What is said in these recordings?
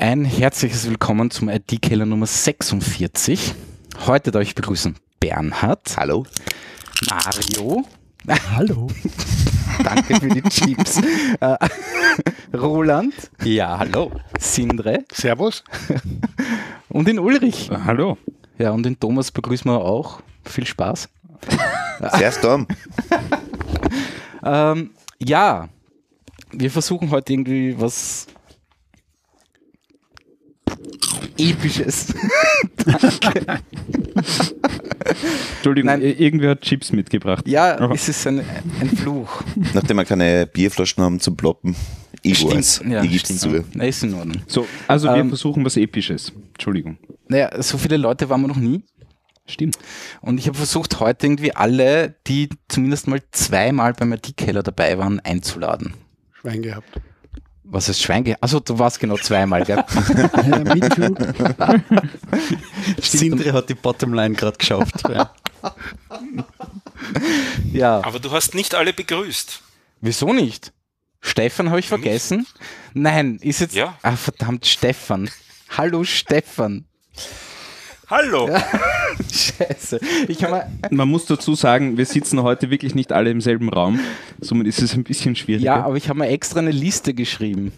Ein herzliches Willkommen zum IT-Keller Nummer 46. Heute darf ich begrüßen Bernhard. Hallo. Mario. Hallo. Danke für die Chips. Roland. Ja, hallo. Sindre. Servus. Und den Ulrich. Hallo. Ja, und den Thomas begrüßen wir auch. Viel Spaß. Sehr Storm. Ja, wir versuchen heute irgendwie was Episches. Entschuldigung, Nein. irgendwer hat Chips mitgebracht. Ja, Aber es ist ein Fluch. Nachdem wir keine Bierflaschen haben zum Ploppen. Ich Stimmt. weiß. Ja, ich gib's stimmt. zu. Na, ist in Ordnung. So, also wir versuchen was Episches. Entschuldigung. Naja, so viele Leute waren wir noch nie. Stimmt. Und ich habe versucht, heute irgendwie alle, die zumindest mal zweimal beim IT-Keller dabei waren, einzuladen. Schwein gehabt. Was ist Schwein? Also du warst genau zweimal, gell? Me too. Sindre hat die Bottomline gerade geschafft. Ja. Aber du hast nicht alle begrüßt. Wieso nicht? Stefan habe ich vergessen? Nein, ist jetzt... Ja. Ah, verdammt, Stefan. Hallo, Stefan. Hallo! Scheiße. Man muss dazu sagen, wir sitzen heute wirklich nicht alle im selben Raum. Somit ist es ein bisschen schwieriger. Ja, aber ich habe mir extra eine Liste geschrieben.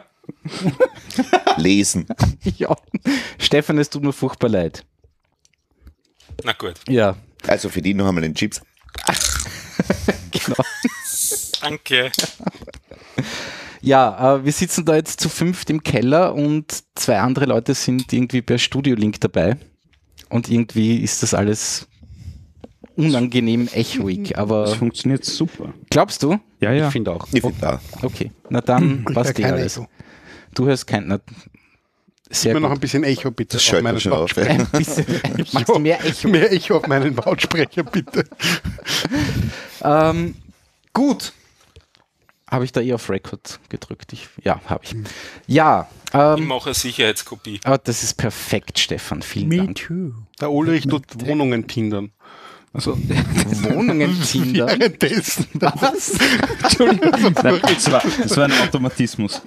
Lesen. Ja. Stefan, es tut mir furchtbar leid. Na gut, Ja, Also für die noch einmal den Chips. genau. danke. Ja, wir sitzen da jetzt zu fünft im Keller und zwei andere Leute sind irgendwie per Studio-Link dabei. Und irgendwie ist das alles unangenehm echoig. Das Aber funktioniert super. glaubst du? Ja, ja. Ich finde auch. Ich finde da. Okay, na dann passt eh kein alles. Echo. Du hörst kein... Na, sehr Immer noch gut. ein bisschen Echo, bitte. Das auf schaltet meinen man schon auf. Lautsprecher. Ein bisschen, machst du mehr Echo? Mehr Echo auf meinen Lautsprecher, bitte. Gut. Habe ich da auf Record gedrückt? Ja, habe ich. Ja, Ich mache eine Sicherheitskopie. aber das ist perfekt, Stefan. Vielen Dank. too. Der Ulrich tut Wohnungen tindern. Also, Wohnungen ziehen da. Währenddessen. Was? Entschuldigung. Nein, das war ein Automatismus.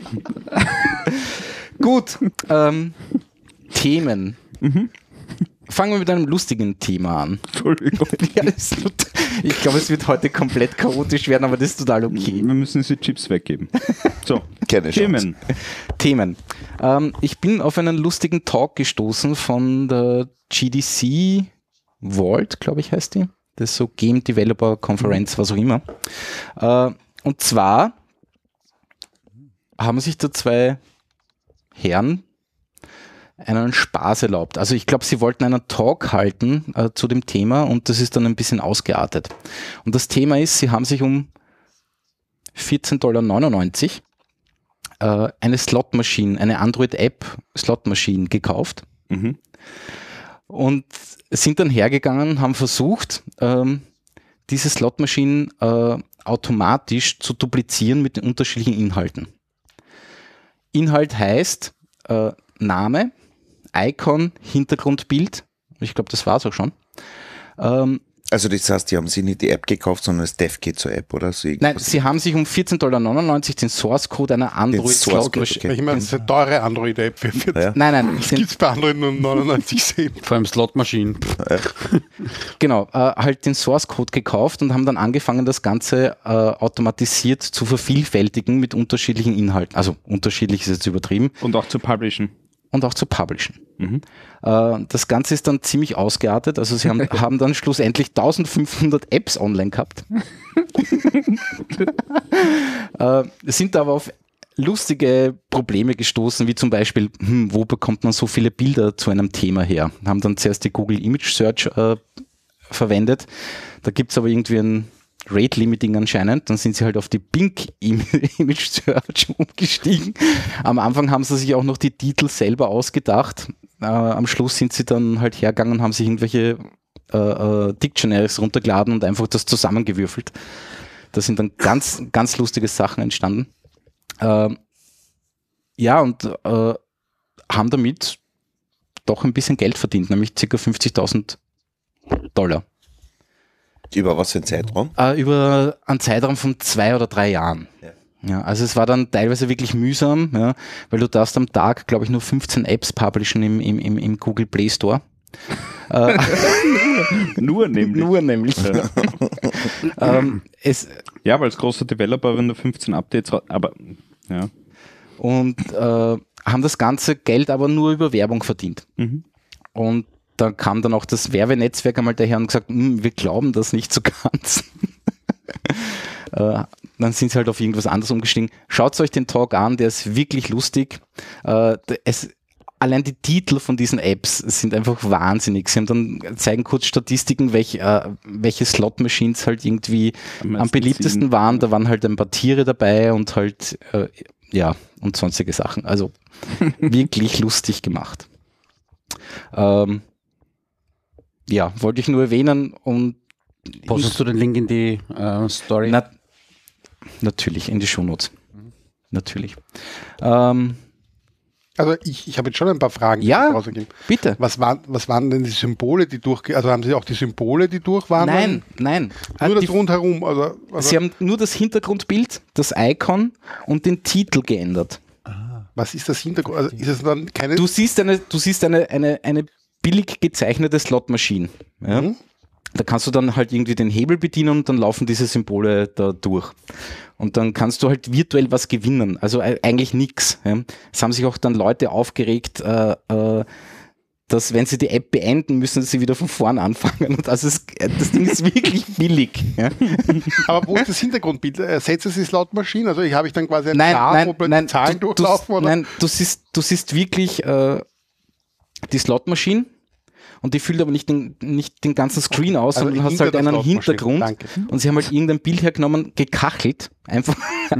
Gut. Themen. Fangen wir mit einem lustigen Thema an. Entschuldigung. Ja, ich glaube, es wird heute komplett chaotisch werden, aber das ist total okay. Wir müssen diese Chips weggeben. So, Keine Chance. Themen. Ich bin auf einen lustigen Talk gestoßen von der GDC Vault, glaube ich, heißt die. Das ist so Game Developer Conference, was auch immer. Und zwar haben sich da zwei Herren einen Spaß erlaubt. Also ich glaube, sie wollten einen Talk halten zu dem Thema und das ist dann ein bisschen ausgeartet. Und das Thema ist, sie haben sich um $14,99 eine Slot-Maschine, eine Android-App Slot-Maschine gekauft und sind dann hergegangen, haben versucht, diese Slot-Maschinen automatisch zu duplizieren mit den unterschiedlichen Inhalten. Inhalt heißt Name, Icon, Hintergrundbild. Ich glaube, das war es auch schon. Also das heißt, die haben sich nicht die App gekauft, sondern das DevKit zur App oder so. Nein, sie haben sich um $14,99 den Source Code einer Android Source Code, Cloud okay. Ich meine, das ist eine teure Android-App. Für 40. Ja. Nein, Das gibt es bei Android nur um 99 Cent. Vor allem Slotmaschinen. genau, halt den Source Code gekauft und haben dann angefangen, das Ganze automatisiert zu vervielfältigen mit unterschiedlichen Inhalten. Also unterschiedlich ist jetzt übertrieben. Und auch zu publishen. Und auch zu publishen. Das Ganze ist dann ziemlich ausgeartet. Also sie haben dann schlussendlich 1500 Apps online gehabt. Sind aber auf lustige Probleme gestoßen, wie zum Beispiel, wo bekommt man so viele Bilder zu einem Thema her? Haben dann zuerst die Google Image Search verwendet. Da gibt es aber irgendwie ein Rate Limiting anscheinend, dann sind sie halt auf die Bing Image Search umgestiegen. Am Anfang haben sie sich auch noch die Titel selber ausgedacht. Am Schluss sind sie dann halt hergegangen und haben sich irgendwelche Dictionaries runtergeladen und einfach das zusammengewürfelt. Da sind dann ganz, ganz lustige Sachen entstanden. Ja, und haben damit doch ein bisschen Geld verdient, nämlich ca. $50.000. Über was für einen Zeitraum? Über einen Zeitraum von 2 oder 3 Jahren. Ja, also es war dann teilweise wirklich mühsam, ja, weil du darfst am Tag, glaube ich, nur 15 Apps publishen im Google Play Store. Nur nämlich. Nur nämlich. Ja, weil als großer Developer, wenn du 15 Updates, aber ja. Und haben das ganze Geld aber nur über Werbung verdient. Mhm. Und da kam dann auch das Werbenetzwerk einmal daher und gesagt, wir glauben das nicht so ganz. Dann sind sie halt auf irgendwas anderes umgestiegen. Schaut euch den Talk an, der ist wirklich lustig. Allein die Titel von diesen Apps sind einfach wahnsinnig. Sie haben dann zeigen kurz Statistiken, welche Slot-Machines halt irgendwie am beliebtesten waren. Da waren halt ein paar Tiere dabei und halt und sonstige Sachen. Also wirklich lustig gemacht. Wollte ich nur erwähnen und Postest du den Link in die Story? Natürlich, in die Shownotes. Natürlich. Also ich habe jetzt schon ein paar Fragen. Ja, rausgegeben. bitte. Was waren denn die Symbole, die also haben Sie auch die Symbole, die durch waren? Nein. Nur das rundherum. Also Sie haben nur das Hintergrundbild, das Icon und den Titel geändert. was ist das Hintergrund? Also ist es dann keine... Du siehst eine billig gezeichnete Slot-Maschine. Ja? Mhm. Da kannst du dann halt irgendwie den Hebel bedienen und dann laufen diese Symbole da durch. Und dann kannst du halt virtuell was gewinnen. Also eigentlich nix. Ja. Es haben sich auch dann Leute aufgeregt, dass wenn sie die App beenden, müssen sie wieder von vorn anfangen. Und das Ding ist wirklich billig. Ja. Aber wo ist das Hintergrundbild? Ersetzt es die Slot-Maschine? Also habe ich dann quasi ein Nein, wo die Zahlen durchlaufen? Oder? Nein, du siehst wirklich die Slot-Maschine. Und die füllt aber nicht den ganzen Screen aus, Also sondern hast halt einen Hintergrund. Danke. Und sie haben halt irgendein Bild hergenommen, gekachelt. Einfach.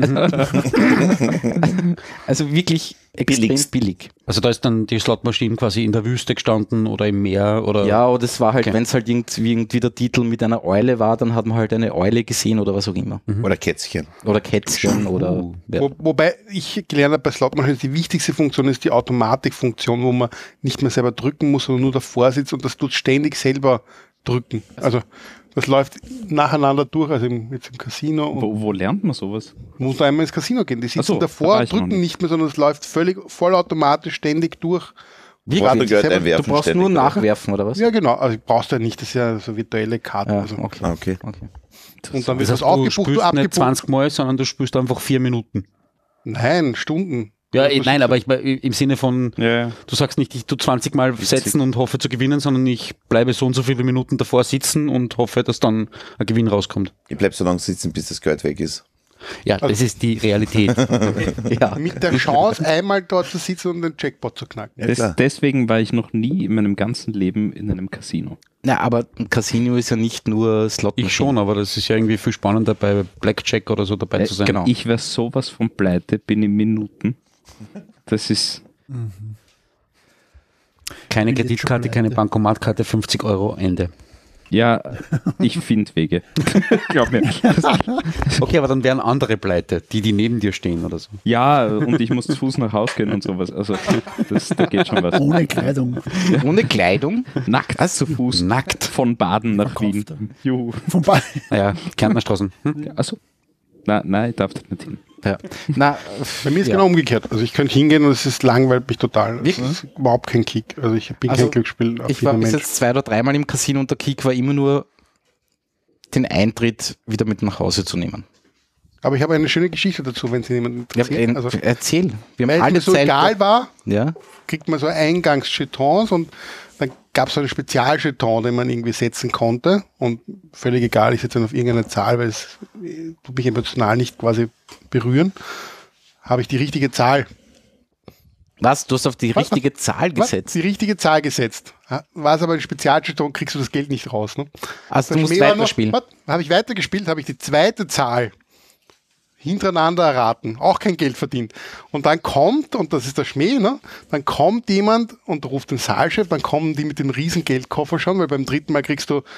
Also wirklich extrem billig. Also da ist dann die Slotmaschine quasi in der Wüste gestanden oder im Meer oder... Ja, oder es war halt, wenn es halt irgendwie der Titel mit einer Eule war, dann hat man halt eine Eule gesehen oder was auch immer. Oder Kätzchen. Oder Kätzchen oder... Ja. Wobei ich gelernt habe, bei Slotmaschinen, die wichtigste Funktion ist die Automatikfunktion, wo man nicht mehr selber drücken muss, sondern nur davor sitzt und das tut ständig selber drücken. Also das läuft nacheinander durch, also jetzt im Casino. Und Wo lernt man sowas? muss da einmal ins Casino gehen. Die sitzen Ach so, davor, da war ich noch drücken nicht mehr, sondern es läuft vollautomatisch ständig durch. Wartegeld Du einwerfen brauchst ständig, nur oder? nachwerfen, oder was? Ja, genau. Also brauchst du ja nicht, das ist ja so virtuelle Karten. Ja, Also. okay. Okay. Und dann wird Das heißt, das du aufgebucht, spürst nicht abgebucht. 20 Mal, sondern du spürst einfach 4 Minuten. Nein, Stunden. Ja, nein, aber im Sinne von, Ja. du sagst nicht, ich tue 20 Mal setzen und hoffe zu gewinnen, sondern ich bleibe so und so viele Minuten davor sitzen und hoffe, dass dann ein Gewinn rauskommt. Ich bleib so lange sitzen, bis das Geld weg ist. Ja, das ist die Realität. Ja. Mit der Chance, einmal dort zu sitzen und den Jackpot zu knacken. klar. Deswegen war ich noch nie in meinem ganzen Leben in einem Casino. Na, aber ein Casino ist ja nicht nur Slot. Ich schon, aber das ist ja irgendwie viel spannender bei Blackjack oder so dabei zu sein. genau. Ich wäre sowas von pleite, bin in Minuten. Das ist... Keine Kreditkarte, keine Bankomatkarte, 50 €, Ende. Ja, ich finde Wege. Glaub mir. Okay, aber dann wären andere pleite, die neben dir stehen oder so. Ja, und ich muss zu Fuß nach Hause gehen und sowas. Also, da geht schon was. Ohne Kleidung. Ohne Kleidung? Nackt zu Fuß. Nackt. Von Baden nach Wien. Juhu. Vorbei. Naja, Kärntnerstraßen. Achso. Nein, ich darf da nicht hin. Ja. Na, Bei mir ist ja. genau umgekehrt. Also ich könnte hingehen und es ist langweilt mich total. Das Wirklich? ist überhaupt kein Kick. Also ich bin Also kein Glücksspiel. Ich war bis jetzt 2 oder 3 Mal im Casino und der Kick war immer nur, den Eintritt wieder mit nach Hause zu nehmen. Aber ich habe eine schöne Geschichte dazu, wenn Sie jemanden Ja, interessiert. Also, erzähl. Wir weil es alle mir so Zeit- egal war, Ja. kriegt man so Eingangsjetons und dann gab es so einen Spezialjeton, den man irgendwie setzen konnte und völlig egal, ich setze dann auf irgendeine Zahl, weil es tut mich emotional nicht quasi berühren, habe ich die richtige Zahl. Was? Du hast auf die richtige Zahl Was? gesetzt? Die richtige Zahl gesetzt. War es aber ein Spezialjeton, kriegst du das Geld nicht raus. Ne? Also du Der musst Schmäh war weiterspielen. Habe ich weitergespielt, habe ich die zweite Zahl hintereinander erraten, auch kein Geld verdient. Und dann kommt, und das ist der Schmäh, ne? Dann kommt jemand und ruft den Saalchef, dann kommen die mit dem riesen Geldkoffer schon, weil beim dritten Mal kriegst du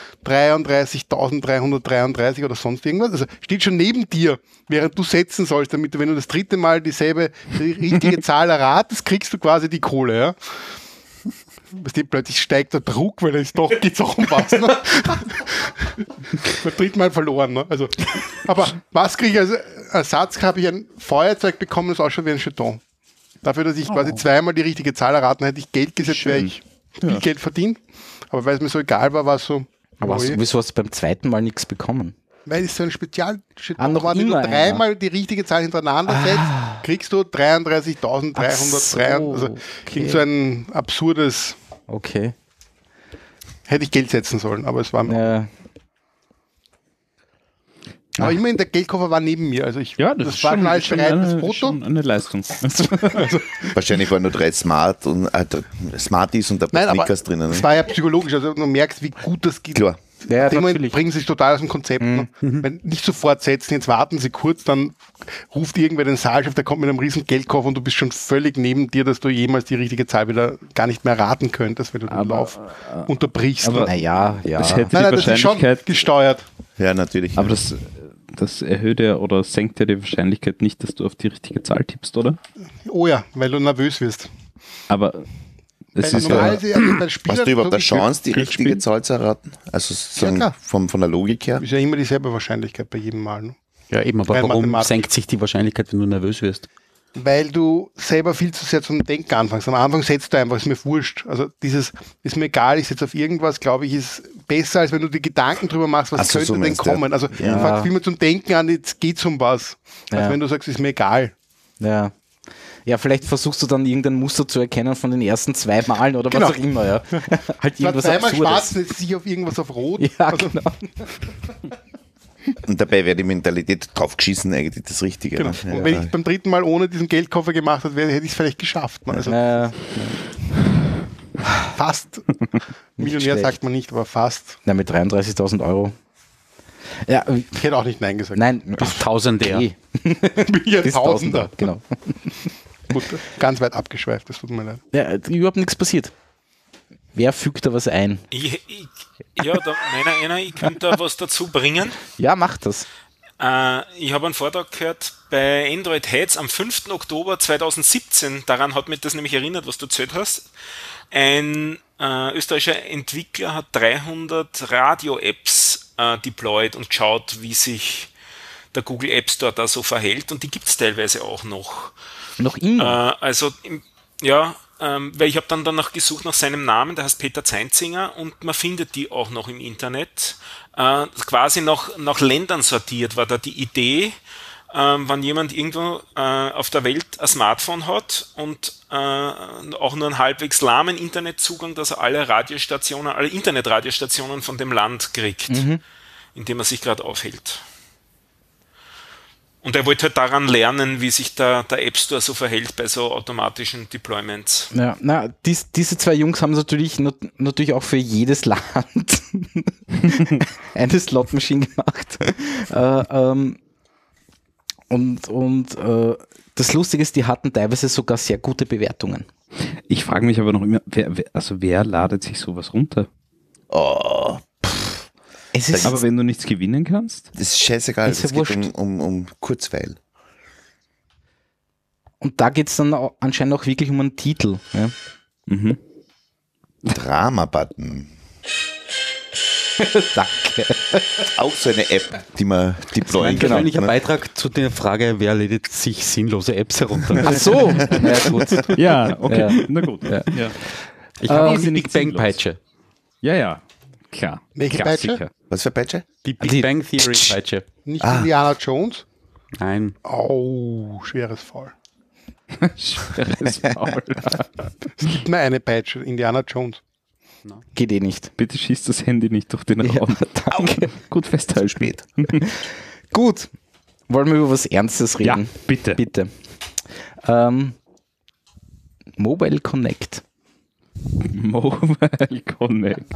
33.333 oder sonst irgendwas. Also steht schon neben dir, während du setzen sollst, damit du, wenn du das dritte Mal die richtige Zahl erratest, kriegst du quasi die Kohle. Ja? plötzlich steigt der Druck, weil er ist doch gezogen was. Ne? Beim dritten Mal verloren. Ne? Also, aber was kriege ich als Ersatz? Habe ich ein Feuerzeug bekommen, das ausschaut wie ein Jeton. Dafür, dass ich quasi zweimal die richtige Zahl erraten hätte, ich Geld gesetzt, wäre ich viel Geld verdient. Aber weil es mir so egal war es so. Aber wieso hast du beim zweiten Mal nichts bekommen? Weil es so ein Spezial-Jeton noch war, wenn du immer dreimal die richtige Zahl hintereinander setzt, kriegst du 33.303. Also klingt so ein absurdes. Okay. Hätte ich Geld setzen sollen, aber es war. Ja. Aber immerhin, der Geldkoffer war neben mir. Also das ist war schon, als bereites Foto. schon eine Leistung. Wahrscheinlich waren nur 3 Smarties und ein paar Snickers drinnen. Es war ja psychologisch, also du merkst, wie gut das geht. Klar. Ja, Die natürlich. bringen sich total aus dem Konzept. Ne? Wenn nicht sofort setzen, jetzt warten sie kurz, dann ruft irgendwer den Saalchef, der kommt mit einem riesen Geldkoffer und du bist schon völlig neben dir, dass du jemals die richtige Zahl wieder gar nicht mehr raten könntest, wenn du den Lauf unterbrichst. Aber Ne? naja, ja. Das hätte Nein, die das ist schon Wahrscheinlichkeit. gesteuert. Ja, natürlich. Aber das erhöht ja oder senkt ja die Wahrscheinlichkeit nicht, dass du auf die richtige Zahl tippst, oder? Oh ja, weil du nervös wirst. Aber es Weil ist normalerweise, bei Spielern, Hast du überhaupt so eine wie- Chance, die Glücksspiel? richtige Zahl zu erraten? Also sozusagen klar. von der Logik her? Ist ja immer dieselbe Wahrscheinlichkeit bei jedem Mal. Ne? Ja, eben, aber Rein warum mathematisch. senkt sich die Wahrscheinlichkeit, wenn du nervös wirst? Weil du selber viel zu sehr zum Denken anfängst. Am Anfang setzt du einfach, ist mir wurscht. Also dieses, ist mir egal, ich setze auf irgendwas, glaube ich, ist besser, als wenn du dir Gedanken drüber machst, was Ach so, könnte so denn meinst du. kommen. Also fang viel mehr zum Denken an, jetzt geht's um was. Als Ja. wenn du sagst, ist mir egal. Ja. Ja, vielleicht versuchst du dann irgendein Muster zu erkennen von den ersten 2 Malen oder Genau. was auch immer, ja. Halt Statt irgendwas zweimal schwarz, Absurdes. setzt sich auf irgendwas auf rot. Ja, Also, genau. Und dabei wäre die Mentalität draufgeschissen eigentlich das Richtige. genau. Ne? Ja, Und wenn ich beim dritten Mal ohne diesen Geldkoffer gemacht hätte, hätte ich es vielleicht geschafft. Ne? Also fast. Millionär schlecht. sagt man nicht, aber fast. Na, mit 33.000 Euro. Ja, Ich hätte auch nicht Nein gesagt. nein, Bis Tausender. eh. Millionär Bis Tausender. Genau. Gut, ganz weit abgeschweift, das tut mir leid. Ja, überhaupt nichts passiert. Wer fügt da was ein? Ich könnte da was dazu bringen. Ja, macht das. Ich habe einen Vortrag gehört bei Android Heads am 5. Oktober 2017. Daran hat mich das nämlich erinnert, was du erzählt hast. Ein österreichischer Entwickler hat 300 Radio-Apps deployed und geschaut, wie sich der Google App Store da so verhält. Und die gibt es teilweise auch noch. Noch immer. Weil ich habe dann danach gesucht nach seinem Namen, der heißt Peter Zeinzinger und man findet die auch noch im Internet. Quasi nach Ländern sortiert war da die Idee, wenn jemand irgendwo auf der Welt ein Smartphone hat und auch nur einen halbwegs lahmen Internetzugang, dass er alle Internetradiostationen von dem Land kriegt, in dem er sich gerade aufhält. Und er wollte halt daran lernen, wie sich der App Store so verhält bei so automatischen Deployments. Ja, na, diese 2 Jungs haben natürlich auch für jedes Land eine Slot-Maschine gemacht. Das Lustige ist, die hatten teilweise sogar sehr gute Bewertungen. Ich frage mich aber noch immer, wer ladet sich sowas runter? Es ist, Aber wenn du nichts gewinnen kannst? Das ist scheißegal, Ist ja es geht wurscht. um Kurzweil. und da geht es dann anscheinend auch wirklich um einen Titel. Ja. Drama-Button. Danke. Auch so eine App, die man deployen Ein kann. persönlicher ne? Beitrag zu der Frage, wer lädt sich sinnlose Apps herunter. Ach so. Ja, gut. Ja, okay, Ja. na gut. Ja. Ich habe auch ist die nicht Big Bang sinnlos. Peitsche. Ja, klar. Welche Klassiker. Peitsche? Was für Peitsche? Die Big Die- Bang Theory Peitsche. Nicht Indiana Jones? Nein. Oh, schweres Foul. Schweres Maul. Gib mir eine Peitsche, Indiana Jones. Geht eh nicht. Bitte schießt das Handy nicht durch den Raum. Danke. Gut festhalten. Spät. Gut. Wollen wir über was Ernstes Ja, reden? bitte. Bitte. Mobile Connect. Mobile Connect.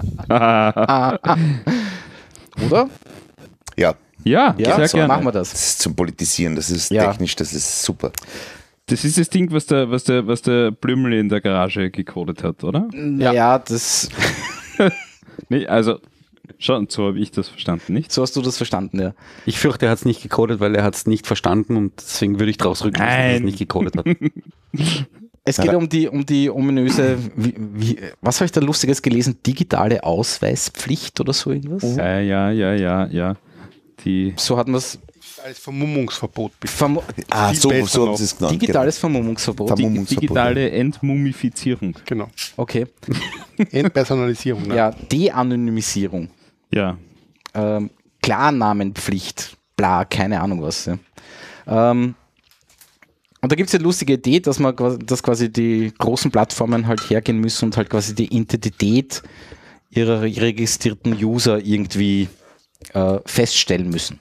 Oder? Ja, Ja, Ja, sehr so gerne. machen wir das. das ist zum Politisieren, das ist Ja. technisch, das ist super. Das ist das Ding, was der Blümel in der Garage gecodet hat, oder? Ja, das. Nee, also schon, so habe ich das verstanden, nicht? So hast du das verstanden, ja. Ich fürchte, er hat es nicht gecodet, weil er hat es nicht verstanden und deswegen würde ich draus rücken, dass er es Nein. nicht gecodet hat. Es geht um die ominöse, was habe ich da Lustiges gelesen? Digitale Ausweispflicht oder so irgendwas? Ja. So hat man es. Als Vermummungsverbot. so haben sie es genannt. Digitales Vermummungsverbot. Digitale Entmumifizierung. Genau. Okay. Entpersonalisierung. Ne? Ja, De-Anonymisierung. Ja. Klarnamenpflicht. Bla, keine Ahnung was. Ja. Und da gibt es eine lustige Idee, dass quasi die großen Plattformen halt hergehen müssen und halt quasi die Identität ihrer registrierten User irgendwie feststellen müssen.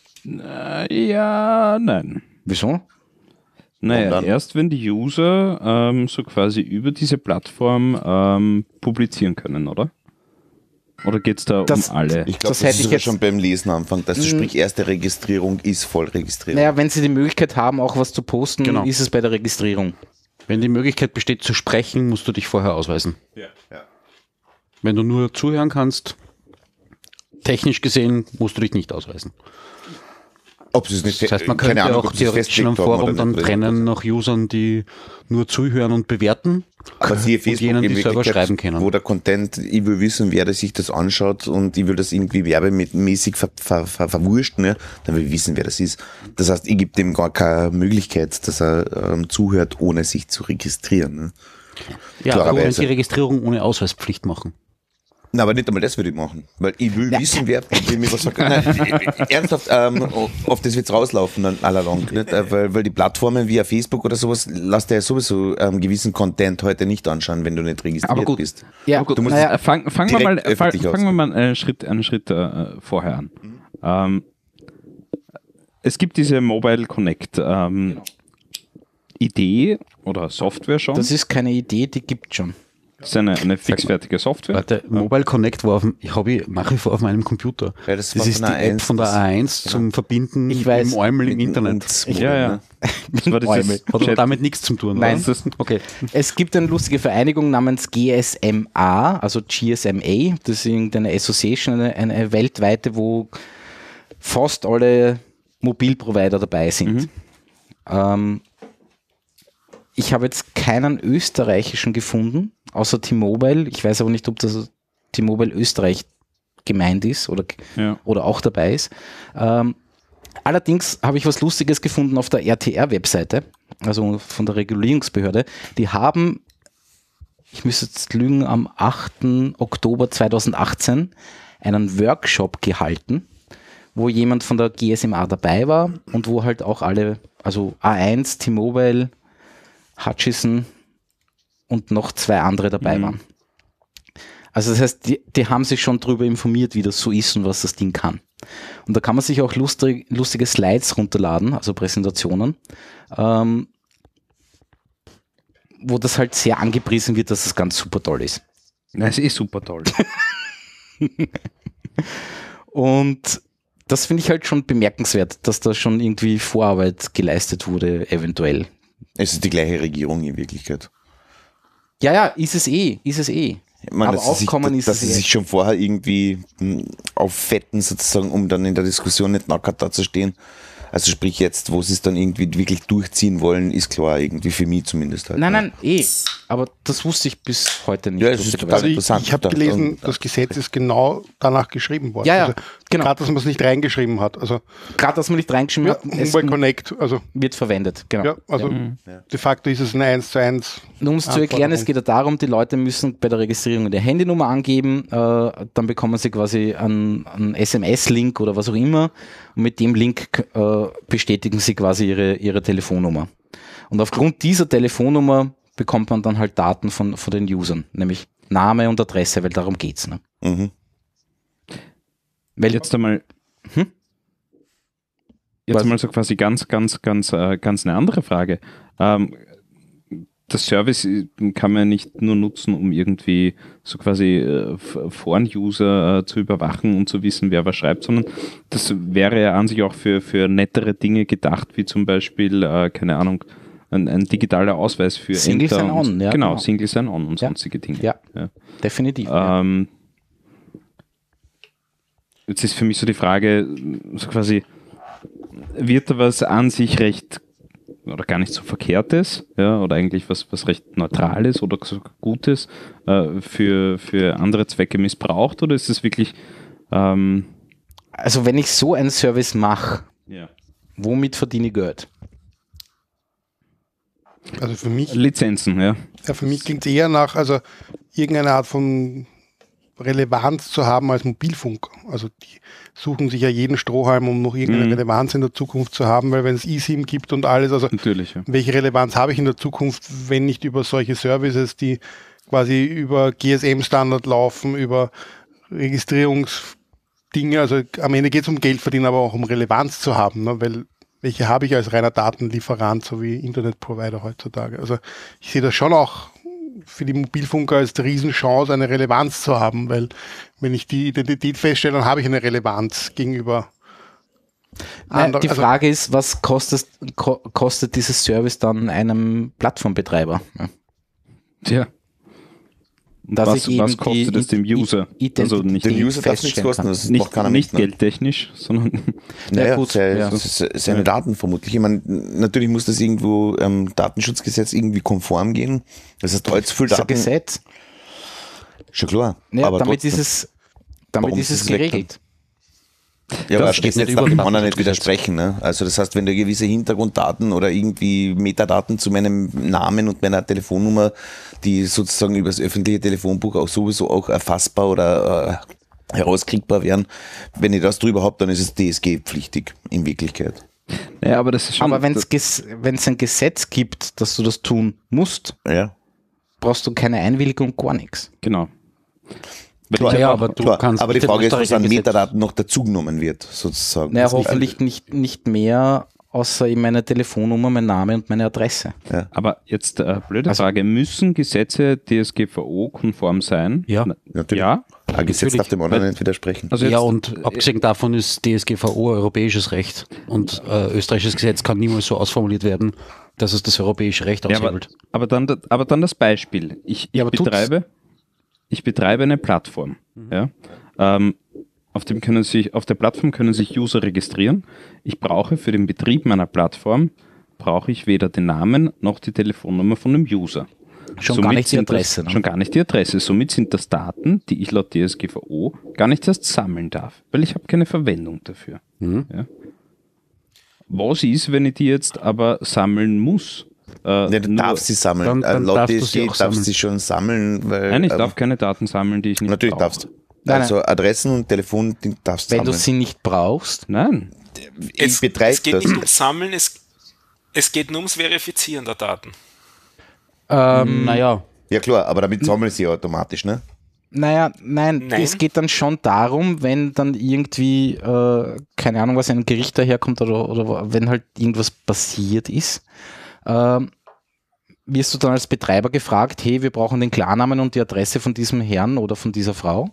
Nein. Wieso? Naja, erst wenn die User so quasi über diese Plattform publizieren können, oder? Oder geht es da um alle? Ich glaube, das ist sogar schon beim Lesen anfangen. Also sprich, erste Registrierung ist Vollregistrierung. Naja, wenn sie die Möglichkeit haben, auch was zu posten, ist es bei der Registrierung. Wenn die Möglichkeit besteht zu sprechen, musst du dich vorher ausweisen. Ja. Wenn du nur zuhören kannst, technisch gesehen, musst du dich nicht ausweisen. Ob es nicht, Das heißt, man könnte auch theoretisch in einem Forum dann trennen nach Usern, die nur zuhören und bewerten. Aber siehe Facebook, jenen, die selber schreiben können. Wo der Content, ich will wissen, wer sich das anschaut und ich will das irgendwie werbemäßig verwurscht, ne? Dann will ich wissen, wer das ist. Das heißt, ich gebe dem gar keine Möglichkeit, dass er zuhört, ohne sich zu registrieren. Ne? Ja, aber wenn die Registrierung ohne Ausweispflicht machen. Na, aber nicht einmal das würde ich machen, weil ich will wissen, wer mir was sagt. Nein, ernsthaft, auf das wird's rauslaufen dann allalong, nicht? Weil die Plattformen wie Facebook oder sowas, lässt ja sowieso gewissen Content heute nicht anschauen, wenn du nicht registriert bist. Ja, du musst fangen wir mal einen Schritt vorher an. Es gibt diese Mobile Connect Idee oder Software schon. Das ist keine Idee, die gibt schon. Das ist eine fixfertige Software. Warte, Mobile Connect war mache ich vor auf meinem Computer. Ja, das ist die App von der A1 zum Verbinden im Eumel im Internet. Ja. Hat damit nichts zu tun. Nein. Okay. Es gibt eine lustige Vereinigung namens GSMA, also GSMA. Das ist irgendeine Association, eine weltweite, wo fast alle Mobilprovider dabei sind. Ich habe jetzt keinen österreichischen gefunden, außer T-Mobile. Ich weiß aber nicht, ob das T-Mobile Österreich gemeint ist oder auch dabei ist. Allerdings habe ich was Lustiges gefunden auf der RTR-Webseite, also von der Regulierungsbehörde. Die haben, ich müsste jetzt lügen, am 8. Oktober 2018 einen Workshop gehalten, wo jemand von der GSMA dabei war und wo halt auch alle, also A1, T-Mobile, Hutchison und noch 2 andere dabei waren. Also das heißt, die haben sich schon darüber informiert, wie das so ist und was das Ding kann. Und da kann man sich auch lustige Slides runterladen, also Präsentationen, wo das halt sehr angepriesen wird, dass das ganz super toll ist. Das ist super toll. Und das finde ich halt schon bemerkenswert, dass da schon irgendwie Vorarbeit geleistet wurde, eventuell. Es ist die gleiche Regierung in Wirklichkeit. Ja, ist es eh. Ich meine, Aber aufkommen ist es dass sie sich schon vorher irgendwie auffetten, sozusagen, um dann in der Diskussion nicht nackert dazustehen. Also sprich jetzt, wo sie es dann irgendwie wirklich durchziehen wollen, ist klar, irgendwie für mich zumindest halt. Nein, aber das wusste ich bis heute nicht. Ja, es ist total interessant. Ich habe gelesen, das Gesetz ist genau danach geschrieben worden. Ja, also, genau. Gerade, dass man es nicht reingeschrieben hat. Also, gerade, dass man nicht reingeschrieben hat, es Mobile Connect, also, wird verwendet. Genau. ja, also de facto ist es ein 1:1. Nur um es zu erklären, es geht ja darum, die Leute müssen bei der Registrierung die Handynummer angeben, dann bekommen sie quasi einen SMS-Link oder was auch immer und mit dem Link bestätigen sie quasi ihre Telefonnummer. Und aufgrund dieser Telefonnummer bekommt man dann halt Daten von den Usern, nämlich Name und Adresse, weil darum geht's. Ne? Weil jetzt einmal mal so quasi ganz eine andere Frage. Das Service kann man nicht nur nutzen, um irgendwie so quasi Foren-User zu überwachen und zu wissen, wer was schreibt, sondern das wäre ja an sich auch für nettere Dinge gedacht, wie zum Beispiel, keine Ahnung, ein digitaler Ausweis für Single Sign-On. Genau, Single Sign-On und sonstige Dinge. Ja. Definitiv. Jetzt ist für mich so die Frage, so quasi, wird da was an sich recht oder gar nicht so Verkehrtes, ja, oder eigentlich was recht Neutrales oder sogar Gutes für andere Zwecke missbraucht, oder ist es wirklich Also wenn ich so einen Service mache, ja. womit verdiene ich Geld? Also für mich, Lizenzen, ja. für mich klingt es eher nach, also irgendeine Art von Relevanz zu haben als Mobilfunk. Also die suchen sich ja jeden Strohhalm, um noch irgendeine Relevanz in der Zukunft zu haben, weil wenn es eSIM gibt und alles, also Natürlich, ja. welche Relevanz habe ich in der Zukunft, wenn nicht über solche Services, die quasi über GSM-Standard laufen, über Registrierungsdinge, also am Ende geht es um Geld verdienen, aber auch um Relevanz zu haben, ne? Weil welche habe ich als reiner Datenlieferant, so wie Internetprovider heutzutage. Also ich sehe das schon auch für die Mobilfunker als Riesenchance, eine Relevanz zu haben, weil wenn ich die Identität feststelle, dann habe ich eine Relevanz gegenüber anderen. Die Frage ist, was kostet dieses Service dann einem Plattformbetreiber? Tja. Dass Was kostet es dem User? Also nicht Den User darf nichts kosten, das macht keiner nicht mit, ne? geldtechnisch, sondern Naja, gut, seine Daten vermutlich. Ich meine, natürlich muss das irgendwo Datenschutzgesetz irgendwie konform gehen. Das heißt, allzu viel das ist ein Daten. Gesetz. Schon klar. Ja, aber damit trotzdem. damit Warum ist es ist es weg geregelt. Ja, aber Das das steht jetzt nicht darf über dem dem anderen nicht Datenschutzgesetz. widersprechen. Ne? Also das heißt, wenn du gewisse Hintergrunddaten oder irgendwie Metadaten zu meinem Namen und meiner Telefonnummer, die sozusagen über das öffentliche Telefonbuch auch sowieso auch erfassbar oder herauskriegbar wären, wenn ich das drüber habe, dann ist es DSG-pflichtig in Wirklichkeit. naja, aber das ist schon. Aber wenn es ein Gesetz gibt, dass du das tun musst, Ja. brauchst du keine Einwilligung, gar nichts. Genau. Weil Klar, ich ja, hab aber auch- du Klar, kannst aber die nicht Frage ist, was österreichische an Gesetz- Metadaten noch dazugenommen wird, sozusagen. Naja, Das ist hoffentlich nicht mehr, außer eben meine Telefonnummer, mein Name und meine Adresse. Aber jetzt blöde Also- Frage, müssen Gesetze DSGVO-konform sein? Ja. natürlich. Ja? Ein Gesetz natürlich. darf dem anderen nicht widersprechen. Also Ja, jetzt- und abgesehen davon ist DSGVO europäisches Recht und österreichisches Gesetz kann niemals so ausformuliert werden, dass es das europäische Recht Ja, aushebelt. aber dann das Beispiel. Ich betreibe eine Plattform. Ja? Auf der Plattform können sich User registrieren. Ich brauche für den Betrieb meiner Plattform weder den Namen noch die Telefonnummer von dem User. Schon gar nicht die sind Adresse. Ne? Schon gar nicht die Adresse. Somit sind das Daten, die ich laut DSGVO gar nicht erst sammeln darf, weil ich habe keine Verwendung dafür. Ja? Was ist, wenn ich die jetzt aber sammeln muss? Ja, du darfst sie sammeln. Dann Laut darfst du DSG sie auch darfst sammeln. du sie schon sammeln, weil Nein, ich darf keine Daten sammeln, die ich nicht natürlich brauche. darfst. Nein, Also Adressen und Telefon, die darfst du Wenn du sammeln. sie nicht brauchst, Nein. Ich betreibe es geht das. nicht ums Sammeln, es geht nur ums Verifizieren der Daten. Naja, Ja klar, aber damit sammeln sie automatisch, ne? nein, Nein. es geht dann schon darum, wenn dann irgendwie, keine Ahnung, was ein Gericht daherkommt oder wenn halt irgendwas passiert ist, wirst du dann als Betreiber gefragt, hey, wir brauchen den Klarnamen und die Adresse von diesem Herrn oder von dieser Frau.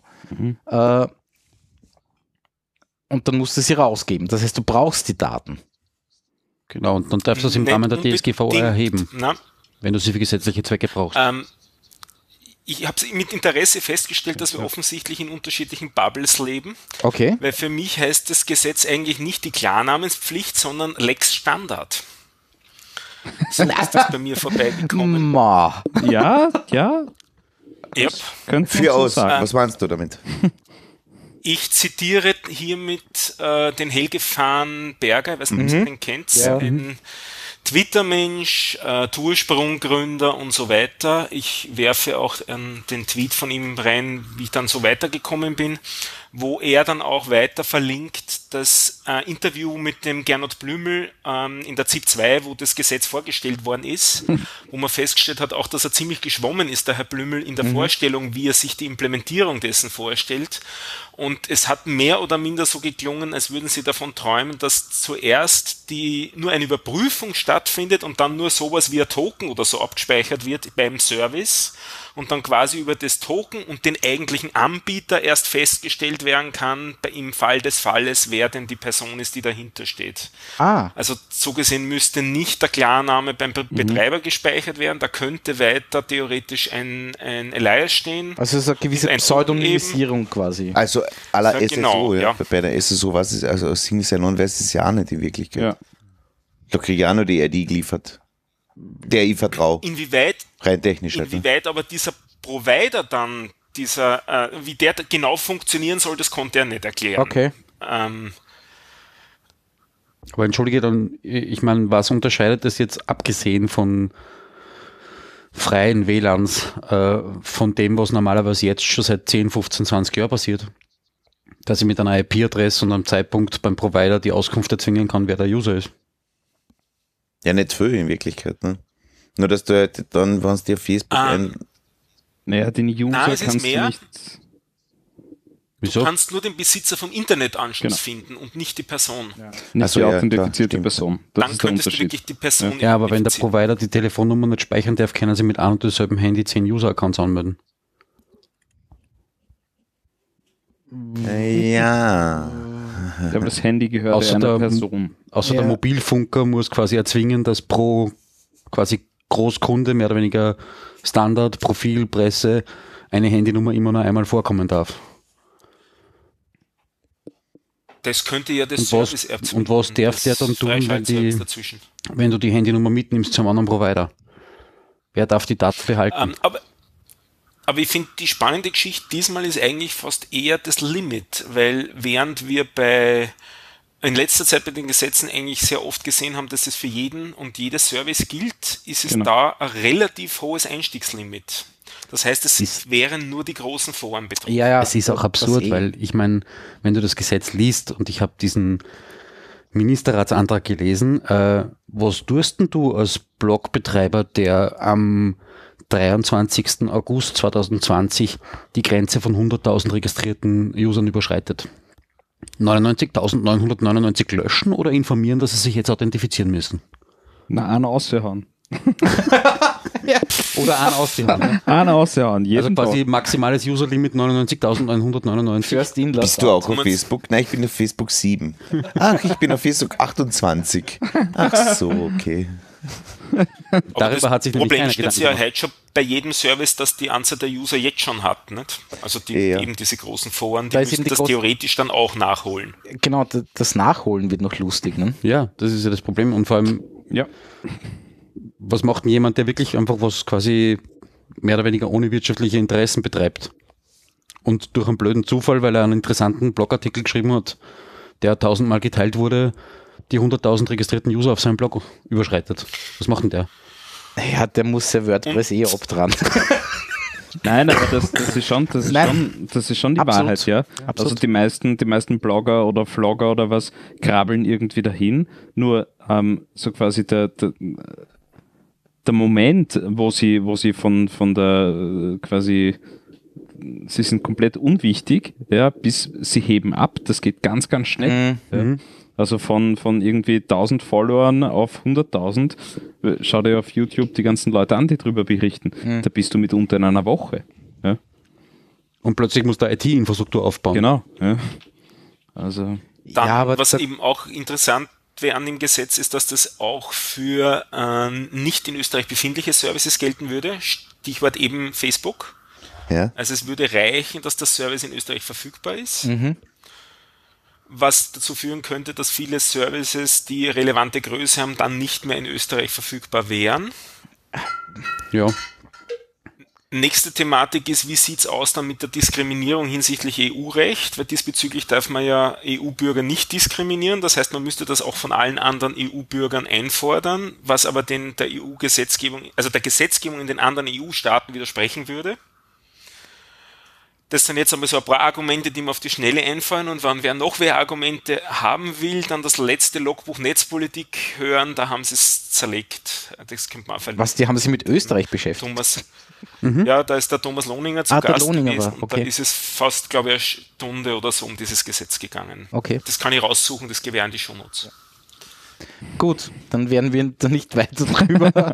Und dann musst du sie rausgeben. Das heißt, du brauchst die Daten. genau. Und dann darfst du es im Nicht Rahmen der DSGVO unbedingt. erheben, Na, wenn du sie für gesetzliche Zwecke brauchst. ich habe mit Interesse festgestellt, dass wir offensichtlich in unterschiedlichen Bubbles leben, Okay. weil für mich heißt das Gesetz eigentlich nicht die Klarnamenspflicht, sondern Lex Standard. So ist das bei mir vorbeigekommen. Ma. Ja, Yep. könnte man Führ so aus. sagen. Was meinst du damit? Ich zitiere hiermit den Helge Farnberger, ich weiß nicht, ob ihr den kennt, Ja. ein Twitter-Mensch, Toursprung-Gründer und so weiter. Ich werfe auch den Tweet von ihm rein, wie ich dann so weitergekommen bin, wo er dann auch weiter verlinkt das Interview mit dem Gernot Blümel in der ZIP 2, wo das Gesetz vorgestellt worden ist, wo man festgestellt hat, auch dass er ziemlich geschwommen ist, der Herr Blümel, in der Vorstellung, wie er sich die Implementierung dessen vorstellt. Und es hat mehr oder minder so geklungen, als würden sie davon träumen, dass zuerst nur eine Überprüfung stattfindet und dann nur sowas wie ein Token oder so abgespeichert wird beim Service und dann quasi über das Token und den eigentlichen Anbieter erst festgestellt werden kann, im Fall des Falles, wer denn die Person ist, die dahinter steht. Ah, Also so gesehen müsste nicht der Klarname beim Betreiber gespeichert werden, da könnte weiter theoretisch ein Alias stehen. also es ist eine gewisse Und ein Token Pseudonymisierung quasi. Also à la Ja, SSO, genau, ja. ja. Bei der SSO, was ist, also Single Sign-On weiß es ja auch nicht in Wirklichkeit. Ja. Da kriege ich auch noch die ID geliefert. Der ich vertraue. Inwieweit Rein technisch. Halt, ne? Inwieweit aber dieser Provider dann, wie der genau funktionieren soll, das konnte er nicht erklären. Okay. Aber entschuldige dann, ich meine, was unterscheidet das jetzt abgesehen von freien WLANs von dem, was normalerweise jetzt schon seit 10, 15, 20 Jahren passiert? Dass ich mit einer IP-Adresse und einem Zeitpunkt beim Provider die Auskunft erzwingen kann, wer der User ist. Ja, nicht viel in Wirklichkeit. Ne? Nur, dass du halt dann, wenn es dir auf Facebook Naja, den User es ist kannst mehr. du nicht... Wieso? Du kannst nur den Besitzer vom Internetanschluss Genau. finden und nicht die Person. Nicht Also, die ja, authentifizierte klar, Person. Das Dann ist der könntest du Unterschied. wirklich die Person Ja, aber wenn der identifizieren. Provider die Telefonnummer nicht speichern darf, können sie mit einem und derselben Handy 10 User-Accounts anmelden. ja. Ja, aber das Handy gehört Außer einer der- Person. Außer Ja. der Mobilfunker muss quasi erzwingen, dass pro quasi Großkunde mehr oder weniger Standard, Profil, Presse eine Handynummer immer nur einmal vorkommen darf. Das könnte ja das Und was- Service erzwingen. und was darf Das der dann tun, wenn Freischaltservice die- dazwischen. Wenn du die Handynummer mitnimmst zum anderen Provider. Wer darf die Daten behalten? Aber ich finde, die spannende Geschichte diesmal ist eigentlich fast eher das Limit, weil während wir in letzter Zeit bei den Gesetzen eigentlich sehr oft gesehen haben, dass es für jeden und jedes Service gilt, ist es Genau. da ein relativ hohes Einstiegslimit. Das heißt, es wären nur die großen Foren betroffen. Ja, Es ist auch absurd, weil ich meine, wenn du das Gesetz liest und ich habe diesen Ministerratsantrag gelesen, was tust denn du als Blogbetreiber, der am 23. August 2020 die Grenze von 100.000 registrierten Usern überschreitet? 99.999 löschen oder informieren, dass sie sich jetzt authentifizieren müssen? Na, einen aushauen. Oder einen auszuhauen. Einen aushauen, jeden Also quasi Tag. maximales Userlimit 99.999. First in, last Bist du out. auch auf Facebook? Nein, ich bin auf Facebook 7. Ach, ich bin auf Facebook 28. Ach so, okay. Aber Darüber das hat sich nämlich Problem keiner steht Gedanken ja gemacht. heute schon bei jedem Service, dass die Anzahl der User jetzt schon hat. Nicht? Also Ja. eben diese großen Foren, die Da ist müssen eben die das große- theoretisch dann auch nachholen. Genau, das Nachholen wird noch lustig. Ne? Ja, das ist ja das Problem. Und vor allem, Ja. was macht denn jemand, der wirklich einfach was quasi mehr oder weniger ohne wirtschaftliche Interessen betreibt? Und durch einen blöden Zufall, weil er einen interessanten Blogartikel geschrieben hat, der 1000-mal geteilt wurde, die 100.000 registrierten User auf seinem Blog überschreitet. Was macht denn der? Ja, der muss ja WordPress abdran. Nein, aber das ist schon die Absolut. Wahrheit, ja. Absolut. Also die meisten Blogger oder Vlogger oder was krabbeln irgendwie dahin. Nur so quasi der Moment, wo sie von der quasi sie sind komplett unwichtig, ja, bis sie heben ab, das geht ganz, ganz schnell. Ja. Also von irgendwie 1000 Followern auf 100.000, schau dir auf YouTube die ganzen Leute an, die drüber berichten. Da bist du mitunter in einer Woche. Ja. Und plötzlich muss der IT-Infrastruktur aufbauen. Genau. Ja. Also Dann, Ja, aber was das- eben auch interessant wäre an dem Gesetz, ist, dass das auch für nicht in Österreich befindliche Services gelten würde. Stichwort eben Facebook. Ja. Also es würde reichen, dass das Service in Österreich verfügbar ist. Was dazu führen könnte, dass viele Services, die relevante Größe haben, dann nicht mehr in Österreich verfügbar wären. Ja. Nächste Thematik ist, wie sieht's aus dann mit der Diskriminierung hinsichtlich EU-Recht? Weil diesbezüglich darf man ja EU-Bürger nicht diskriminieren. Das heißt, man müsste das auch von allen anderen EU-Bürgern einfordern, was aber der EU-Gesetzgebung, also der Gesetzgebung in den anderen EU-Staaten widersprechen würde. Das sind jetzt einmal so ein paar Argumente, die mir auf die Schnelle einfallen, und wenn wer noch mehr Argumente haben will, dann das letzte Logbuch Netzpolitik hören, da haben sie es zerlegt. Das könnte man auch verlinken. Was, die haben sich mit Österreich beschäftigt? Thomas, ja, da ist der Thomas Lohninger zu Der Gast Lohninger gewesen, war, und da okay. ist es fast, glaube ich, eine Stunde oder so um dieses Gesetz gegangen. Okay. Das kann ich raussuchen, das gebe ich an die Shownotes. Gut, dann werden wir da nicht weiter drüber.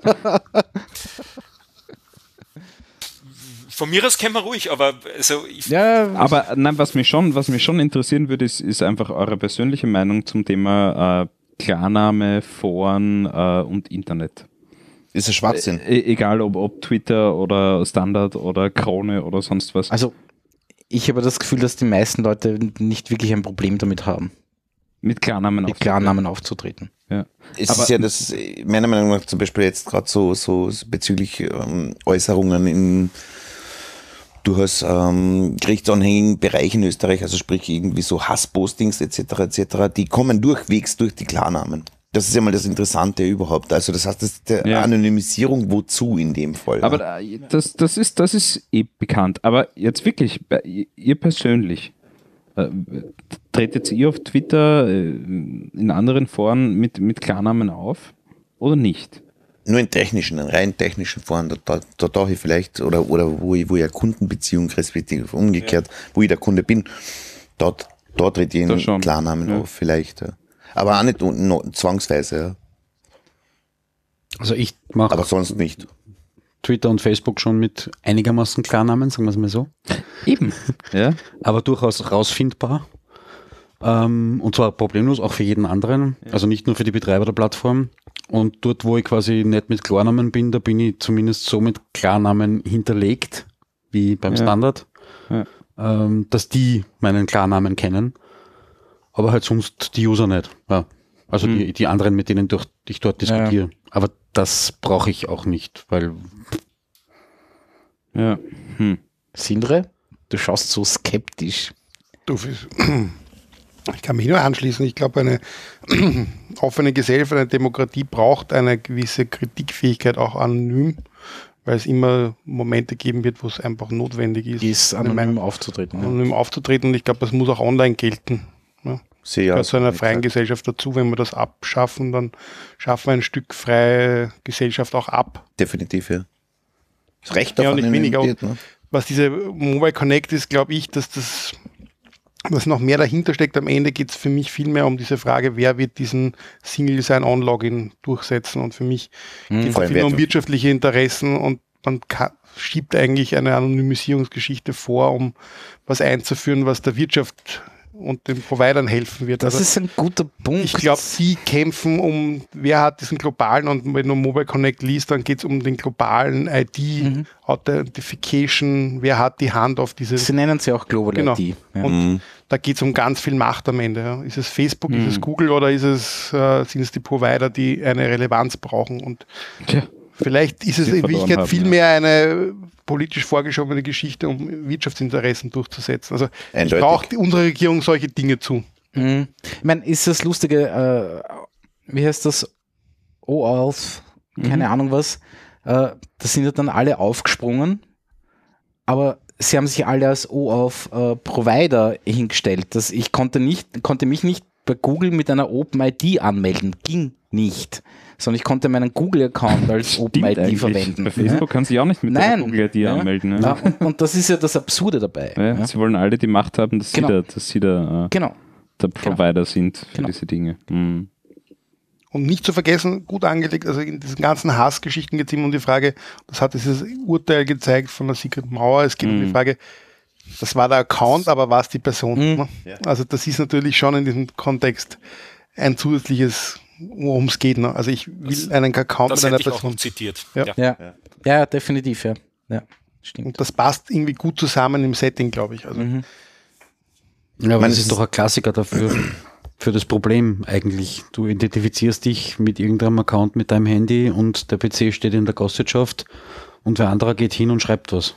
Von mir aus können wir ruhig, aber also ich, Ja, Aber nein, was mich schon interessieren würde, ist einfach eure persönliche Meinung zum Thema Klarname, Foren und Internet. Ist ein Schwachsinn. Egal ob Twitter oder Standard oder Krone oder sonst was. also ich habe das Gefühl, dass die meisten Leute nicht wirklich ein Problem damit haben, Mit Klarnamen mit Klarnamen aufzutreten. Ja. Es ist ja das, meiner Meinung nach zum Beispiel jetzt gerade so bezüglich Äußerungen in durchaus gerichtsanhängigen Bereichen in Österreich, also sprich irgendwie so Hasspostings etc., die kommen durchwegs durch die Klarnamen. Das ist ja mal das Interessante überhaupt. Also das heißt, das ist der Anonymisierung wozu in dem Fall. Aber das ist eh bekannt. Aber jetzt wirklich, ihr persönlich, tretet ihr auf Twitter in anderen Foren mit Klarnamen auf oder nicht? Nur in rein technischen Foren, da tauche ich vielleicht, oder wo ich eine Kundenbeziehung respektive umgekehrt, wo ich der Kunde bin, dort tritt ich in Klarnamen auf, vielleicht. Ja. Aber auch nicht zwangsweise. Ja. Also ich mache aber sonst nicht. Twitter und Facebook schon mit einigermaßen Klarnamen, sagen wir es mal so. Eben. Ja. Aber durchaus rausfindbar. Und zwar problemlos, auch für jeden anderen. Ja. Also nicht nur für die Betreiber der Plattform. Und dort, wo ich quasi nicht mit Klarnamen bin, da bin ich zumindest so mit Klarnamen hinterlegt, wie beim Standard, dass die meinen Klarnamen kennen. Aber halt sonst die User nicht. Ja. Also die anderen, mit denen ich dort diskutiere. Ja. Aber das brauche ich auch nicht, weil... Ja. Sindre, du schaust so skeptisch. Ich kann mich nur anschließen. Ich glaube, eine offene Gesellschaft, eine Demokratie braucht eine gewisse Kritikfähigkeit auch anonym, weil es immer Momente geben wird, wo es einfach notwendig ist, anonym aufzutreten. Anonym aufzutreten, und ich glaube, das muss auch online gelten. Ja. Gehört zu einer freien Gesellschaft dazu. Wenn wir das abschaffen, dann schaffen wir ein Stück freie Gesellschaft auch ab. Definitiv, ja. Das Recht auf nicht weniger. Ne? Was diese Mobile Connect ist, glaube ich, dass was noch mehr dahinter steckt. Am Ende geht es für mich viel mehr um diese Frage, wer wird diesen Single Sign-On-Login durchsetzen, und für mich geht es viel um wirtschaftliche Interessen, und man schiebt eigentlich eine Anonymisierungsgeschichte vor, um was einzuführen, was der Wirtschaft und den Providern helfen wird. Das ist ein guter Punkt. Ich glaube, sie kämpfen um, wer hat diesen globalen, und wenn du Mobile Connect liest, dann geht es um den globalen ID, Authentification, wer hat die Hand auf dieses... Sie nennen sie auch Global ID. Ja. Und da geht es um ganz viel Macht am Ende. Ja. Ist es Facebook, ist es Google, oder sind es die Provider, die eine Relevanz brauchen? Und vielleicht ist es in Wirklichkeit vielmehr eine politisch vorgeschobene Geschichte, um Wirtschaftsinteressen durchzusetzen. Also braucht unsere Regierung solche Dinge zu. Ich meine, ist das Lustige, wie heißt das? OAuth, keine Ahnung was. Da sind ja dann alle aufgesprungen, aber sie haben sich alle als OAuth Provider hingestellt. Ich konnte mich nicht bei Google mit einer OpenID anmelden. Ging nicht. Sondern ich konnte meinen Google-Account als OpenID verwenden. Bei Facebook kann sich auch nicht mit der Google-ID anmelden. Ja. Und das ist ja das Absurde dabei. Ja. Sie wollen alle die Macht haben, dass sie der Provider sind für diese Dinge. Und nicht zu vergessen, gut angelegt, also in diesen ganzen Hassgeschichten geht es immer um die Frage, das hat dieses Urteil gezeigt von der Sigrid Mauer, es geht um die Frage, das war der Account, aber war es die Person? Ne? Ja. Also das ist natürlich schon in diesem Kontext ein zusätzliches, worum es geht. Ne? Also ich will einen Account mit einer Person. Auch zitiert. Ja, definitiv, ja. Stimmt. Und das passt irgendwie gut zusammen im Setting, glaube ich. Also. Ja, aber das ist doch ein Klassiker dafür, für das Problem eigentlich. Du identifizierst dich mit irgendeinem Account mit deinem Handy und der PC steht in der Gastwirtschaft und wer anderer geht hin und schreibt was.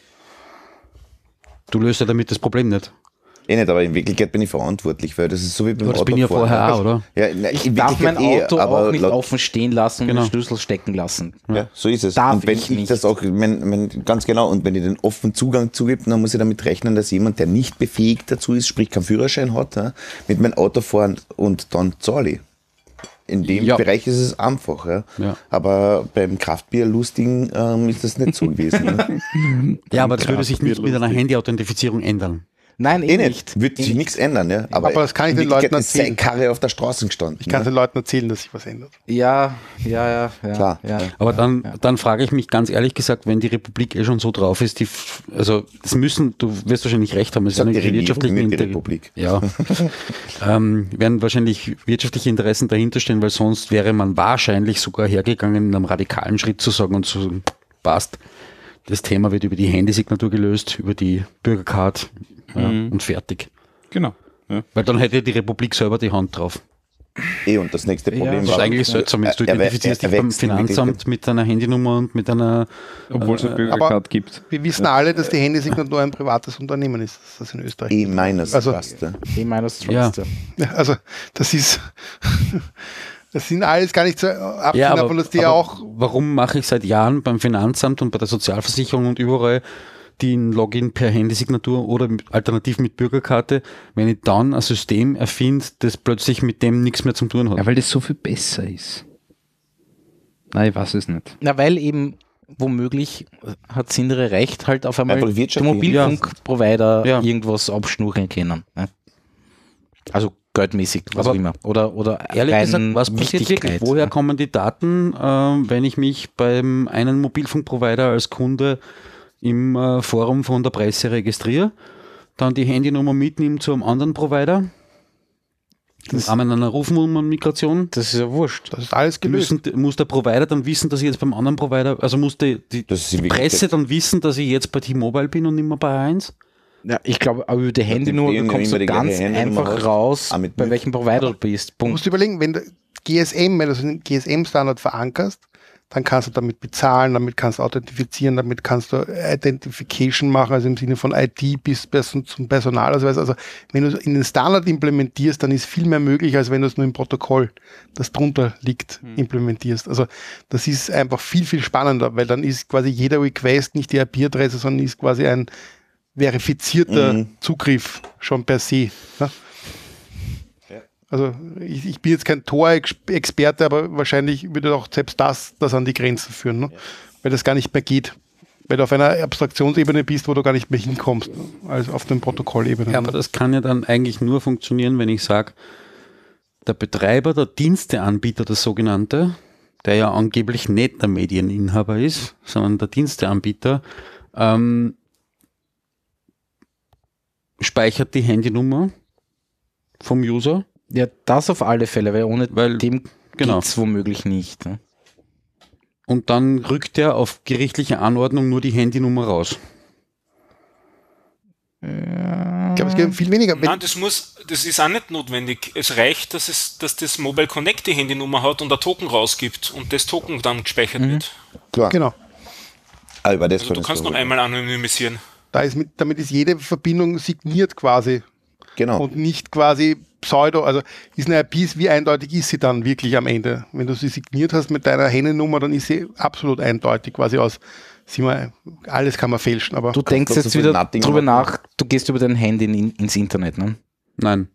Du löst ja damit das Problem nicht. Nicht, aber in Wirklichkeit bin ich verantwortlich, weil das ist so wie beim Auto. Das bin ich ja vorher auch, oder? Ja, ich darf mein Auto auch nicht offen stehen lassen und den Schlüssel stecken lassen. Ja, so ist es. Und wenn ich das auch, ganz genau, und wenn ich den offenen Zugang zugebe, dann muss ich damit rechnen, dass jemand, der nicht befähigt dazu ist, sprich keinen Führerschein hat, mit meinem Auto fahren und dann zahle ich. In dem Bereich ist es einfach, ja. Aber beim Kraftbier-Lustigen ist das nicht so gewesen. Ne? Ja, aber das würde sich nicht mit einer Handy-Authentifizierung ändern. Nein, nicht. Wird sich nichts ändern, ja. Aber das kann ich den Leuten erzählen. Ist Karre auf der Straße gestanden. Ich kann den Leuten erzählen, dass sich was ändert. Ja. Klar. Ja. Aber dann frage ich mich ganz ehrlich gesagt, wenn die Republik schon so drauf ist, du wirst wahrscheinlich recht haben, es ist eine wirtschaftliche Republik. Ja. Werden wahrscheinlich wirtschaftliche Interessen dahinter stehen, weil sonst wäre man wahrscheinlich sogar hergegangen, in einem radikalen Schritt zu sagen und zu sagen, passt. Das Thema wird über die Handysignatur gelöst, über die Bürgercard und fertig. Genau. Ja. Weil dann hätte die Republik selber die Hand drauf. Und das nächste Problem Das ist eigentlich seltsam, jetzt du identifizierst dich beim Finanzamt mit deiner Handynummer und mit einer... Obwohl es eine Bürgercard gibt. Wir wissen alle, dass die Handysignatur ein privates Unternehmen ist, das in Österreich. E-Trust. Ja, also das ist... Das sind alles gar nicht so abgesehen davon, dass die auch... Warum mache ich seit Jahren beim Finanzamt und bei der Sozialversicherung und überall den Login per Handysignatur oder alternativ mit Bürgerkarte, wenn ich dann ein System erfinde, das plötzlich mit dem nichts mehr zu tun hat? Ja, weil das so viel besser ist. Nein, ich weiß es nicht. Na, weil eben womöglich hat Sindre recht, halt auf einmal Einfach der wirtschaftlich. Mobilfunkprovider Ja. irgendwas abschnurren können. Ne? Also geldmäßig, was auch immer. Oder Ehrlich rein gesagt, was passiert Wichtigkeit, wirklich? Woher ne? kommen die Daten, wenn ich mich beim einen Mobilfunkprovider als Kunde im Forum von der Presse registriere, dann die Handynummer mitnehme zu einem anderen Provider, im Rahmen einer Rufnummernmigration? Das ist ja wurscht. Das ist alles gelöst. Muss der Provider dann wissen, dass ich jetzt beim anderen Provider, also muss die Das ist in Wirklichkeit- Presse dann wissen, dass ich jetzt bei T-Mobile bin und nicht mehr bei 1? Ja, ich glaube, aber über die Handynummer die bekommst immer du die gleiche ganz Handynummer einfach hast. raus, Ah, mit- bei welchem Provider du bist. Du musst überlegen, wenn du GSM, wenn du so einen GSM-Standard verankerst, dann kannst du damit bezahlen, damit kannst du authentifizieren, damit kannst du Identification machen, also im Sinne von IT bis zum Personalausweis. Also wenn du es in den Standard implementierst, dann ist viel mehr möglich, als wenn du es nur im Protokoll, das drunter liegt, implementierst. Also das ist einfach viel, viel spannender, weil dann ist quasi jeder Request nicht die IP-Adresse, sondern ist quasi ein verifizierter Zugriff schon per se. Ne? Also ich bin jetzt kein Tor-Experte, aber wahrscheinlich würde auch selbst das an die Grenzen führen, ne? Weil das gar nicht mehr geht. Weil du auf einer Abstraktionsebene bist, wo du gar nicht mehr hinkommst, als auf den Protokollebene. Ja, aber das kann ja dann eigentlich nur funktionieren, wenn ich sage, der Betreiber, der Diensteanbieter, der sogenannte, der ja angeblich nicht der Medieninhaber ist, sondern der Diensteanbieter, speichert die Handynummer vom User. Ja, das auf alle Fälle, weil ohne dem genau. geht's womöglich nicht. Ne? Und dann rückt er auf gerichtliche Anordnung nur die Handynummer raus. Ich glaube, es geht um viel weniger. Nein, das ist auch nicht notwendig. Es reicht, dass das Mobile Connect die Handynummer hat und ein Token rausgibt und das Token dann gespeichert wird. Klar. Genau. Aber über das Also du kannst noch einmal anonymisieren. Damit ist jede Verbindung signiert quasi Genau. und nicht quasi Pseudo. Also ist eine IP, wie eindeutig ist sie dann wirklich am Ende? Wenn du sie signiert hast mit deiner Handynummer, dann ist sie absolut eindeutig quasi aus. Alles kann man fälschen, aber Du denkst das jetzt so wieder Nothing drüber machen. nach, du gehst über dein Handy ins Internet, ne? Nein.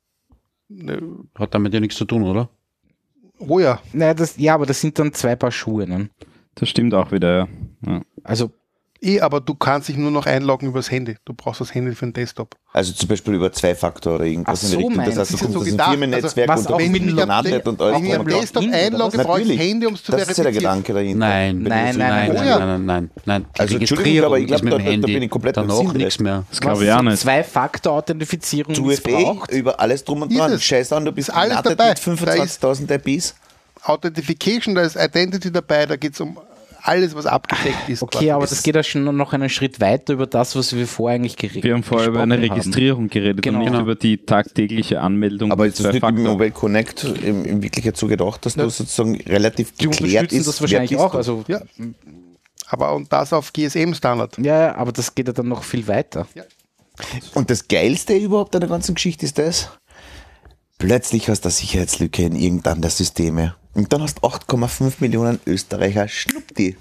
Hat damit ja nichts zu tun, oder? oh ja, Naja, aber das sind dann zwei Paar Schuhe, ne? Das stimmt auch wieder, ja. Also, aber du kannst dich nur noch einloggen übers Handy. Du brauchst das Handy für den Desktop. Also zum Beispiel über Zwei-Faktor oder irgendwas Ach so, in der Richtung. Das meinst heißt, du, du ist ja kommst so aus dem gedacht. Firmennetzwerk Also, und was du auch bist mit im dem Internet und alles. Wenn ich am Desktop einlogge, brauche ich das Handy, um es zu Das ist ja der verifizieren. Gedanke dahinter. Nein. Nein. Die Also, Entschuldigung, aber ich Registrierung glaub, ist mit da dem bin Handy ich komplett danach beim Sinn nichts mehr. Das glaube ich auch nicht. Zwei-Faktor-Authentifizierung 2FA missbraucht. über alles drum und Ist dran. es. Scheiß an, du bist Ist alles genattet dabei. mit 25.000 IPs. Authentification, da ist Identity dabei, da geht es um alles, was abgedeckt ist. Okay, aber das geht ja schon noch einen Schritt weiter über das, was wir vorher eigentlich geredet haben. Wir haben vorher über eine gesprochen haben. Registrierung geredet Genau. und nicht über die tagtägliche Anmeldung. Aber mit ist das nicht im Zwei-Faktor. Mobile Connect in Wirklichkeit so gedacht, dass du sozusagen relativ Die geklärt unterstützen ist, das wahrscheinlich wer bist auch. du? Also, Ja. Aber und das auf GSM-Standard. ja, aber das geht ja dann noch viel weiter. Und das Geilste überhaupt an der ganzen Geschichte ist das, plötzlich hast du eine Sicherheitslücke in irgendeinem der Systeme. Und dann hast du 8,5 Millionen Österreicher, schnuppdi.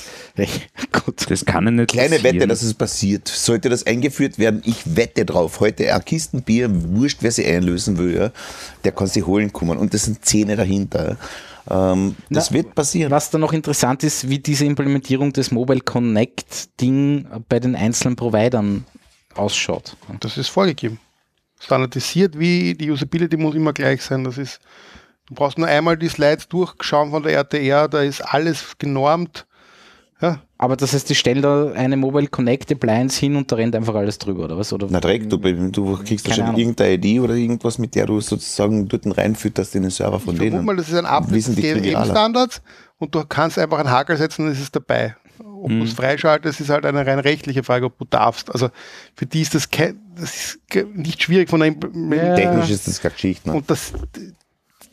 Gut. Das kann ja nicht Kleine passieren. Wette, dass es passiert. Sollte das eingeführt werden, ich wette drauf. Heute ein Kistenbier, wurscht, wer sie einlösen will, ja, der kann sie holen kommen. Und das sind Zähne dahinter. Das wird passieren. Was dann noch interessant ist, wie diese Implementierung des Mobile Connect Ding bei den einzelnen Providern ausschaut. Das ist vorgegeben. Standardisiert, wie die Usability muss immer gleich sein. Das ist, du brauchst nur einmal die Slides durchschauen von der RTR, da ist alles genormt. Ja, Aber das heißt, die stellen da eine Mobile Connect Appliance hin und da rennt einfach alles drüber, oder was? Oder? Na direkt, du kriegst Keine wahrscheinlich Ahnung. irgendeine ID oder irgendwas, mit der du sozusagen dort reinfütterst in den Server von ich vermute denen. mal, das ist ein Update des Wesentlich trivialer. GSM-Standards und du kannst einfach einen Haken setzen und es ist dabei. Ob du es freischaltest, ist halt eine rein rechtliche Frage, ob du darfst. Also für die ist das ist nicht schwierig von der Technisch ist das keine Geschichte. Ne? Und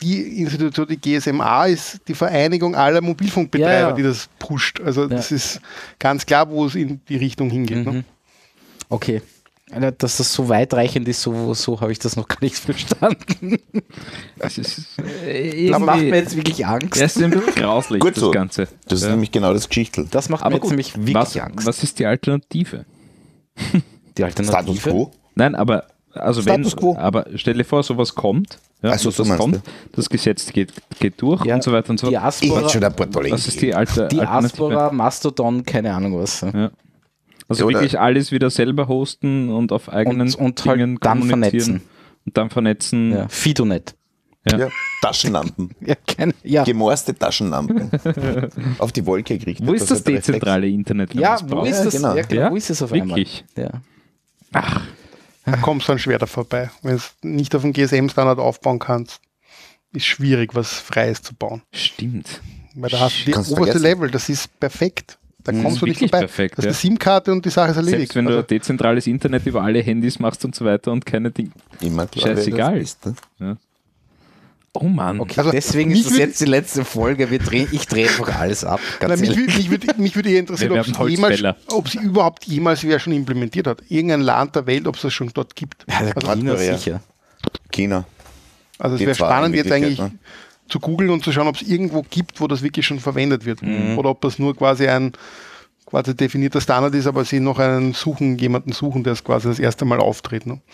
die Institution, die GSMA, ist die Vereinigung aller Mobilfunkbetreiber, Ja, ja. die das pusht. Also das ist ganz klar, wo es in die Richtung hingeht. Ne? Okay. Dass das so weitreichend ist, so habe ich das noch gar nicht verstanden. Das ist Das macht mir jetzt wirklich Angst. erst ein bisschen grauslich, Gut das so. Ganze. Das ist Ja. nämlich genau das Geschichtel. Das macht Aber mir jetzt gut, nämlich wirklich Angst. was ist die Alternative? Die Alternative? Status Quo? Nein, aber also Status quo. aber stell dir vor, sowas kommt, ja, Ach so, und so das meinst kommt, das Gesetz geht durch Ja, und so weiter und so fort. Ich hatte Diaspora, schon ein paar tolle Was ist die alte Alternative? Diaspora, Mastodon, keine Ahnung was. Ja. Also Oder- wirklich alles wieder selber hosten und auf eigenen Und halt Dingen dann kommunizieren vernetzen. und dann vernetzen. Ja. Fidonet. Ja. Ja, Taschenlampen. Ja, Gemorste Taschenlampen. Auf die Wolke gerichtet. Wo ist das hat der Reflex. dezentrale Internet? wenn ja, man's wo braucht? ist das? genau. Ja, genau, Ja? wo ist es auf Wirklich? einmal? Ja. Da kommst du dann schwer da vorbei. Wenn du nicht auf dem GSM-Standard aufbauen kannst, ist schwierig, was Freies zu bauen. Stimmt. Weil da hast du die Kannst du oberste vergessen. Level, das ist perfekt. Da Das kommst ist du nicht wirklich vorbei. perfekt, das ist ja. eine SIM-Karte und die Sache ist erledigt. Selbst wenn du Also, dezentrales Internet über alle Handys machst und so weiter und keine Dinge. Immer klar, wer Scheißegal. das ist, ne? Oh Mann. Okay, Also, deswegen mich ist das würd- jetzt die letzte Folge. Ich drehe einfach alles ab. Ganz Nein, ehrlich. mich würde eher interessieren, Wir ob werden sie Holzfäller. überhaupt jemals wer schon implementiert hat. Irgendein Land der Welt, ob es das schon dort gibt. Ja, der China Nordkorea. sicher. China. Also es Die wäre zwei spannend, in jetzt eigentlich Wirklichkeit, zu googeln und zu schauen, ob es irgendwo gibt, wo das wirklich schon verwendet wird. Mhm. Oder ob das nur quasi ein quasi definierter Standard ist, aber sie noch jemanden suchen, der es quasi das erste Mal auftritt. Ne?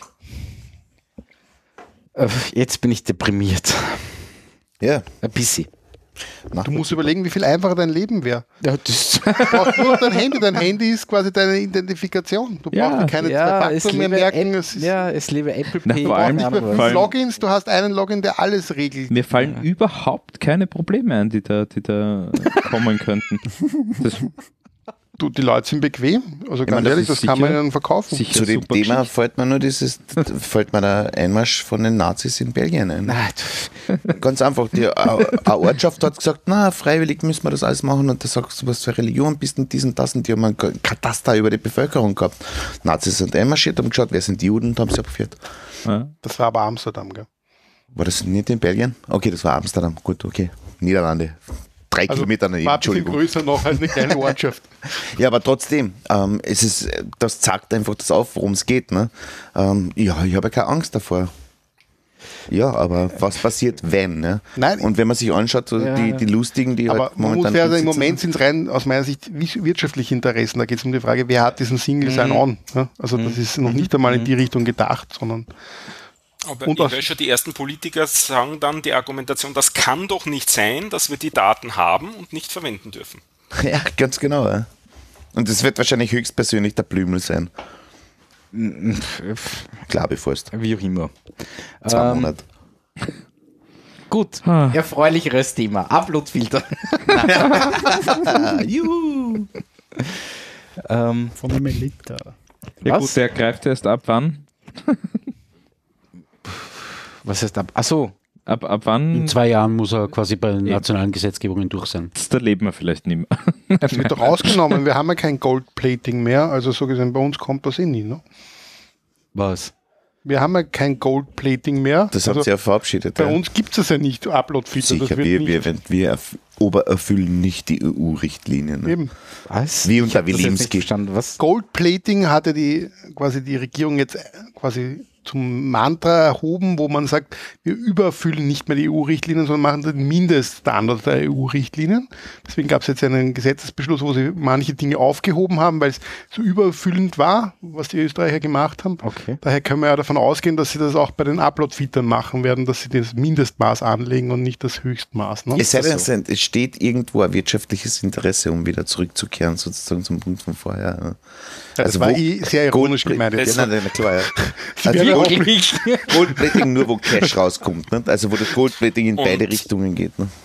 Jetzt bin ich deprimiert. Ja. Ein bisschen. Du musst überlegen, wie viel einfacher dein Leben wäre. Ja, das, Du brauchst nur noch dein Handy. Dein Handy ist quasi deine Identifikation. Du Ja, brauchst dir keine zwei Faktoren mehr merken. Es ist, es lebe Apple Na, Pay. vor allem- keine Ahnung was. vor allem- Logins, du hast einen Login, der alles regelt. Mir fallen überhaupt keine Probleme ein, die da kommen könnten. Das Die Leute sind bequem. Also ganz meine, ehrlich, das das ist kann man sicher- ihnen verkaufen. sicher Zu dem super Thema Geschichte. fällt mir der Einmarsch von den Nazis in Belgien ein. Nein, Ganz einfach, eine Ortschaft hat gesagt, na, freiwillig müssen wir das alles machen und da sagst du, was für Religion bist denn dies und das und die haben einen Kataster über die Bevölkerung gehabt. Nazis sind einmarschiert, haben geschaut, wer sind die Juden und haben sie abgeführt. Ja. Das war aber Amsterdam, gell? War das nicht in Belgien? Okay, das war Amsterdam. Gut, okay. Niederlande. 3 Kilometer daneben, war ein bisschen Entschuldigung. größer noch als eine kleine Ortschaft. Ja, aber trotzdem, das zeigt einfach das auf, worum es geht. Ne? Ja, ich habe ja keine Angst davor. Ja, aber was passiert, wenn? Ne? Nein. Und wenn man sich anschaut, so Ja. die Lustigen, die Aber halt man muss momentan ja sagen, im sitzen. Moment sind es rein aus meiner Sicht wirtschaftliche Interessen. Da geht es um die Frage, wer hat diesen Single Sign-On? Ja? Also das ist noch nicht einmal in die Richtung gedacht, sondern Aber Und ich aus- weiß schon, die ersten Politiker sagen dann die Argumentation, das kann doch nicht sein, dass wir die Daten haben und nicht verwenden dürfen. Ja, ganz genau. Ja. Und das wird wahrscheinlich höchstpersönlich der Blümel sein. Glaube ich fast. wie auch immer. 2 Monate. Gut, Ah. erfreulicheres Thema. Uploadfilter. Juhu. Von einem Liter. Ja Was? gut, der greift erst ab wann? Was heißt ab? Achso, Ab wann? In 2 Jahren muss er quasi bei den nationalen Gesetzgebungen durch sein. Da leben wir vielleicht nicht mehr. das wird doch ausgenommen. Wir haben ja kein Goldplating mehr. Also so gesehen, bei uns kommt das nie. Ne? Was? Wir haben ja kein Goldplating mehr. Das also habt ihr ja verabschiedet. bei ja. uns gibt es ja nicht, Upload-Filter. Das Sicher, wird wir obererfüllen nicht die EU-Richtlinien. Ne? eben. was? Wie Ich unter hab das jetzt nicht Wilimski. verstanden. Was? Goldplating hatte die Regierung jetzt quasi zum Mantra erhoben, wo man sagt, wir übererfüllen nicht mehr die EU-Richtlinien, sondern machen den Mindeststandard der EU-Richtlinien. Deswegen gab es jetzt einen Gesetzesbeschluss, wo sie manche Dinge aufgehoben haben, weil es so übererfüllend war, was die Österreicher gemacht haben. Okay. Daher können wir ja davon ausgehen, dass sie das auch bei den Upload-Filtern machen werden, dass sie das Mindestmaß anlegen und nicht das Höchstmaß. Ne? Es sei denn, das so? es steht irgendwo ein wirtschaftliches Interesse, um wieder zurückzukehren, sozusagen zum Punkt von vorher. Ne? Ja, das war sehr ironisch gemeint. Ja, nein, klar, ja. Also wäre auch- Goldplating nur, wo Cash rauskommt. Ne? Also wo das Goldplating in beide Richtungen geht. Ne?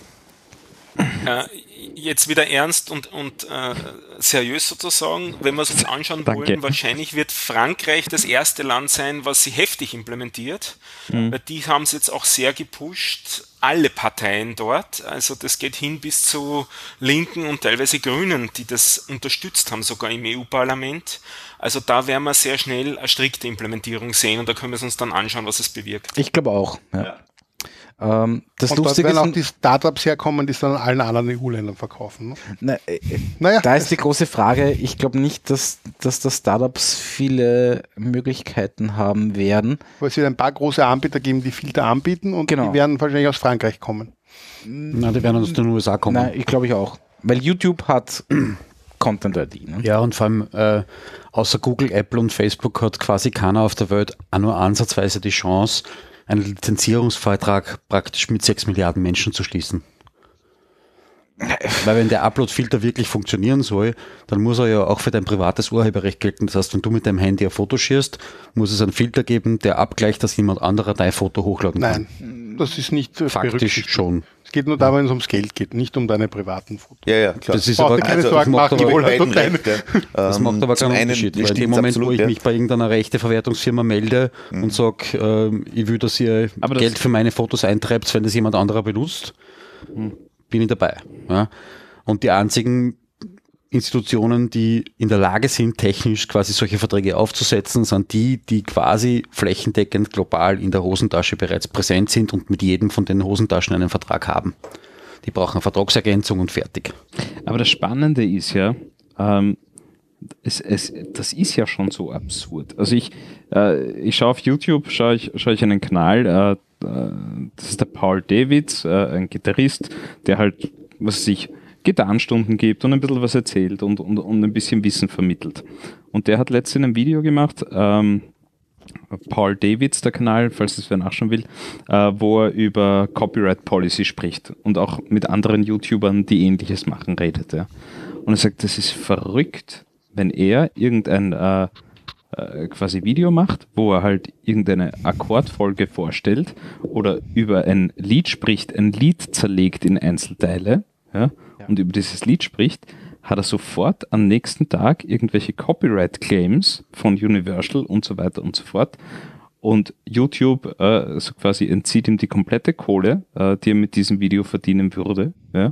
Jetzt wieder ernst und seriös sozusagen, wenn wir es uns anschauen Danke. wollen, wahrscheinlich wird Frankreich das erste Land sein, was sie heftig implementiert, weil die haben es jetzt auch sehr gepusht, alle Parteien dort, also das geht hin bis zu Linken und teilweise Grünen, die das unterstützt haben, sogar im EU-Parlament. Also da werden wir sehr schnell eine strikte Implementierung sehen und da können wir es uns dann anschauen, was es bewirkt. Ich glaube auch. Ja. Das Und dort Lustige werden ist, auch die Startups herkommen, die es dann in allen anderen EU-Ländern verkaufen. Ne? Naja, da ist die große Frage, ich glaube nicht, dass da Startups viele Möglichkeiten haben werden. Weil es wird ein paar große Anbieter geben, die Filter anbieten und Genau. die werden wahrscheinlich aus Frankreich kommen. Na, die werden aus den USA kommen. Nein, ich glaube ich auch. Weil YouTube hat Content-ID. Ne? Ja, und vor allem außer Google, Apple und Facebook hat quasi keiner auf der Welt auch nur ansatzweise die Chance, einen Lizenzierungsvertrag praktisch mit 6 Milliarden Menschen zu schließen. Weil wenn der Upload-Filter wirklich funktionieren soll, dann muss er ja auch für dein privates Urheberrecht gelten. Das heißt, wenn du mit deinem Handy ein Foto schierst, muss es einen Filter geben, der abgleicht, dass jemand anderer dein Foto hochladen kann. Nein, das ist nicht Faktisch berücksichtigt. schon. Es geht nur darum, wenn es ums Geld geht, nicht um deine privaten Fotos. Ja, klar. Das ist Braucht aber dir keine also, Sorgen das macht machen, aber Joel hat beiden dort deine. Rechte. Das macht aber Zum keinen einen Unterschied, weil in stimmt's dem Moment, wo absolut, ich ja. mich bei irgendeiner Rechteverwertungsfirma melde und sage, ich will, dass ihr Aber das- Geld für meine Fotos eintreibt, wenn das jemand anderer benutzt, bin ich dabei. Ja. Und die einzigen Institutionen, die in der Lage sind, technisch quasi solche Verträge aufzusetzen, sind die quasi flächendeckend global in der Hosentasche bereits präsent sind und mit jedem von den Hosentaschen einen Vertrag haben. Die brauchen eine Vertragsergänzung und fertig. Aber das Spannende ist ja, das ist ja schon so absurd. Also ich schaue auf YouTube, schaue ich einen Kanal, das ist der Paul Davids, ein Gitarrist, der halt, was weiß ich, Gitarrenstunden gibt und ein bisschen was erzählt und ein bisschen Wissen vermittelt. Und der hat letztens ein Video gemacht, Paul Davids, der Kanal, falls das wer nachschauen will, wo er über Copyright Policy spricht und auch mit anderen YouTubern, die Ähnliches machen, redet. Ja. Und er sagt, das ist verrückt, wenn er irgendein quasi Video macht, wo er halt irgendeine Akkordfolge vorstellt oder über ein Lied spricht, ein Lied zerlegt in Einzelteile, ja, und über dieses Lied spricht, hat er sofort am nächsten Tag irgendwelche Copyright-Claims von Universal und so weiter und so fort. Und YouTube so quasi entzieht ihm die komplette Kohle, die er mit diesem Video verdienen würde. Ja.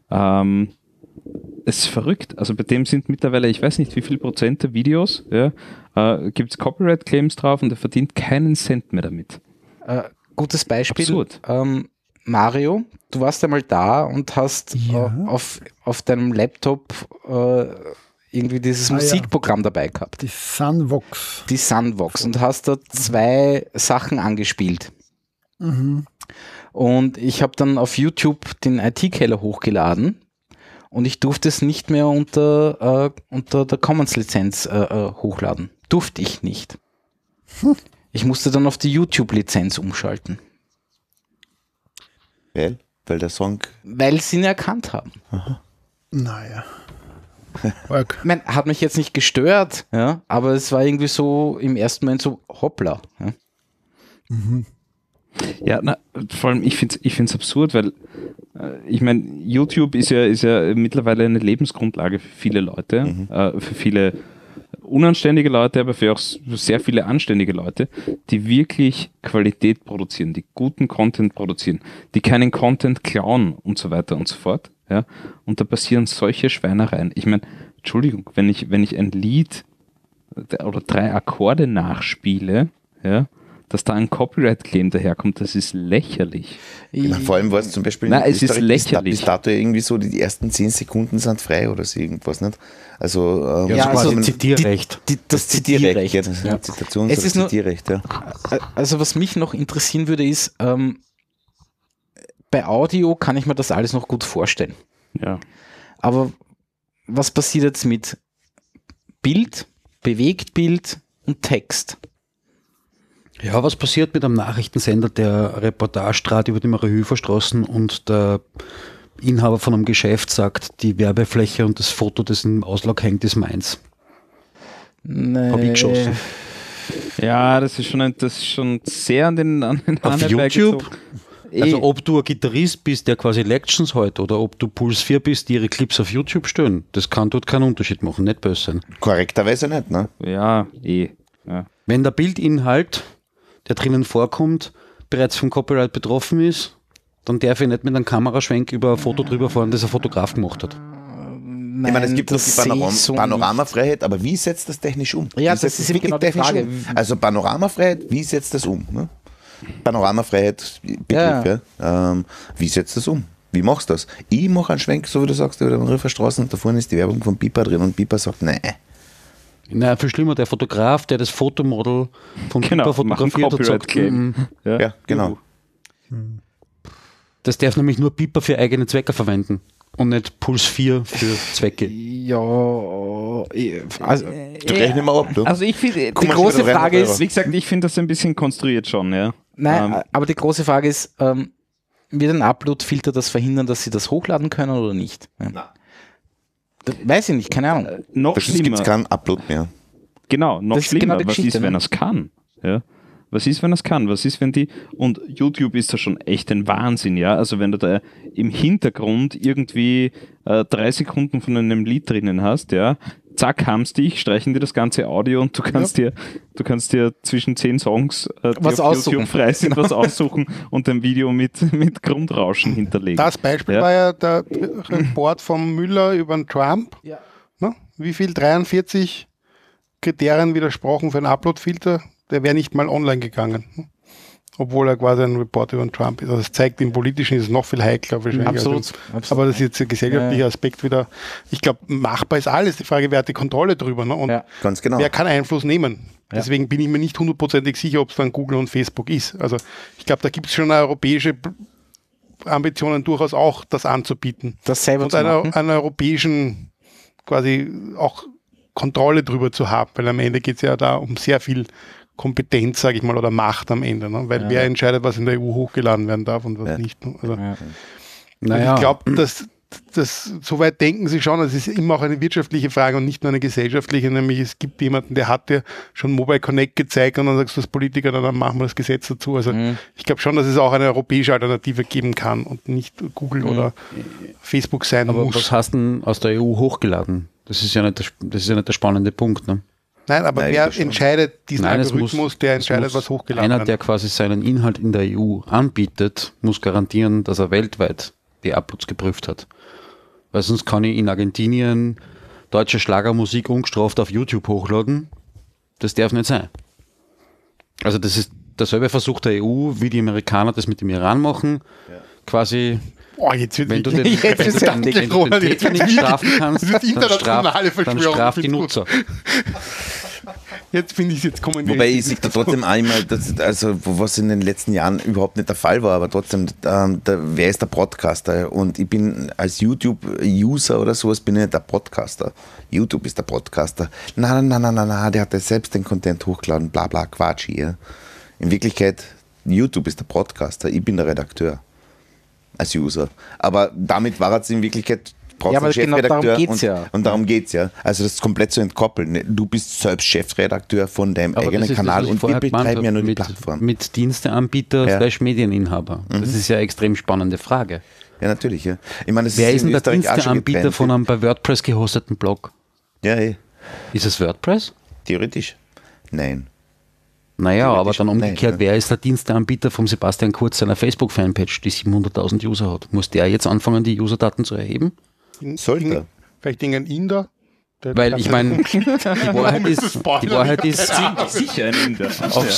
Es ist verrückt. Also bei dem sind mittlerweile, ich weiß nicht wie viel Prozent der Videos, ja, gibt es Copyright-Claims drauf und er verdient keinen Cent mehr damit. Gutes Beispiel. Absurd. Mario, du warst einmal da und hast auf deinem Laptop irgendwie dieses Musikprogramm dabei gehabt. Die Sunvox. Die Sunvox. Und hast da 2 Sachen angespielt. Und ich habe dann auf YouTube den IT-Keller hochgeladen und ich durfte es nicht mehr unter der Commons-Lizenz hochladen. Durfte ich nicht. Ich musste dann auf die YouTube-Lizenz umschalten. Weil der Song. Weil sie ihn erkannt haben. Naja. Ich meine, hat mich jetzt nicht gestört, ja, aber es war irgendwie so im ersten Moment so hoppla. Ja. Ja, vor allem ich finde es absurd, weil ich meine, YouTube ist ja mittlerweile eine Lebensgrundlage für viele Leute, für viele unanständige Leute, aber für auch sehr viele anständige Leute, die wirklich Qualität produzieren, die guten Content produzieren, die keinen Content klauen und so weiter und so fort. Ja? Und da passieren solche Schweinereien. Ich meine, Entschuldigung, wenn ich ein Lied oder 3 Akkorde nachspiele, ja, dass da ein Copyright-Claim daherkommt, das ist lächerlich. Ja, vor allem war es zum Beispiel Es ist lächerlich. bis dato irgendwie so, die ersten 10 Sekunden sind frei oder so irgendwas, nicht? Also, Ja, also das Zitierrecht. Das Zitierrecht. Ja, das Zitations- Es oder ist nur- Zitierrecht, ja. Also was mich noch interessieren würde ist, bei Audio kann ich mir das alles noch gut vorstellen. Ja. Aber was passiert jetzt mit Bild, Bewegtbild und Text? Ja, was passiert mit einem Nachrichtensender, der Reportage trat über die Mariahilferstraßen und der Inhaber von einem Geschäft sagt, die Werbefläche und das Foto, das im Auslag hängt, ist meins. Hab ich geschossen. Ja, das ist schon sehr an den Auf Hahn YouTube? herbeigezogen. Also ob du ein Gitarrist bist, der quasi Lections hält, oder ob du Puls 4 bist, die ihre Clips auf YouTube stellen, das kann dort keinen Unterschied machen, nicht böse sein. Korrekterweise nicht, ne? Ja, Ja. Wenn der Bildinhalt, der drinnen vorkommt, bereits vom Copyright betroffen ist, dann darf ich nicht mit einem Kameraschwenk über ein Foto drüber fahren, das ein Fotograf gemacht hat. Ich meine, es gibt noch das die sehe ich so Panoramafreiheit, aber wie setzt das technisch um? Ja, Wie das setzt ist eben wirklich genau die technisch Frage. Um? Also Panoramafreiheit, wie setzt das um? Ne? Panoramafreiheit Begriff. Ja. Wie setzt du das um? Wie machst du das? Ich mache einen Schwenk, so wie du sagst, über den Rifferstraßen und da vorne ist die Werbung von Piper drin und Piper sagt, nein. Na, viel schlimmer, der Fotograf, der das Fotomodel von Piper fotografiert hat, sagt, ja, genau. Das darf nämlich nur Piper für eigene Zwecke verwenden und nicht Puls 4 für Zwecke. Ja, also, Du rechnest mal ab, du. Also ich finde, die große Frage ist, wie gesagt, ich finde das ein bisschen konstruiert schon, ja. nein, aber die große Frage ist, wird ein Upload-Filter das verhindern, dass sie das hochladen können oder nicht? Ja. Nein. Das weiß ich nicht, keine Ahnung. Noch Gibt es schlimmer. keinen Upload mehr. Genau, noch Das ist schlimmer. genau die Was Geschichte, ist, wenn ne? er es kann? Ja? Was ist, wenn er es kann? Was ist, wenn die... Und YouTube ist da schon echt ein Wahnsinn, ja? Also wenn du da im Hintergrund irgendwie 3 Sekunden von einem Lied drinnen hast, ja, zack, haben's dich, streichen dir das ganze Audio und du kannst dir zwischen 10 Songs, die Was auf aussuchen. YouTube frei sind, was aussuchen und ein Video mit Grundrauschen hinterlegen. Das Beispiel Ja. war ja der Report von Müller über den Trump. Ja. Ne? Wie viel? 43 Kriterien widersprochen für einen Upload-Filter. Der wäre nicht mal online gegangen. Obwohl er quasi ein Report über den Trump ist. Also das zeigt, im Politischen ist es noch viel heikler wahrscheinlich. Absolut. Aber das ist jetzt der gesellschaftliche Aspekt wieder. Ich glaube, machbar ist alles. Die Frage, wer hat die Kontrolle drüber? Ne? Und Ja. Ganz genau. wer kann Einfluss nehmen? Ja. Deswegen bin ich mir nicht hundertprozentig sicher, ob es dann Google und Facebook ist. Also ich glaube, da gibt es schon europäische Ambitionen durchaus auch, das anzubieten. Das selber Und zu machen. einer europäischen quasi auch Kontrolle drüber zu haben, weil am Ende geht es ja da um sehr viel Kompetenz, sage ich mal, oder Macht am Ende. Ne? Weil wer entscheidet, was in der EU hochgeladen werden darf und was nicht. Ne? Also, Naja, ich glaube, dass so weit denken sie schon, es ist immer auch eine wirtschaftliche Frage und nicht nur eine gesellschaftliche, nämlich es gibt jemanden, der hat dir schon Mobile Connect gezeigt und dann sagst du als Politiker, dann machen wir das Gesetz dazu. Also ich glaube schon, dass es auch eine europäische Alternative geben kann und nicht Google oder Facebook sein aber muss. was hast du denn aus der EU hochgeladen? Das ist ja nicht der spannende Punkt. Ne? Nein, aber Nein, wer das schon. entscheidet diesen Nein, Algorithmus, der entscheidet, was hochgeladen Einer, wird? der quasi seinen Inhalt in der EU anbietet, muss garantieren, dass er weltweit die Uploads geprüft hat. Weil sonst kann ich in Argentinien deutsche Schlagermusik ungestraft auf YouTube hochladen. Das darf nicht sein. Also das ist derselbe Versuch der EU, wie die Amerikaner das mit dem Iran machen. Quasi, Oh, jetzt wird wenn du den, jetzt wenn ist du den, endlich wenn du den Roland, Täter nicht strafen kannst, das ist internationale dann Verschwörung. straf die Nutzer. Jetzt finde ich es jetzt kommen. Wobei ich sehe da trotzdem einmal, also was in den letzten Jahren überhaupt nicht der Fall war, aber trotzdem, wer ist der Podcaster? Und ich bin als YouTube-User oder sowas, bin ich nicht der Podcaster. YouTube ist der Podcaster. Nein, der hat ja selbst den Content hochgeladen, bla bla, Quatsch hier. In Wirklichkeit, YouTube ist der Podcaster, ich bin der Redakteur. Als User. Aber damit war es in Wirklichkeit, brauchst Ja, du einen aber genau Chefredakteur darum geht's ja. und darum geht es ja. Also das ist komplett zu entkoppeln. Du bist selbst Chefredakteur von deinem Aber eigenen das ist Kanal das, was ich und wir vorher gemeint betreiben ja habe, nur die mit, Plattform. mit Diensteanbieter Ja. / Medieninhaber. Das ist ja eine extrem spannende Frage. Ja, natürlich. Ja. Ich meine, das Wer ist in denn der Österreich auch schon Diensteanbieter getrennt. von einem bei WordPress gehosteten Blog? Ja, Ist es WordPress? theoretisch. Nein. Naja, aber Theoretisch dann umgekehrt, nein, wer ist der Diensteanbieter vom Sebastian Kurz seiner Facebook-Fanpage, die 700.000 User hat? Muss der jetzt anfangen, die Userdaten zu erheben? Sollte. Vielleicht irgendein Inder. der- Weil ich meine, die Wahrheit ist, Sicher ein Inder.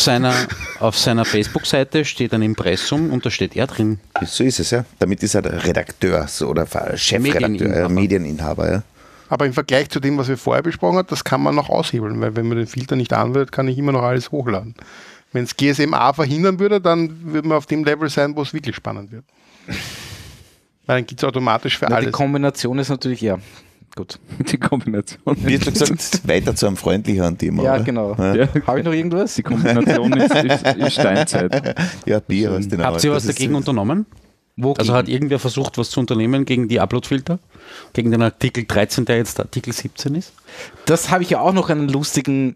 auf seiner Facebook-Seite steht ein Impressum und da steht er drin. So ist es, ja. Damit ist er der Redakteur so, oder Chefredakteur, Medieninhaber. Ja. Aber im Vergleich zu dem, was wir vorher besprochen haben, das kann man noch aushebeln, weil wenn man den Filter nicht anwendet, kann ich immer noch alles hochladen. Wenn es GSMA verhindern würde, dann würde man auf dem Level sein, wo es wirklich spannend wird. Weil dann gibt es automatisch für Die alles. Kombination ist natürlich, ja, gut. Die Kombination. Wie hast du gesagt, weiter zu einem freundlicheren Thema. Ja, oder? genau. Ja. Habe ich noch irgendwas? Die Kombination ist Steinzeit. Ja, Bier hast du noch. Habt ihr was Das ist- dagegen unternommen? Also hat irgendwer versucht, was zu unternehmen gegen die Uploadfilter? Gegen den Artikel 13, der jetzt Artikel 17 ist? Das habe ich ja auch noch einen lustigen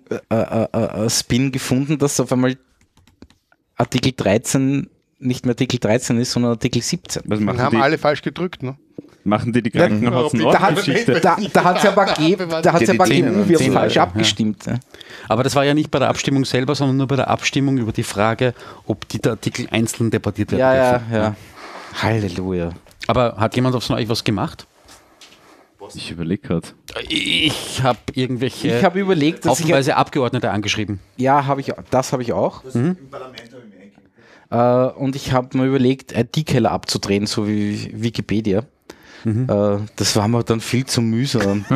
Spin gefunden, dass auf einmal Artikel 13 nicht mehr Artikel 13 ist, sondern Artikel 17. Was Dann machen haben die, alle falsch gedrückt. Ne? machen die Da Krankenhaus-Nord-Geschichte? hat es aber Die EU wird Zehn falsch Leute, abgestimmt. Ja. Aber das war ja nicht bei der Abstimmung selber, sondern nur bei der Abstimmung über die Frage, ob die Artikel einzeln debattiert werden Ja, dürfen. ja. Halleluja. Aber hat jemand von euch was gemacht? Ich überlege gerade. Ich habe irgendwelche Ich habe überlegt, dass ich haufenweise Abgeordnete angeschrieben. ja, das habe ich auch. und ich habe mir überlegt, IT-Keller abzudrehen, so wie Wikipedia. Das war mir dann viel zu mühsam.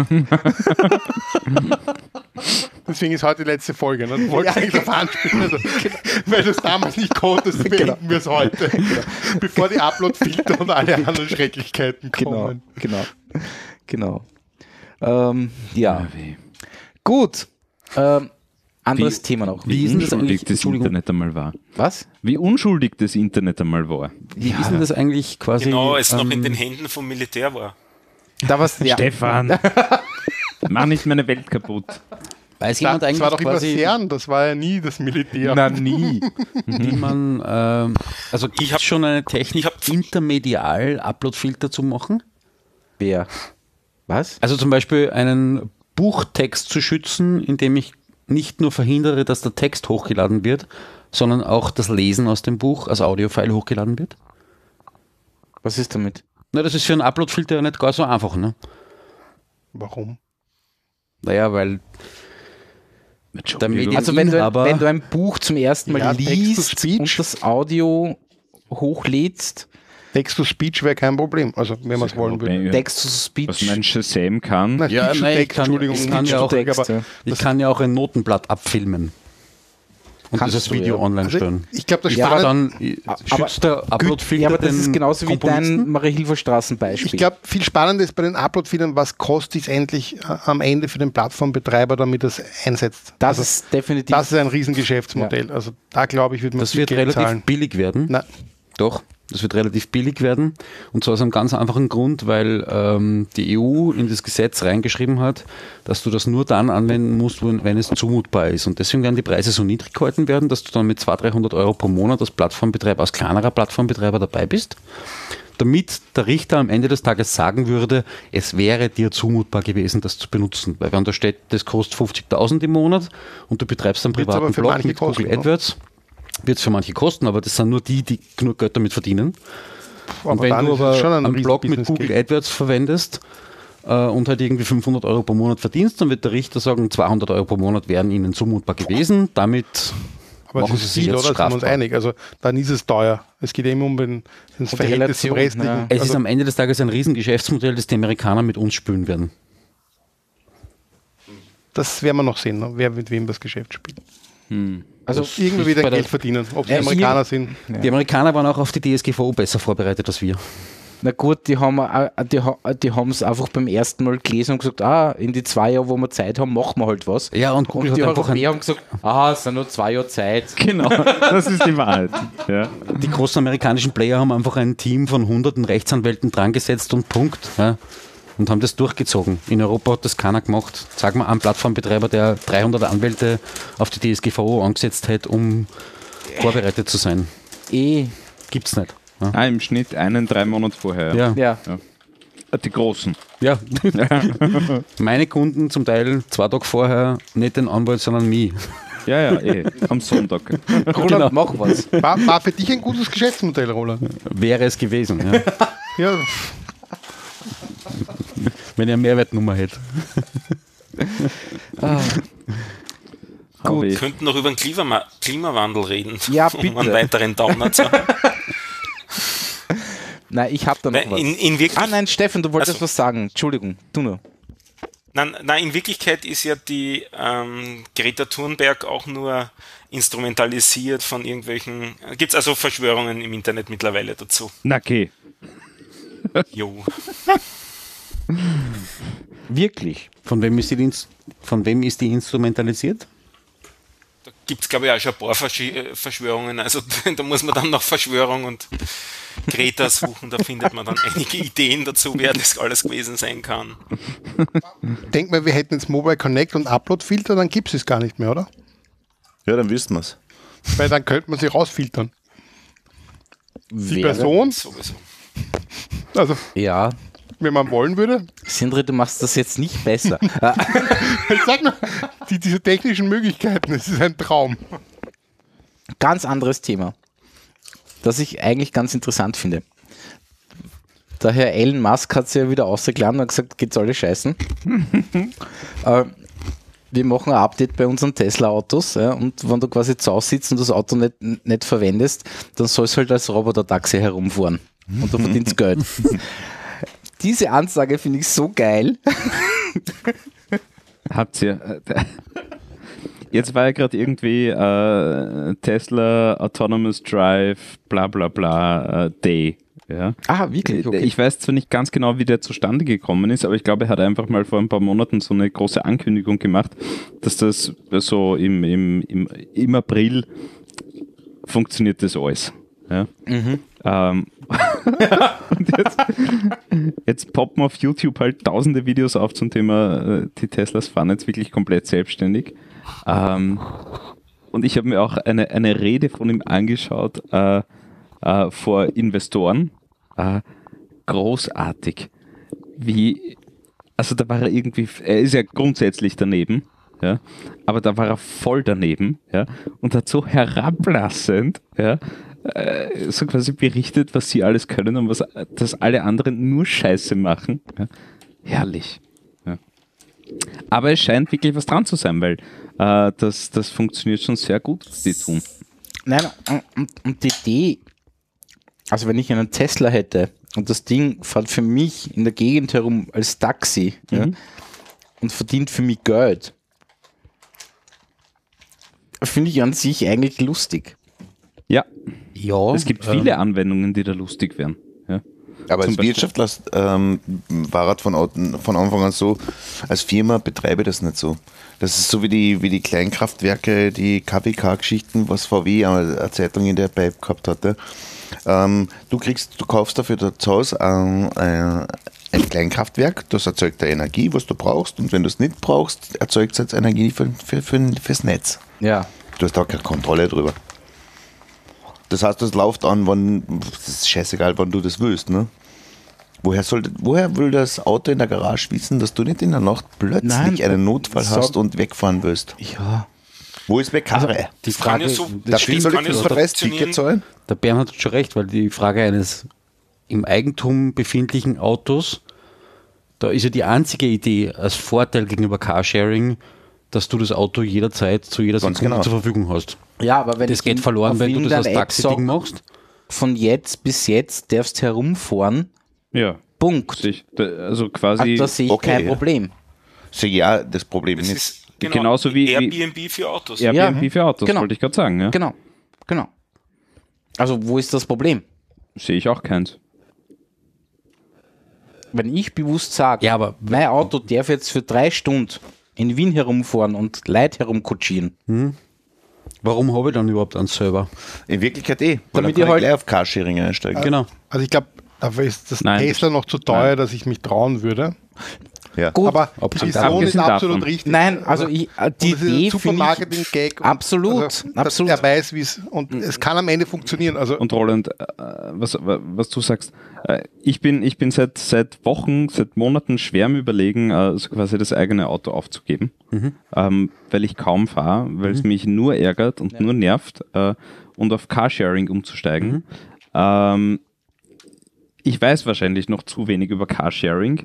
Deswegen ist heute die letzte Folge. Ne? Du wolltest eigentlich darauf anspielen, also, weil du es damals nicht konntest, beenden wir es heute. Bevor die Upload-Filter und alle anderen Schrecklichkeiten kommen. Genau. Gut. Anderes Thema noch. Wie unschuldig das Internet einmal war. Was? Wie unschuldig das Internet einmal war. Wie ist denn das eigentlich quasi? Genau, es noch in den Händen vom Militär war. Da war's, Stefan, mach nicht meine Welt kaputt. Weiß jemand Das eigentlich war doch immer quasi, CERN, das war ja nie das Militär. Na, nie. wie man, also gibt es schon eine Technik, intermedial Upload-Filter zu machen? Wer? Was? Also zum Beispiel einen Buchtext zu schützen, indem ich nicht nur verhindere, dass der Text hochgeladen wird, sondern auch das Lesen aus dem Buch als Audiofile hochgeladen wird? Was ist damit? Na, das ist für einen Upload-Filter ja nicht gar so einfach, ne? Warum? Naja, weil der Also wenn Medieninhaber, du ein Buch zum ersten Mal Ja, liest Text-to-Speech. und das Audio hochlädst, Text-to-Speech wäre kein Problem, also wenn man es wollen würde. Text-to-Speech. Was mein Shazam kann. Na, Ja, Speech to nein, Text, ich kann- Entschuldigung, ich kann Speech ja to auch Text, Text, aber ja. ich kann ja auch ein Notenblatt abfilmen und Kannst dieses du, Video ja. online also stellen. ich glaube, das Ja, Aber Spannende, dann schützt der Upload-Filter Ja, aber das den ist genauso wie Komponisten? dein Marie-Hilfer-Straßen-Beispiel. ich glaube, viel spannender ist bei den Upload-Feedern, was kostet es endlich am Ende für den Plattformbetreiber, damit er es einsetzt. Das Also, ist definitiv. das ist ein Riesengeschäftsmodell. Also da glaube ich, wird man Das viel wird Geld relativ zahlen. billig werden. Na, Doch, das wird relativ billig werden. Und zwar aus einem ganz einfachen Grund, weil die EU in das Gesetz reingeschrieben hat, dass du das nur dann anwenden musst, wenn es zumutbar ist. Und deswegen werden die Preise so niedrig gehalten werden, dass du dann mit 200-300 Euro pro Monat als Plattformbetreiber, als kleinerer Plattformbetreiber dabei bist, damit der Richter am Ende des Tages sagen würde, es wäre dir zumutbar gewesen, das zu benutzen. Weil wenn da steht, das kostet 50.000 im Monat und du betreibst einen Wird's aber privaten für Blog manche mit kosten, Google ne? AdWords, wird es für manche kosten, aber das sind nur die genug Geld damit verdienen. Und aber wenn dann du ist es aber schon ein einen Blog mit Riesen-Business Google Case. AdWords verwendest und halt irgendwie 500 Euro pro Monat verdienst, dann wird der Richter sagen, 200 Euro pro Monat wären ihnen zumutbar gewesen. Damit Aber machen das sie ist sich viel, jetzt oder? Sind wir uns strafbar. einig. Also dann ist es teuer. Es geht immer um das Verhältnis zum Relation, Restlichen. ja. Es ist Also, am Ende des Tages ein Riesengeschäftsmodell, das die Amerikaner mit uns spülen werden. das werden wir noch sehen, ne? Wer mit wem das Geschäft spielt. Also Irgendwie ist wieder bei der- Geld verdienen, ob es Ja, Amerikaner sind. Die Amerikaner waren auch auf die DSGVO besser vorbereitet als wir. Na gut, die haben es einfach beim ersten Mal gelesen und gesagt, in die 2 Jahre, wo wir Zeit haben, machen wir halt was. Ja, und Google Und die hat einfach Europäer haben gesagt, es sind nur 2 Jahre Zeit. Genau, das ist die Wahrheit. Ja. die großen amerikanischen Player haben einfach ein Team von hunderten Rechtsanwälten dran gesetzt und Punkt. Ja. Und haben das durchgezogen. In Europa hat das keiner gemacht. Sag mal einen Plattformbetreiber, der 300 Anwälte auf die DSGVO angesetzt hat, um vorbereitet zu sein. Gibt's nicht. Ja. Im Schnitt 3 Monate vorher. Ja. Ja. Die Großen. Ja. Meine Kunden zum Teil 2 Tage vorher nicht den Anwalt, sondern mich. Ja, am Sonntag. Roland, mach was. War für dich ein gutes Geschäftsmodell, Roland? Wäre es gewesen, ja. Ja, Wenn ich eine Mehrwertnummer hätte. Gut. Wir könnten noch über den Klimawandel reden. Ja, Um bitte. einen weiteren Downer zu haben. Nein, ich habe da noch Nein, was. in wirklich- Nein, Steffen, du wolltest Also- was sagen. Entschuldigung, du nur. Nein, in Wirklichkeit ist ja die Greta Thunberg auch nur instrumentalisiert von irgendwelchen. Gibt es also Verschwörungen im Internet mittlerweile dazu? Na, okay. Jo. Wirklich? Von wem ist die instrumentalisiert? Da gibt es, glaube ich, auch schon ein paar Verschwörungen. Also da muss man dann nach Verschwörung und Greta suchen. Da findet man dann einige Ideen dazu, wer das alles gewesen sein kann. denk mal, wir hätten jetzt Mobile Connect und Upload-Filter, dann gibt es es gar nicht mehr, oder? Ja, dann wüssten wir es. Weil dann könnte man sie rausfiltern. Die Wäre- Person, Sowieso. also Ja. wenn man wollen würde, Sindre, du machst das jetzt nicht besser. ich sag nur, diese technischen Möglichkeiten, das ist ein Traum. Ganz anderes Thema, das ich eigentlich ganz interessant finde. Der Herr Elon Musk hat sich ja wieder ausgeladen und gesagt, geht's alle scheißen. wir machen ein Update bei unseren Tesla-Autos, ja, und wenn du quasi zu Hause sitzt und das Auto nicht verwendest, dann soll es halt als Roboter-Taxi herumfahren und du verdienst Geld. Diese Ansage finde ich so geil. Habt ihr... Jetzt war ja gerade irgendwie Tesla Autonomous Drive bla bla bla Day. Ja. Ah, wirklich? Okay. Ich weiß zwar nicht ganz genau, wie der zustande gekommen ist, aber ich glaube, er hat einfach mal vor ein paar Monaten so eine große Ankündigung gemacht, dass das so im April funktioniert das alles. Ja. Und jetzt poppen auf YouTube halt tausende Videos auf zum Thema, die Teslas fahren jetzt wirklich komplett selbstständig. Und ich habe mir auch eine Rede von ihm angeschaut vor Investoren. Großartig. Also da war er irgendwie, er ist ja grundsätzlich daneben, ja, aber da war er voll daneben, ja, und hat so herablassend, ja, so quasi berichtet, was sie alles können und dass alle anderen nur Scheiße machen. Ja. Herrlich. Ja. Aber es scheint wirklich was dran zu sein, weil das funktioniert schon sehr gut, was die tun. Nein, und die Idee, also wenn ich einen Tesla hätte und das Ding fährt für mich in der Gegend herum als Taxi, ja, und verdient für mich Geld, finde ich an sich eigentlich lustig. Ja. Ja, Es gibt viele Anwendungen, die da lustig wären. Ja. Aber Zum als Wirtschaftler war das von Anfang an so, als Firma betreibe ich das nicht so. Das ist so wie die Kleinkraftwerke, die KWK-Geschichten, was VW eine Zeitung in der Pipe gehabt hatte. Du kaufst dafür zu Hause ein Kleinkraftwerk, das erzeugt der Energie, was du brauchst, und wenn du es nicht brauchst, erzeugt es jetzt Energie fürs Netz. Ja. Du hast da keine Kontrolle drüber. Das heißt, das läuft an, das ist scheißegal, wann du das willst, ne? Woher will das Auto in der Garage wissen, dass du nicht in der Nacht plötzlich einen Notfall hast und wegfahren willst? Ja. Wo ist Karre? die Kann Frage, ja so, Dafür soll kann ich ja das so Verpreisticket funktionieren. zahlen? der Bernhard hat schon recht, weil die Frage eines im Eigentum befindlichen Autos, da ist ja die einzige Idee als Vorteil gegenüber Carsharing, dass du das Auto jederzeit zu jeder Ganz Sekunde genau. zur Verfügung hast. Ja, aber wenn Das ich geht verloren, auf wenn du das als irgendeiner App Taxi-Ding sag, machst. von jetzt bis jetzt darfst du herumfahren, Ja. Punkt. Also quasi Da sehe ich okay, kein ja. Problem. Sehe ja das Problem Das nicht. ist genauso wie Airbnb für Autos. Airbnb für Autos, genau. wollte ich gerade sagen. Ja. Genau. Also wo ist das Problem? Sehe ich auch keins. Wenn ich bewusst sage, Ja, aber mein Auto darf jetzt für 3 Stunden in Wien herumfahren und Leute herumkutschieren. warum habe ich dann überhaupt einen selber? In Wirklichkeit weil Damit dann ihr kann ich halt- gleich auf Carsharing einsteigen. Genau. Also ich glaube, dafür ist das Nein, Tesla noch zu teuer, dass ich mich trauen würde. Ja. Gut, Aber die Abgesehen Vision ist davon. absolut richtig. nein, also Und die das ist ein Idee super finde ich Marketing-Gag. Und absolut, dass absolut. Er weiß, wie es, und es kann am Ende funktionieren. Also Und Roland, was du sagst, ich bin seit Wochen, seit Monaten schwer am Überlegen, also quasi das eigene Auto aufzugeben, weil ich kaum fahre, weil es mich nur ärgert und nur nervt, und auf Carsharing umzusteigen. Ich weiß wahrscheinlich noch zu wenig über Carsharing,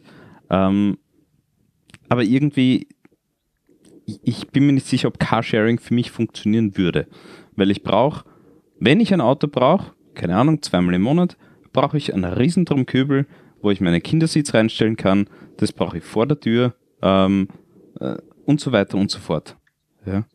aber irgendwie, ich bin mir nicht sicher, ob Carsharing für mich funktionieren würde, weil ich brauche, wenn ich ein Auto brauche, keine Ahnung, 2-mal im Monat, brauche ich einen riesen Drumkübel, wo ich meine Kindersitz reinstellen kann, das brauche ich vor der Tür, und so weiter und so fort. Ja.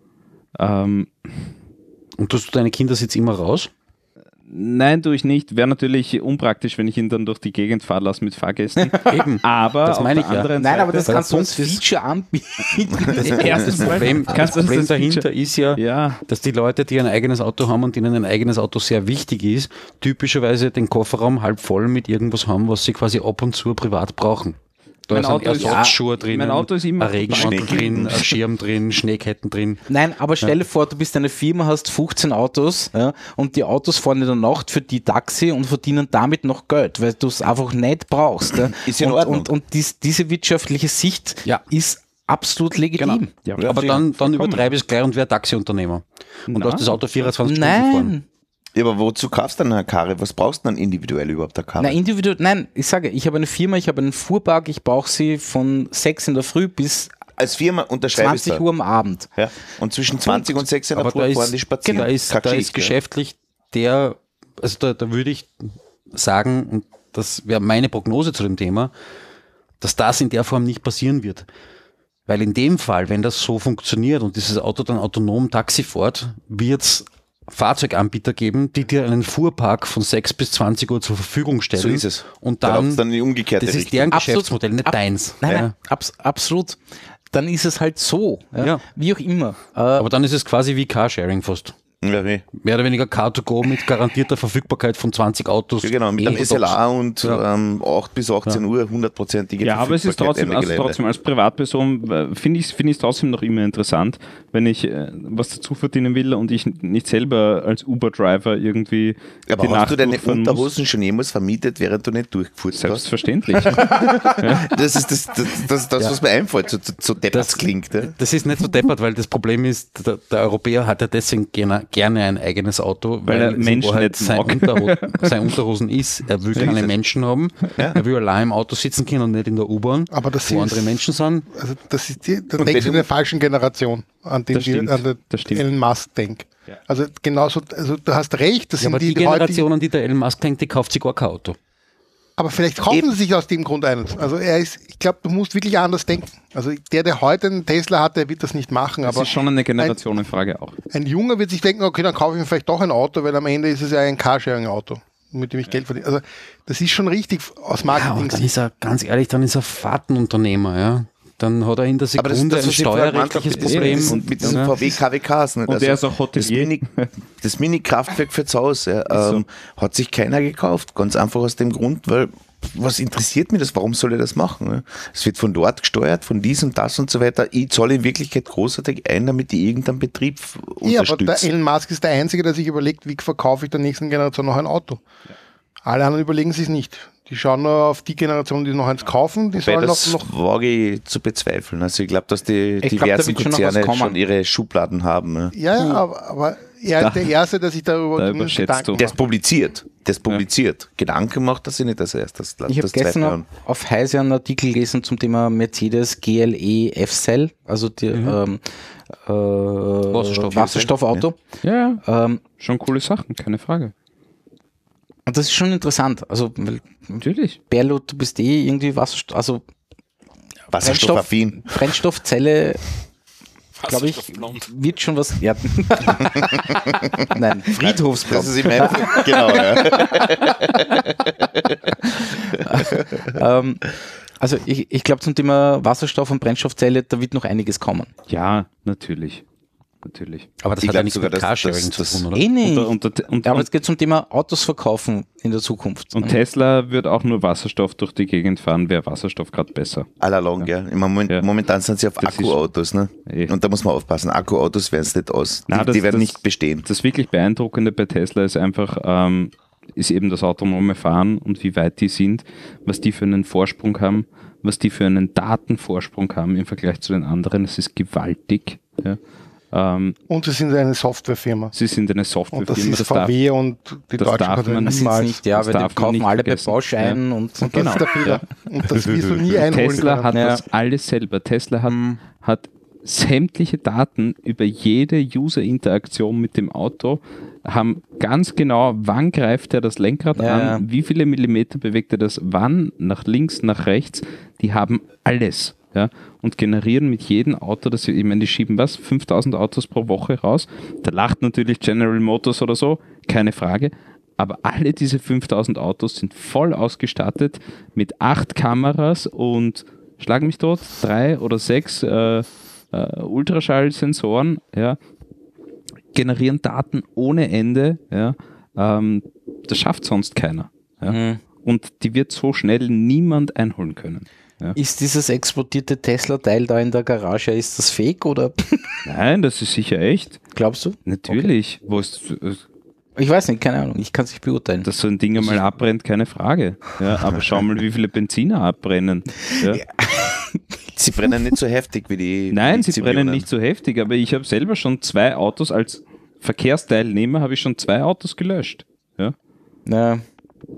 Und tust du deine Kindersitz immer raus? Nein, tue ich nicht. Wäre natürlich unpraktisch, wenn ich ihn dann durch die Gegend fahren lasse mit Fahrgästen. Eben. Aber Das auf meine der ich ja. anderen Nein, Seite, aber das Weil kannst du der als Punkt ist- Feature anbieten. erstes Das Problem, Kannst du das dahinter Feature- ist ja, Ja. dass die Leute, die ein eigenes Auto haben und denen ein eigenes Auto sehr wichtig ist, typischerweise den Kofferraum halb voll mit irgendwas haben, was sie quasi ab und zu privat brauchen. Da Mein ist Auto ein ist- Ersatzschuhe drin, mein Auto ist immer ein Regenmantel Schneeketten. drin, ein Schirm drin, Schneeketten drin. Nein, aber stell dir vor, du bist eine Firma, hast 15 Autos, ja, und die Autos fahren in der Nacht für die Taxi und verdienen damit noch Geld, weil du es einfach nicht brauchst. Ja. Ist in und, Ordnung. Und diese wirtschaftliche Sicht Ja. ist absolut legitim. Ja, Aber dann übertreibe ich es gleich und wäre Taxiunternehmer. Und lass das Auto 24 Stunden fahren. Nein, Ja, aber wozu kaufst du dann eine Karre? Was brauchst du dann individuell überhaupt eine Karre? nein, ich sage, ich habe eine Firma, ich habe einen Fuhrpark, ich brauche sie von 6 in der Früh bis als Firma unterschreibe ich 20 Uhr am Abend. Ja. Und zwischen 20 und 6 in der Aber Früh fahren die spazieren. da ist geschäftlich da würde ich sagen, und das wäre meine Prognose zu dem Thema, dass das in der Form nicht passieren wird. Weil in dem Fall, wenn das so funktioniert und dieses Auto dann autonom Taxi fährt, wird es Fahrzeuganbieter geben, die dir einen Fuhrpark von 6 bis 20 Uhr zur Verfügung stellen. So ist es. Und Da dann, läuft's dann in die umgekehrte das ist Richtung. deren Absolut. Geschäftsmodell, nicht deins. Nein, absolut. Dann ist es halt so. Ja. Wie auch immer. Aber dann ist es quasi wie Carsharing fast. Ja, nee. Mehr oder weniger Car2Go mit garantierter Verfügbarkeit von 20 Autos. Ja, genau, mit einem SLA und 8 bis 18 Uhr 100%ige Ja, aber es ist trotzdem, als Privatperson finde ich es trotzdem noch immer interessant, wenn ich was dazu verdienen will und ich nicht selber als Uber-Driver irgendwie Aber die hast Nacht du deine durchfahren muss. Unterhosen schon jemals vermietet, während du nicht durchgefuhrt hast? Selbstverständlich. Das ist das was mir einfällt, so deppert klingt. Ja? Das ist nicht so deppert, weil das Problem ist, der Europäer hat ja deswegen gerne ein eigenes Auto, Weil er es in Menschen Wahrheit nicht mag. sein Unterhosen ist. Er will keine Menschen haben. Ja. Er will allein im Auto sitzen können und nicht in der U-Bahn, Aber das wo ist- andere Menschen sind. Also das ist da Und denkst du wenn in der falschen Generation, an den Das stimmt, das stimmt. Elon Musk denkt. Also genauso, also du hast recht, das Ja, aber sind die die heute, Generation, an die der Elon Musk denkt, die kauft sich gar kein Auto. aber vielleicht kaufen sie sich aus dem Grund eines. Also ich glaube, du musst wirklich anders denken. Also der heute einen Tesla hat, der wird das nicht machen, Das aber ist schon eine Generationenfrage auch. ein Junger wird sich denken, okay, dann kaufe ich mir vielleicht doch ein Auto, weil am Ende ist es ja ein Carsharing-Auto, mit dem ich Geld verdiene. Also das ist schon richtig aus Ja, und Marketing. dann ist er, ganz ehrlich, dann ist er Fahrtenunternehmer, ja. Dann hat er in der Aber Sekunde ein was ich vorher steuerrechtliches gemeint habe, Problem. und mit diesen Ja. VW KWKs. Nicht? Und er ist auch Hotelier. Das Mini-Kraftwerk für zu Hause hat sich keiner gekauft. Ganz einfach aus dem Grund, weil was interessiert mich das? Warum soll er das machen? Ja? Es wird von dort gesteuert, von dies und das und so weiter. Ich zahle in Wirklichkeit großartig ein, damit ich irgendeinen Betrieb Ja, aber der unterstütze. Elon Musk ist der Einzige, der sich überlegt, wie verkaufe ich der nächsten Generation noch ein Auto. Alle anderen überlegen sich nicht. Die schauen nur auf die Generation, die noch eins kaufen, die Wobei sollen das noch wage ich zu bezweifeln. Also ich glaube, dass die Ich glaub, da diversen wird schon noch was Konzerne kommen. schon ihre Schubladen haben. Ja. ja, aber er ist der Erste, der sich darüber Da zumindest überschätzt Gedanken du. Der ist publiziert. Gedanken macht er sich nicht als erstes. Ich habe gestern Jahren. auf Heise einen Artikel gelesen zum Thema Mercedes GLE F-Cell, also die Wasserstoffauto. Ja, schon coole Sachen, keine Frage. Und das ist schon interessant. Also, weil, Natürlich. Berlo, du bist irgendwie also Wasserstoffaffin. Brennstoffzelle, glaube ich, Wasserstoffblond. wird schon was. Ja. Nein, Friedhofsblond. Das ist im Endeffekt, genau, ja. Also ich glaube zum Thema Wasserstoff und Brennstoffzelle, da wird noch einiges kommen. Ja, natürlich. Natürlich. Aber das Ich hat ja glaub nichts sogar, mit dass Carsharing das- zu tun, oder? Eh nicht. Aber es Und geht zum Thema Autos verkaufen in der Zukunft. Tesla wird auch nur Wasserstoff durch die Gegend fahren, wäre Wasserstoff gerade besser. Allalong, ja. Ja. Momentan sind sie auf Das ist- Akkuautos, ne? Eh. Und da muss man aufpassen. Akkuautos werden es nicht aus. Na, Die werden nicht bestehen. Das wirklich Beeindruckende bei Tesla ist einfach, ist eben das autonome Fahren und wie weit die sind, was die für einen Vorsprung haben, was die für einen Datenvorsprung haben im Vergleich zu den anderen. Das ist gewaltig. Ja. Und sie sind eine Softwarefirma. Sie sind eine Und das Softwarefirma, ist VW und die das Deutschen darf Konzerne man Das ist niemals. nicht, ja, Das weil darf die man kaufen nicht alle bei vergessen. Bosch ein und Und das ist der Fehler. Und das wirst du nie einholen Tesla können. hat Ja. das alles selber. Tesla hat sämtliche Daten über jede User-Interaktion mit dem Auto, haben ganz genau, wann greift er das Lenkrad Ja, an, wie viele Millimeter bewegt er das, wann, nach links, nach rechts. Die haben alles. Ja, und generieren mit jedem Auto, ich meine, die schieben was? 5000 Autos pro Woche raus. Da lacht natürlich General Motors oder so, keine Frage. Aber alle diese 5000 Autos sind voll ausgestattet mit 8 Kameras und, schlag mich tot, 3 oder 6 Ultraschallsensoren, ja, generieren Daten ohne Ende. Ja, das schafft sonst keiner. Ja. Und die wird so schnell niemand einholen können. Ja. ist dieses explodierte Tesla-Teil da in der Garage, ist das fake oder Nein, das ist sicher echt. glaubst du? Natürlich. Wo ist, Ich weiß nicht, keine Ahnung, ich kann es nicht beurteilen. dass so ein Ding einmal abbrennt, keine Frage. Ja, aber schau mal, wie viele Benziner abbrennen. Ja. Sie brennen nicht so heftig wie die. Nein, die sie brennen Lithium-Ionen. nicht so heftig, aber ich habe selber schon 2 Autos, als Verkehrsteilnehmer habe ich schon 2 Autos gelöscht. Ja. Ja.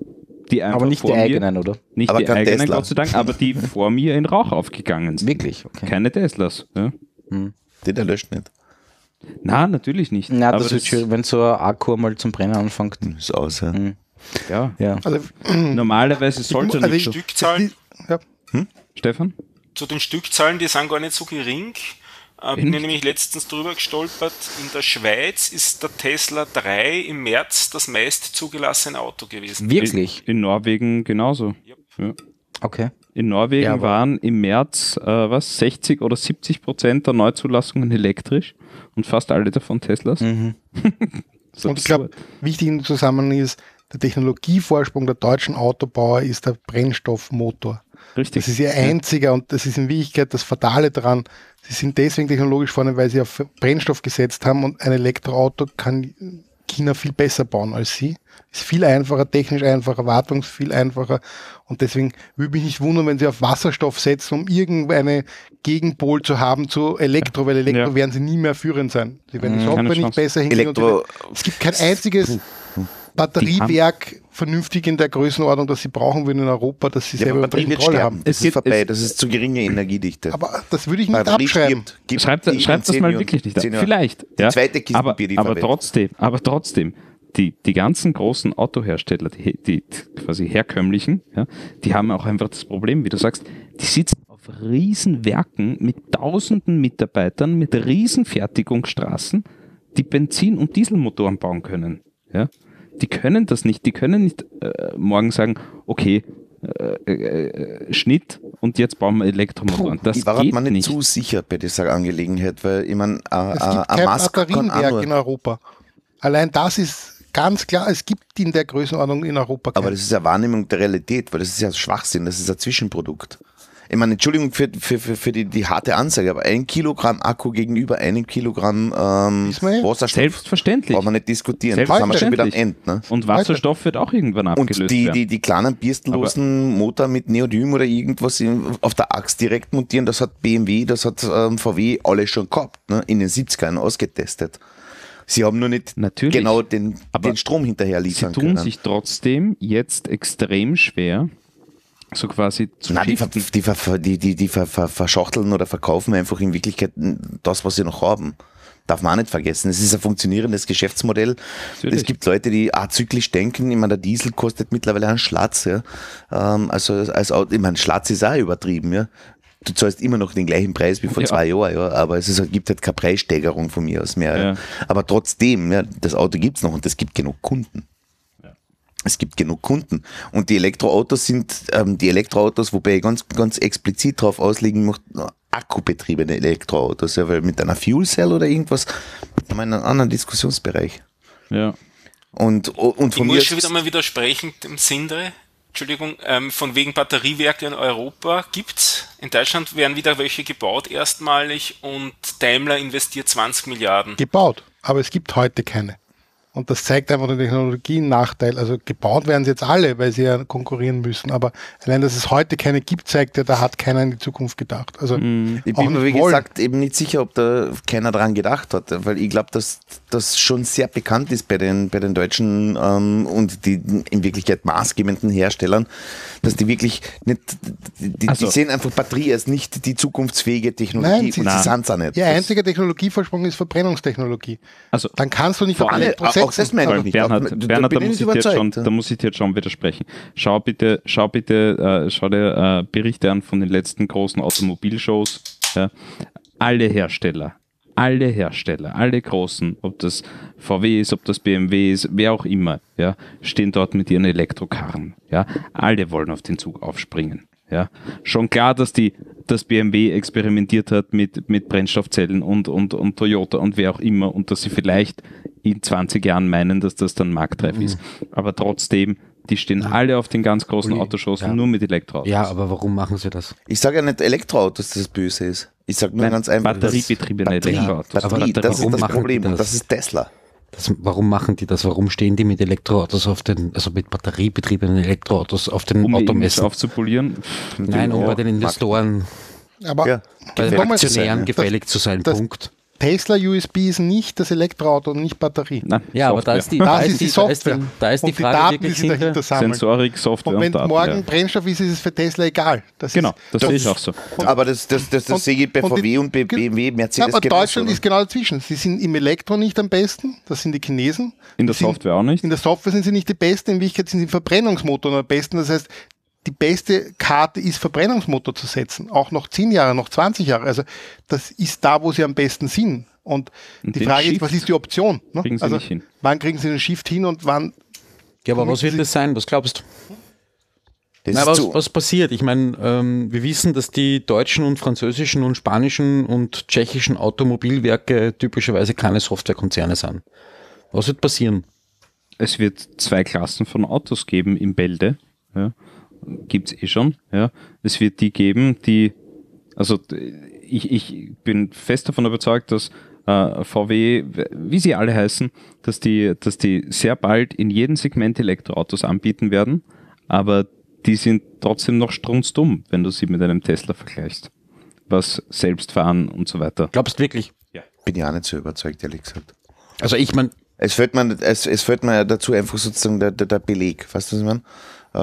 die einfach Aber nicht die vor mir- eigenen, oder? Nicht Aber die kein eigenen, Tesla. Gott sei Dank, aber die vor mir in Rauch aufgegangen sind. Wirklich? Okay. Keine Teslas. Ja. Der löscht nicht. Na, natürlich nicht. Na, aber das wird schön, wenn so ein Akku mal zum Brennen anfängt. Ist aus, ja. Ja. Ja. Also, Normalerweise sollte also nicht ich- so. Stückzahlen, ja. Stefan? zu den Stückzahlen, die sind gar nicht so gering. Bin ich nämlich letztens drüber gestolpert. In der Schweiz ist der Tesla 3 im März das meist zugelassene Auto gewesen. Wirklich? In Norwegen genauso. Ja. Okay. In Norwegen Ja, aber- waren im März 60 oder 70% der Neuzulassungen elektrisch und fast alle davon Teslas. So Und ich glaube, wichtig im Zusammenhang ist, der Technologievorsprung der deutschen Autobauer ist der Brennstoffmotor. richtig. Das ist ihr einziger und das ist in Wirklichkeit das Fatale daran. Sie sind deswegen technologisch vorne, weil sie auf Brennstoff gesetzt haben und ein Elektroauto kann China viel besser bauen als sie. Ist viel einfacher, technisch einfacher, viel einfacher und deswegen würde mich nicht wundern, wenn sie auf Wasserstoff setzen, um irgendeine Gegenpol zu haben zu Elektro, weil Elektro Ja. werden sie nie mehr führend sein. Sie werden die Software keine nicht Chance. besser hinkriegen. und Elektro- es gibt kein einziges Batteriewerk vernünftig in der Größenordnung, das sie brauchen würden in Europa, dass sie Ja, selber aber unter Batterie wird Kontrolle sterben. haben. Das Es ist geht- vorbei. es- Das ist zu geringe Energiedichte. Aber das würde ich nicht Batterie abschreiben. stirbt. Gibt Schreibt die das in mal 10 wirklich nicht ab. 10 Jahren. Vielleicht. Die Ja. zweite Kistenbier, die aber verwendet. trotzdem, die ganzen großen Autohersteller, die quasi herkömmlichen, ja, die haben auch einfach das Problem, wie du sagst, die sitzen auf Riesenwerken mit tausenden Mitarbeitern, mit riesen Fertigungsstraßen, die Benzin- und Dieselmotoren bauen können. Ja. Die können das nicht. Die können nicht morgen sagen, okay, Schnitt und jetzt bauen wir Elektromotoren. Das Ich war geht mir nicht nicht. zu sicher bei dieser Angelegenheit, weil ich meine, Es gibt kein Batterienwerk in Europa. Allein das ist ganz klar, es gibt in der Größenordnung in Europa aber kein. das ist ja Wahrnehmung der Realität, weil das ist ja Schwachsinn, das ist ein Zwischenprodukt. Ich meine, Entschuldigung für die harte Ansage, aber 1 Kilogramm Akku gegenüber 1 Kilogramm Wissen wir ja. Wasserstoff Selbstverständlich. brauchen wir nicht diskutieren. Das haben wir schon wieder am Ende. Ne? Und Wasserstoff wird auch irgendwann abgelöst Und werden. die kleinen bierstenlosen Motor mit Neodym oder irgendwas auf der Achse direkt montieren, das hat BMW, das hat VW alles schon gehabt, ne? In den 70ern ausgetestet. Sie haben nur nicht Natürlich. genau den Strom hinterher Sie liefern tun können. sich trotzdem jetzt extrem schwer, so quasi zu Nein, shiften. die verschachteln oder verkaufen einfach in Wirklichkeit das, was sie noch haben. Darf man auch nicht vergessen. Es ist ein funktionierendes Geschäftsmodell. Natürlich. Es gibt Leute, die zyklisch denken. Ich meine, der Diesel kostet mittlerweile einen Schlatz. Ja. Also als Auto, ich meine, Schlatz ist auch übertrieben. Ja. Du zahlst immer noch den gleichen Preis wie vor 2 Jahren, ja. Aber gibt halt keine Preissteigerung von mir aus mehr. Ja. Ja. Aber trotzdem, ja, das Auto gibt's noch und es gibt genug Kunden. Es gibt genug Kunden. Und die Elektroautos sind wobei ich ganz explizit darauf auslegen möchte, akkubetriebene Elektroautos, ja, weil mit einer Fuel Cell oder irgendwas haben wir einen anderen Diskussionsbereich. Ja. Und Ich von mir muss schon wieder mal widersprechen, dem Sindre. Entschuldigung, von wegen Batteriewerke in Europa gibt's. In Deutschland werden wieder welche gebaut erstmalig und Daimler investiert 20 Milliarden. Gebaut, aber es gibt heute keine. Und das zeigt einfach den Technologiennachteil. Also gebaut werden sie jetzt alle, weil sie ja konkurrieren müssen. Aber allein, dass es heute keine gibt, zeigt ja, da hat keiner in die Zukunft gedacht. Also ich auch bin mir, nicht wie wollen. gesagt, eben nicht sicher, ob da keiner dran gedacht hat, weil ich glaube, dass das schon sehr bekannt ist bei den deutschen und die in Wirklichkeit maßgebenden Herstellern, dass die wirklich nicht, die sehen einfach Batterie als nicht die zukunftsfähige Technologie Nein, und sie sind es auch nicht. Ihr einziger Technologieversprung ist Verbrennungstechnologie. Also Dann kannst du nicht auf alle- 100% auch das meine ich nicht. Bernhard, Da bin da ich muss nicht ich dir überzeugt. da muss ich dir jetzt schon widersprechen. Schau dir Berichte an von den letzten großen Automobilshows. Ja. Alle Hersteller, alle großen, ob das VW ist, ob das BMW ist, wer auch immer, ja, stehen dort mit ihren Elektrokarren. Ja. Alle wollen auf den Zug aufspringen. Ja. Schon klar, dass BMW experimentiert hat mit Brennstoffzellen und Toyota und wer auch immer und dass sie vielleicht in 20 Jahren meinen, dass das dann marktreif ist. Aber trotzdem, die stehen alle auf den ganz großen Autoshows nur mit Elektroautos. Ja, aber warum machen sie das? Ich sage ja nicht Elektroautos, dass das böse ist. Ich sage nur Nein, ganz einfach, batteriebetriebene Elektroautos. Batterie, Aber das ist warum das machen Problem. die das? Das ist Tesla. Warum machen die das? Warum stehen die mit Elektroautos also mit batteriebetriebenen Elektroautos auf den Um ihr Image Automessen? aufzupolieren. Nein, um bei den Investoren Aber Ja, bei den nochmal- Aktionären sein, ja. gefällig zu sein. das- Punkt. Tesla USB ist nicht das Elektroauto und nicht Batterie. Nein, Ja, aber da Software. Das ist die Software. Da ist die und die Frage Daten, wirklich die sie dahinter hinter, sammeln. Sensorik, Software Und wenn Daten. morgen Ja. Brennstoff ist es für Tesla egal. Das Genau, ist, das sehe ich auch so. Aber das sehe ich bei und VW die- und bei BMW, Mercedes aber genauso, Deutschland oder? ist genau dazwischen. Sie sind im Elektro nicht am besten, das sind die Chinesen. In der Sie sind- Software auch nicht. In der Software sind sie nicht die Besten, in Wirklichkeit sind sie im Verbrennungsmotor am besten. Das heißt, die beste Karte ist, Verbrennungsmotor zu setzen. Auch noch 10 Jahre, noch 20 Jahre. Also das ist da, wo sie am besten sind. Und Und die den Frage ist, Shift was ist die Option? Ne? kriegen sie Also nicht hin. wann kriegen sie den Shift hin und wann... ja, aber was wird das sein? Was glaubst du? Das Na, ist was passiert? Ich meine, wir wissen, dass die deutschen und französischen und spanischen und tschechischen Automobilwerke typischerweise keine Softwarekonzerne sind. Was wird passieren? Es wird 2 Klassen von Autos geben im Bälde. Ja. Gibt es schon. Ja. Es wird die geben, die, also ich bin fest davon überzeugt, dass VW, wie sie alle heißen, dass die sehr bald in jedem Segment Elektroautos anbieten werden, aber die sind trotzdem noch strunzdumm, wenn du sie mit einem Tesla vergleichst. Was Selbstfahren und so weiter. Glaubst du wirklich? bin ich auch nicht so überzeugt, ehrlich gesagt. Also ich meine, Es fällt mir dazu einfach sozusagen der Beleg, weißt du, was ich meine?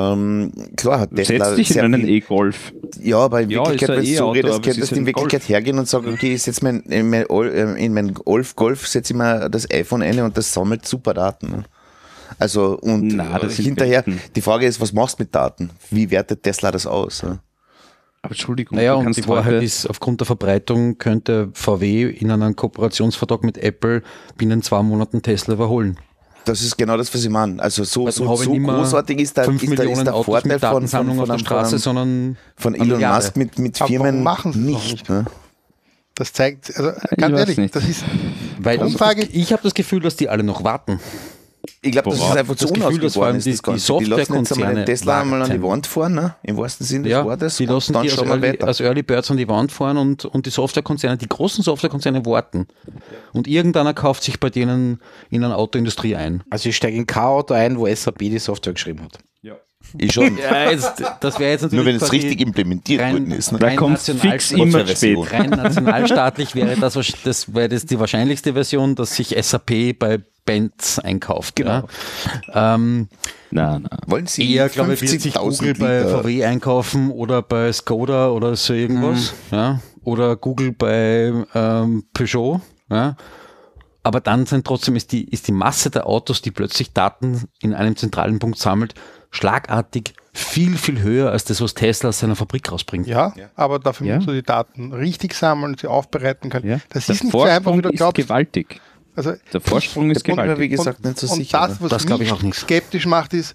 Klar hat Tesla Setz dich in sehr einen viel- E-Golf. Ja, aber in Ja, Wirklichkeit, ist ein wenn du so E-Auto, redest, aber es könntest ist du in ein Wirklichkeit Golf. hergehen und sagen, okay, ich setze in mein Golf setze ich mir das iPhone ein und das sammelt super Daten. Ne? Also, und Na, das sind hinterher, Welten. die Frage ist, was machst du mit Daten? Wie wertet Tesla das aus? Ne? Aber Entschuldigung, naja, du und kannst die Wahrheit heute, ist, aufgrund der Verbreitung könnte VW in einem Kooperationsvertrag mit Apple binnen 2 Monaten Tesla überholen. Das ist genau das, was ich meine. Also so Dann habe ich nicht mehr großartig ist der 5 Millionen der Autos Vorteil mit Datensammlung auf der Straße, sondern von eine Elon Milliarde. Musk mit Aber Firmen warum machen sie es noch nicht. nicht? Ne? Das zeigt, also Ich ganz weiß ehrlich, nicht. das ist Weil Grundfrage- ich habe das Gefühl, dass die alle noch warten. Ich glaube, das Boah. ist einfach Das zu Gefühl, dass vor allem unausgegoren ist. die- Das Ganze. die Die lassen jetzt einmal Softwarekonzerne den Tesla einmal an die warten. Wand fahren, ne? Im wahrsten Sinne des Ja, Wortes. die lassen und dann die schauen wir weiter. als Early Birds an die Wand fahren und die Softwarekonzerne, die großen Softwarekonzerne warten. Und irgendeiner kauft sich bei denen in eine Autoindustrie ein. Also ich steige in kein Auto ein, wo SAP die Software geschrieben hat. Ich schon. Ja, das wäre jetzt natürlich Nur wenn es quasi richtig implementiert worden ist. Ne? da kommt fix immer spät. Rein nationalstaatlich wäre das die wahrscheinlichste Version, dass sich SAP bei Benz einkauft. Genau. Ja. Na. Wollen Sie Eher, glaube ich, wird sich 50.000 Google bei Liter- VW einkaufen oder bei Skoda oder so irgendwas. Ja. Oder Google bei Peugeot. Ja. Aber dann ist die Masse der Autos, die plötzlich Daten in einem zentralen Punkt sammelt, schlagartig viel, viel höher als das, was Tesla aus seiner Fabrik rausbringt. ja, aber dafür Ja. musst du die Daten richtig sammeln, sie aufbereiten können. Ja. Das Der ist nicht so einfach, wie du Vorsprung ist glaubst. gewaltig. Also Der Vorsprung ist bin mir, wie gewaltig. gesagt, nicht so und sicher. das, was Das glaub ich mich auch nicht. skeptisch macht, ist,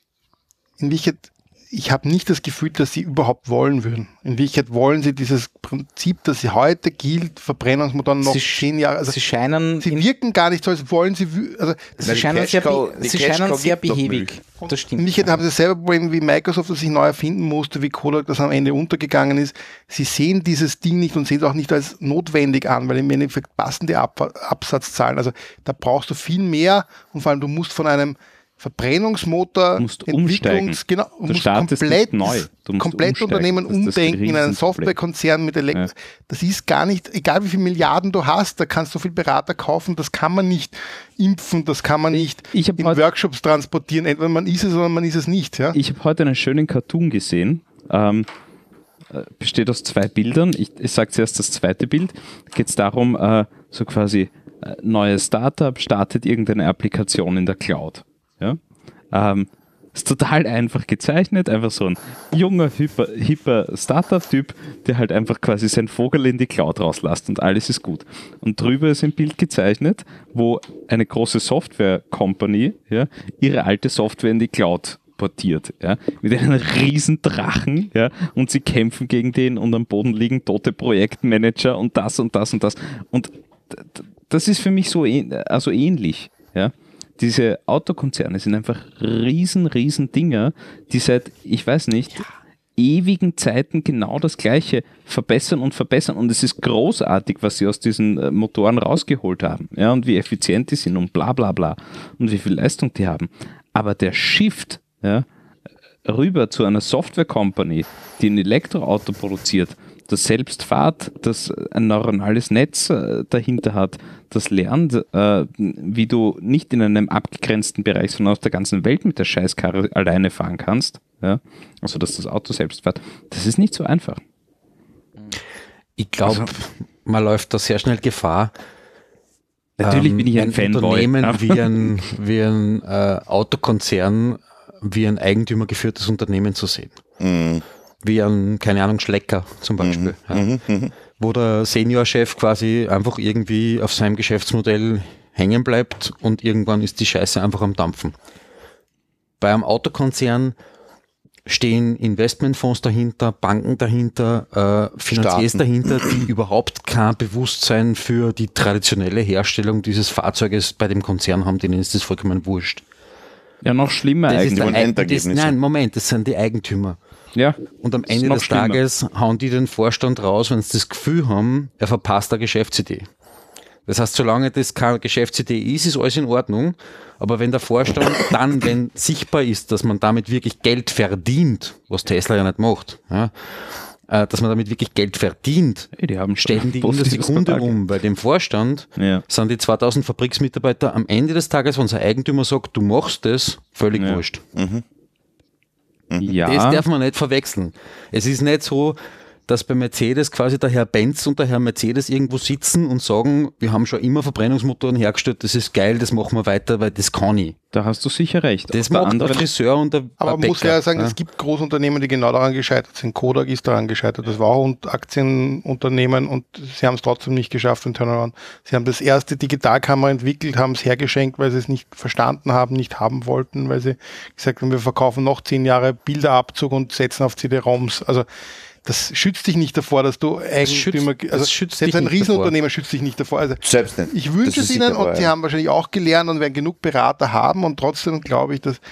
in Wirklichkeit, ich habe nicht das Gefühl, dass sie überhaupt wollen würden. In Wirklichkeit wollen sie dieses Prinzip, das sie heute gilt, Verbrennungsmotoren noch Sie 10 Jahre. Also Sie scheinen, sie wirken gar nicht so, als wollen sie. Also sie scheinen sehr, die sie Cash scheinen Cow sehr gibt doch behäbig. Das in stimmt. Wirklichkeit haben sie dasselbe Problem wie Microsoft, das sich neu erfinden musste, wie Kodak, das am Ende untergegangen ist. Sie sehen dieses Ding nicht und sehen es auch nicht als notwendig an, weil im Endeffekt passen die Absatzzahlen. Also da brauchst du viel mehr und vor allem du musst von einem Verbrennungsmotor Du musst umsteigen. Genau, Du musst startest komplett, nicht neu. Du musst komplett umsteigen. Unternehmen Das ist das umdenken in einen Riesenproblem. Softwarekonzern mit Elektro. Ja. Das ist gar nicht, egal wie viele Milliarden du hast, da kannst du viel Berater kaufen, das kann man nicht impfen, das kann man nicht Ich hab in heute- Workshops transportieren. Entweder man ist es oder man ist es nicht. Ja? Ich habe heute einen schönen Cartoon gesehen. Besteht aus 2 Bildern. Ich sage zuerst das zweite Bild. Da geht es darum, so quasi neues Startup startet irgendeine Applikation in der Cloud. Ja? Ist total einfach gezeichnet, einfach so ein junger, hipper Startup-Typ, der halt einfach quasi sein Vogel in die Cloud rauslässt und alles ist gut. Und drüber ist ein Bild gezeichnet, wo eine große Software-Company ihre alte Software in die Cloud portiert, mit einem riesen Drachen, und sie kämpfen gegen den und am Boden liegen tote Projektmanager und das und das und das. Und das ist für mich so ähnlich, ja. Diese Autokonzerne sind einfach riesen Dinger, die seit, ich weiß nicht, ewigen Zeiten genau das Gleiche verbessern und es ist großartig, was sie aus diesen Motoren rausgeholt haben, ja, und wie effizient die sind und bla bla bla und wie viel Leistung die haben. Aber der Shift, rüber zu einer Software-Company, die ein Elektroauto produziert, das selbst fährt, das ein neuronales Netz dahinter hat, das lernt, wie du nicht in einem abgegrenzten Bereich, sondern aus der ganzen Welt mit der Scheißkarre alleine fahren kannst, ja? Also dass das Auto selbst fährt, das ist nicht so einfach. Ich glaube, man läuft da sehr schnell Gefahr. Natürlich bin ich ein Fanboy. Unternehmen wie ein Autokonzern, wie ein eigentümergeführtes Unternehmen zu sehen. Wie ein, keine Ahnung, Schlecker zum Beispiel. Wo der Seniorchef quasi einfach irgendwie auf seinem Geschäftsmodell hängen bleibt und irgendwann ist die Scheiße einfach am Dampfen. Bei einem Autokonzern stehen Investmentfonds dahinter, Banken dahinter, Finanziers dahinter, die überhaupt kein Bewusstsein für die traditionelle Herstellung dieses Fahrzeuges bei dem Konzern haben, denen ist das vollkommen wurscht. Ja, noch schlimmer eigentlich. Das sind die Eigentümer. Ja, und am Ende des Tages hauen die den Vorstand raus, wenn sie das Gefühl haben, er verpasst eine Geschäftsidee. Das heißt, solange das keine Geschäftsidee ist alles in Ordnung. Aber wenn der Vorstand dann, wenn sichtbar ist, dass man damit wirklich Geld verdient, was Tesla ja nicht macht, ja, dass man damit wirklich Geld verdient, stellen die in der Sekunde um. Bei dem Vorstand sind die 2000 Fabriksmitarbeiter am Ende des Tages, wenn der Eigentümer sagt, du machst das, völlig wurscht. Ja. Das darf man nicht verwechseln. Es ist nicht so, dass bei Mercedes quasi der Herr Benz und der Herr Mercedes irgendwo sitzen und sagen, wir haben schon immer Verbrennungsmotoren hergestellt, das ist geil, das machen wir weiter, weil das kann ich. Da hast du sicher recht. Das macht der Friseur und der Aber man muss ja sagen, es gibt Großunternehmen, die genau daran gescheitert sind. Kodak ist daran gescheitert. Das war auch ein Aktienunternehmen und sie haben es trotzdem nicht geschafft, den Turnaround. Sie haben das erste Digitalkamera entwickelt, haben es hergeschenkt, weil sie es nicht verstanden haben, nicht haben wollten, weil sie gesagt haben, wir verkaufen noch 10 Jahre Bilderabzug und setzen auf CD-ROMs. Also das schützt dich nicht davor, dass du Eigentümer, selbst ein Riesenunternehmer schützt dich nicht davor. Also selbst nicht. Ich wünsche es ihnen und sie haben wahrscheinlich auch gelernt und werden genug Berater haben und trotzdem glaube ich, dass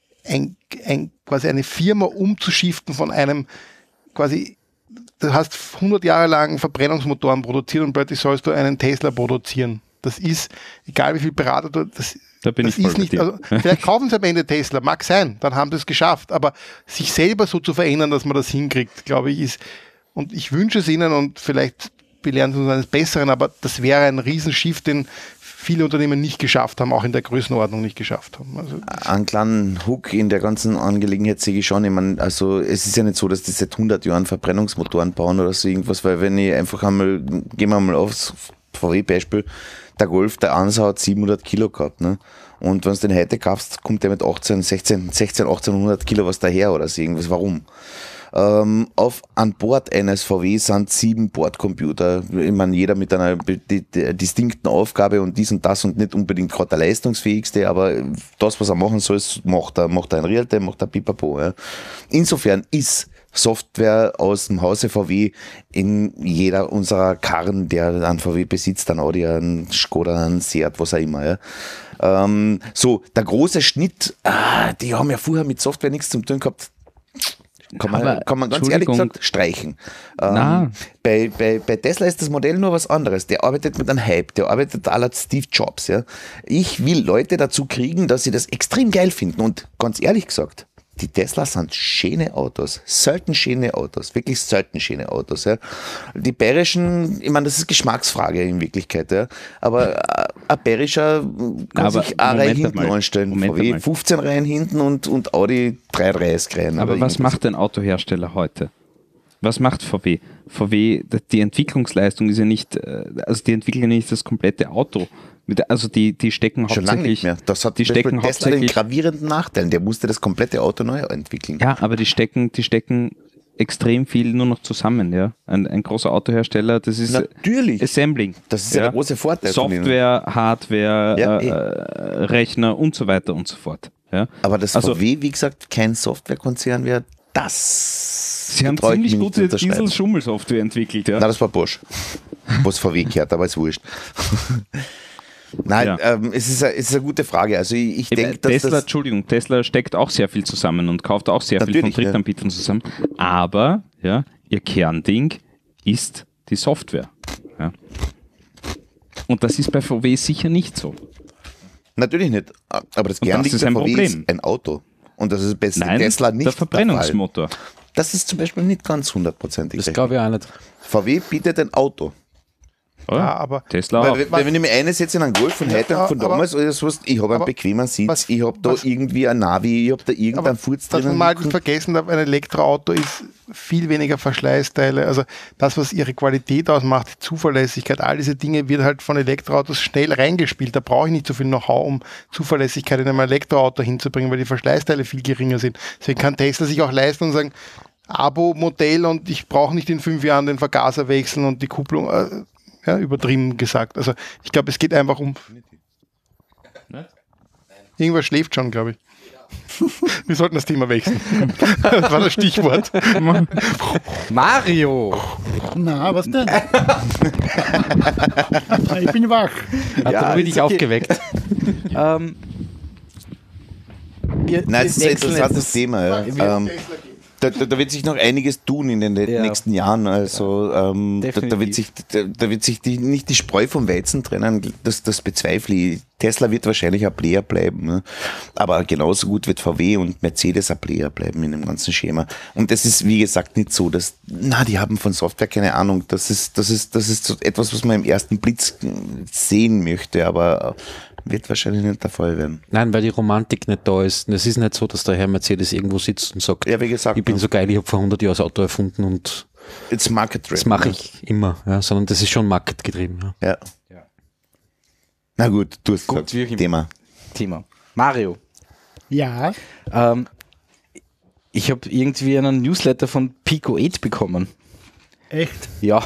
quasi eine Firma umzuschiften von einem quasi, du hast 100 Jahre lang Verbrennungsmotoren produziert und plötzlich sollst du einen Tesla produzieren. Das ist, egal wie viel Berater du, da bin ich voll nicht, also, vielleicht kaufen sie am Ende Tesla, mag sein, dann haben sie es geschafft, aber sich selber so zu verändern, dass man das hinkriegt, glaube ich, ist, und ich wünsche es ihnen und vielleicht belehren sie uns eines Besseren, aber das wäre ein Riesenschiff, den viele Unternehmen nicht geschafft haben, auch in der Größenordnung nicht geschafft haben. Also einen kleinen Hook in der ganzen Angelegenheit sehe ich schon. Ich meine, also es ist ja nicht so, dass die seit 100 Jahren Verbrennungsmotoren bauen oder so irgendwas, weil wenn ich einfach einmal, gehen wir mal aufs VW-Beispiel, der Golf, der Ansa hat 700 Kilo gehabt, ne? Und wenn du den heute kaufst, kommt der mit 1800 Kilo was daher oder so irgendwas. Warum? An Bord eines VW sind 7 Bordcomputer. Ich meine, jeder mit einer distinkten Aufgabe und dies und das und nicht unbedingt gerade der leistungsfähigste, aber das, was er machen soll, macht er ein Realtime, macht er Pipapo. Ja. Insofern ist Software aus dem Hause VW in jeder unserer Karren, der einen VW besitzt, einen Audi, einen Skoda, einen Seat, was auch immer. Ja. So, der große Schnitt, die haben ja vorher mit Software nichts zu tun gehabt. Kann man ganz ehrlich gesagt streichen. Bei Tesla ist das Modell nur was anderes. Der arbeitet mit einem Hype, der arbeitet à la Steve Jobs. Ja. Ich will Leute dazu kriegen, dass sie das extrem geil finden. Und ganz ehrlich gesagt, die Teslas sind schöne Autos, selten schöne Autos, wirklich selten schöne Autos. Ja. Die bayerischen, ich meine, das ist Geschmacksfrage in Wirklichkeit, ja. Aber ein bayerischer kann sich eine Reihe hinten anstellen. VW 15 Reihen hinten und Audi 33 Reihen. Aber was macht ein Autohersteller heute? Was macht VW? VW, die Entwicklungsleistung ist ja nicht, also die entwickeln nicht das komplette Auto. Also die stecken hauptsächlich... Schon lange nicht mehr. Das hat Tesla den gravierenden Nachteil. Der musste das komplette Auto neu entwickeln. Ja, aber die stecken extrem viel nur noch zusammen. Ja, ein großer Autohersteller, das ist natürlich Assembling. Das ist ja der große Vorteil. Software, Hardware, Rechner und so weiter und so fort. Ja? Aber das VW, wie gesagt, kein Softwarekonzern wäre, Sie haben ziemlich gute Diesel-Schummel-Software entwickelt. Ja? Nein, das war Bosch. Was VW gehört, aber ist wurscht. Nein, es ist eine gute Frage. Also ich denke, dass Tesla steckt auch sehr viel zusammen und kauft auch sehr viel von Drittanbietern zusammen. Aber ihr Kernding ist die Software. Ja. Und das ist bei VW sicher nicht so. Natürlich nicht. Aber das Kernding der VW ist ein Auto. Und das ist bei Tesla nicht der Verbrennungsmotor. Das ist zum Beispiel nicht ganz hundertprozentig. Das glaube ich auch nicht. VW bietet ein Auto. Ja, aber Tesla auch. Weil wenn ich mir eine setze in einen Golf von heute und von damals, oder sowas, ich habe einen bequemen Sitz, ich habe da irgendwie ein Navi, ich habe da irgendeinen Furz was man drinnen. mal nicht vergessen darf, ein Elektroauto ist viel weniger Verschleißteile. Also das, was ihre Qualität ausmacht, die Zuverlässigkeit, all diese Dinge wird halt von Elektroautos schnell reingespielt. Da brauche ich nicht so viel Know-how, um Zuverlässigkeit in einem Elektroauto hinzubringen, weil die Verschleißteile viel geringer sind. Deswegen kann Tesla sich auch leisten und sagen, Abo-Modell und ich brauche nicht in 5 Jahren den Vergaser wechseln und die Kupplung, ja, übertrieben gesagt. Also ich glaube, es geht einfach um... Irgendwas schläft schon, glaube ich. Wir sollten das Thema wechseln. Das war das Stichwort. Mario! Na, was denn? Ich bin wach. Hat Ja, er nur dich ist okay. aufgeweckt. Nein, das ist ein interessantes Thema. Ja. Da wird sich noch einiges tun in den nächsten Jahren. Also da wird sich nicht die Spreu vom Weizen trennen. Das bezweifle ich. Tesla wird wahrscheinlich ein Player bleiben, ne? Aber genauso gut wird VW und Mercedes ein Player bleiben in dem ganzen Schema. Und das ist, wie gesagt, nicht so, die haben von Software keine Ahnung. Das ist so etwas, was man im ersten Blitz sehen möchte, aber wird wahrscheinlich nicht der Fall werden. Nein, weil die Romantik nicht da ist. Es ist nicht so, dass der Herr Mercedes irgendwo sitzt und sagt, Ja, wie gesagt, ich bin so geil, ich habe vor 100 Jahren das Auto erfunden und it's market das mache ich immer. Ja, sondern das ist schon marketgetrieben. Ja. Ja. Na gut, du hast Gut, gesagt, wie auch immer. Thema. Mario, Ja, ich habe irgendwie einen Newsletter von Pico 8 bekommen. echt? Ja.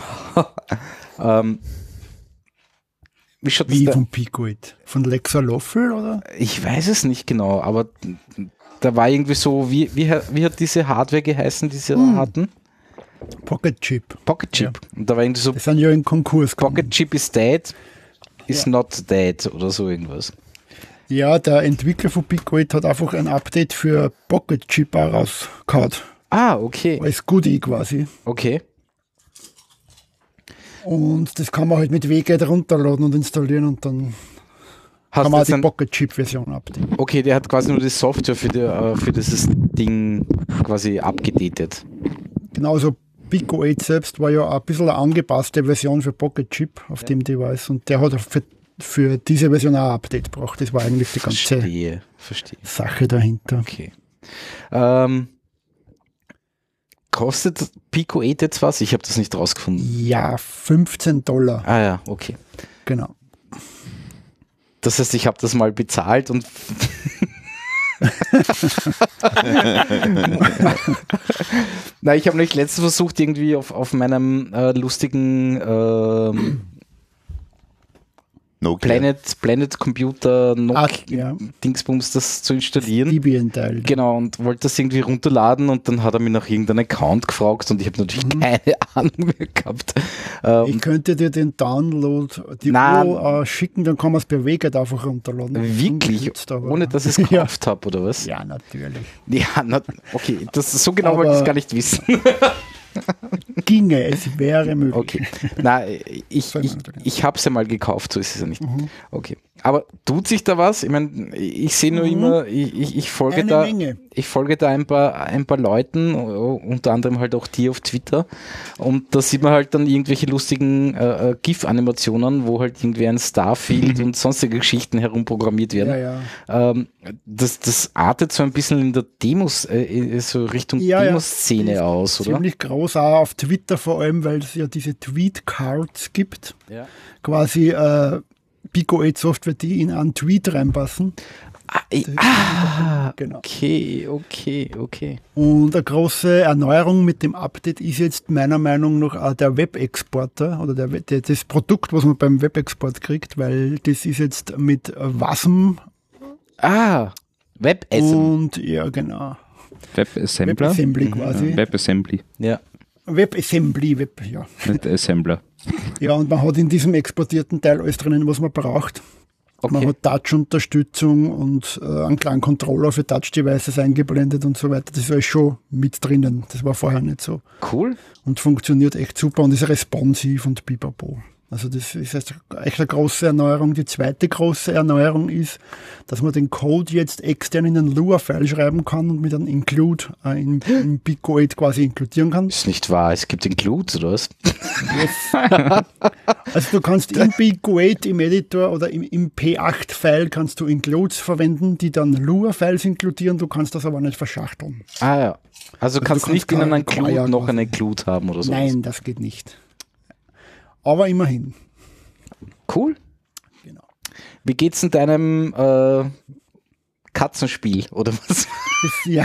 Wie schaut das Wie da? von Picoid? Von Lexa Loffel, oder? Ich weiß es nicht genau, aber da war irgendwie so, wie hat diese Hardware geheißen, die sie da hatten? Pocket Chip. Pocket Chip. Und da war irgendwie so, Die sind ja in Konkurs gegangen. Pocket Chip is dead, is not dead oder so irgendwas. Ja, der Entwickler von Picoid hat einfach ein Update für Pocket Chip auch rausgehauen. Ah, okay. Als Goodie quasi. Okay. Und das kann man halt mit WGET runterladen und installieren und dann Hast kann du man auch jetzt die ein, Pocket Chip Version updaten. okay, der hat quasi nur die Software für dieses Ding quasi abgedatet. Genauso Picoid selbst war ja ein bisschen eine angepasste Version für Pocket Chip auf dem Device und der hat für diese Version auch ein Update gebracht. Das war eigentlich die ganze Verstehe. Sache dahinter. Okay. Kostet Pico 8 jetzt was? Ich habe das nicht rausgefunden. Ja, $15. Ah ja, okay. Genau. Das heißt, ich habe das mal bezahlt und na, ich habe nicht letztens versucht, irgendwie auf meinem lustigen Nokia. Planet Computer Ja. Dingsbums das zu installieren. Debian-Teil. Genau, und wollte das irgendwie runterladen und dann hat er mich nach irgendeinem Account gefragt und ich habe natürlich keine Ahnung mehr gehabt. Ich könnte dir den Download, die Nein. URL schicken, dann kann man es per WGET einfach runterladen. Wirklich? Ungeschützt, aber- Ohne dass ich es gekauft habe, oder was? Ja, natürlich. Ja, okay, so genau wollte ich es Aber- gar nicht wissen. Ginge, es wäre möglich. Okay. Na, ich Soll man natürlich. habe es ja mal gekauft, so ist es ja nicht. Okay. Aber tut sich da was? Ich meine, ich sehe nur immer, ich folge Eine da. Menge. Ich folge da ein paar Leuten, unter anderem halt auch dir auf Twitter. Und da sieht man halt dann irgendwelche lustigen GIF-Animationen, wo halt irgendwie ein Starfield und sonstige Geschichten herumprogrammiert werden. Ja, ja. Das artet so ein bisschen in der Demos, so Richtung Ja, ja. Demoszene aus, oder? Ziemlich groß, auch auf Twitter vor allem, weil es ja diese Tweet-Cards gibt. Ja. Quasi Pico8 Software, die in einen Tweet reinpassen. Genau. Okay. Und eine große Erneuerung mit dem Update ist jetzt meiner Meinung nach auch der Web-Exporter oder das Produkt, was man beim Web-Export kriegt, weil das ist jetzt mit WASM WebAssembly. und ja genau, WebAssembler? WebAssembly quasi. WebAssembly, Ja. WebAssembly, ja. nicht Assembler. Ja, und man hat in diesem exportierten Teil alles drinnen, was man braucht. Man Okay. hat Touch-Unterstützung und einen kleinen Controller für Touch-Devices eingeblendet und so weiter. Das ist alles schon mit drinnen. Das war vorher nicht so. Cool. Und funktioniert echt super und ist responsiv und pipapo. Also das ist echt eine große Erneuerung. Die zweite große Erneuerung ist, dass man den Code jetzt extern in einen Lua-File schreiben kann und mit einem Include in BigO8 quasi inkludieren kann. Ist nicht wahr, es gibt Includes oder was? Yes. Also du kannst in BigO8 im Editor oder im P8-File kannst du Includes verwenden, die dann Lua-Files inkludieren, du kannst das aber nicht verschachteln. Ah ja. Also kannst du nicht in kannst einem kein Include Dreier noch quasi. einen Include haben oder so. Nein, das geht nicht. Aber immerhin. Cool. Genau. Wie geht's in deinem Katzenspiel oder was? Ja,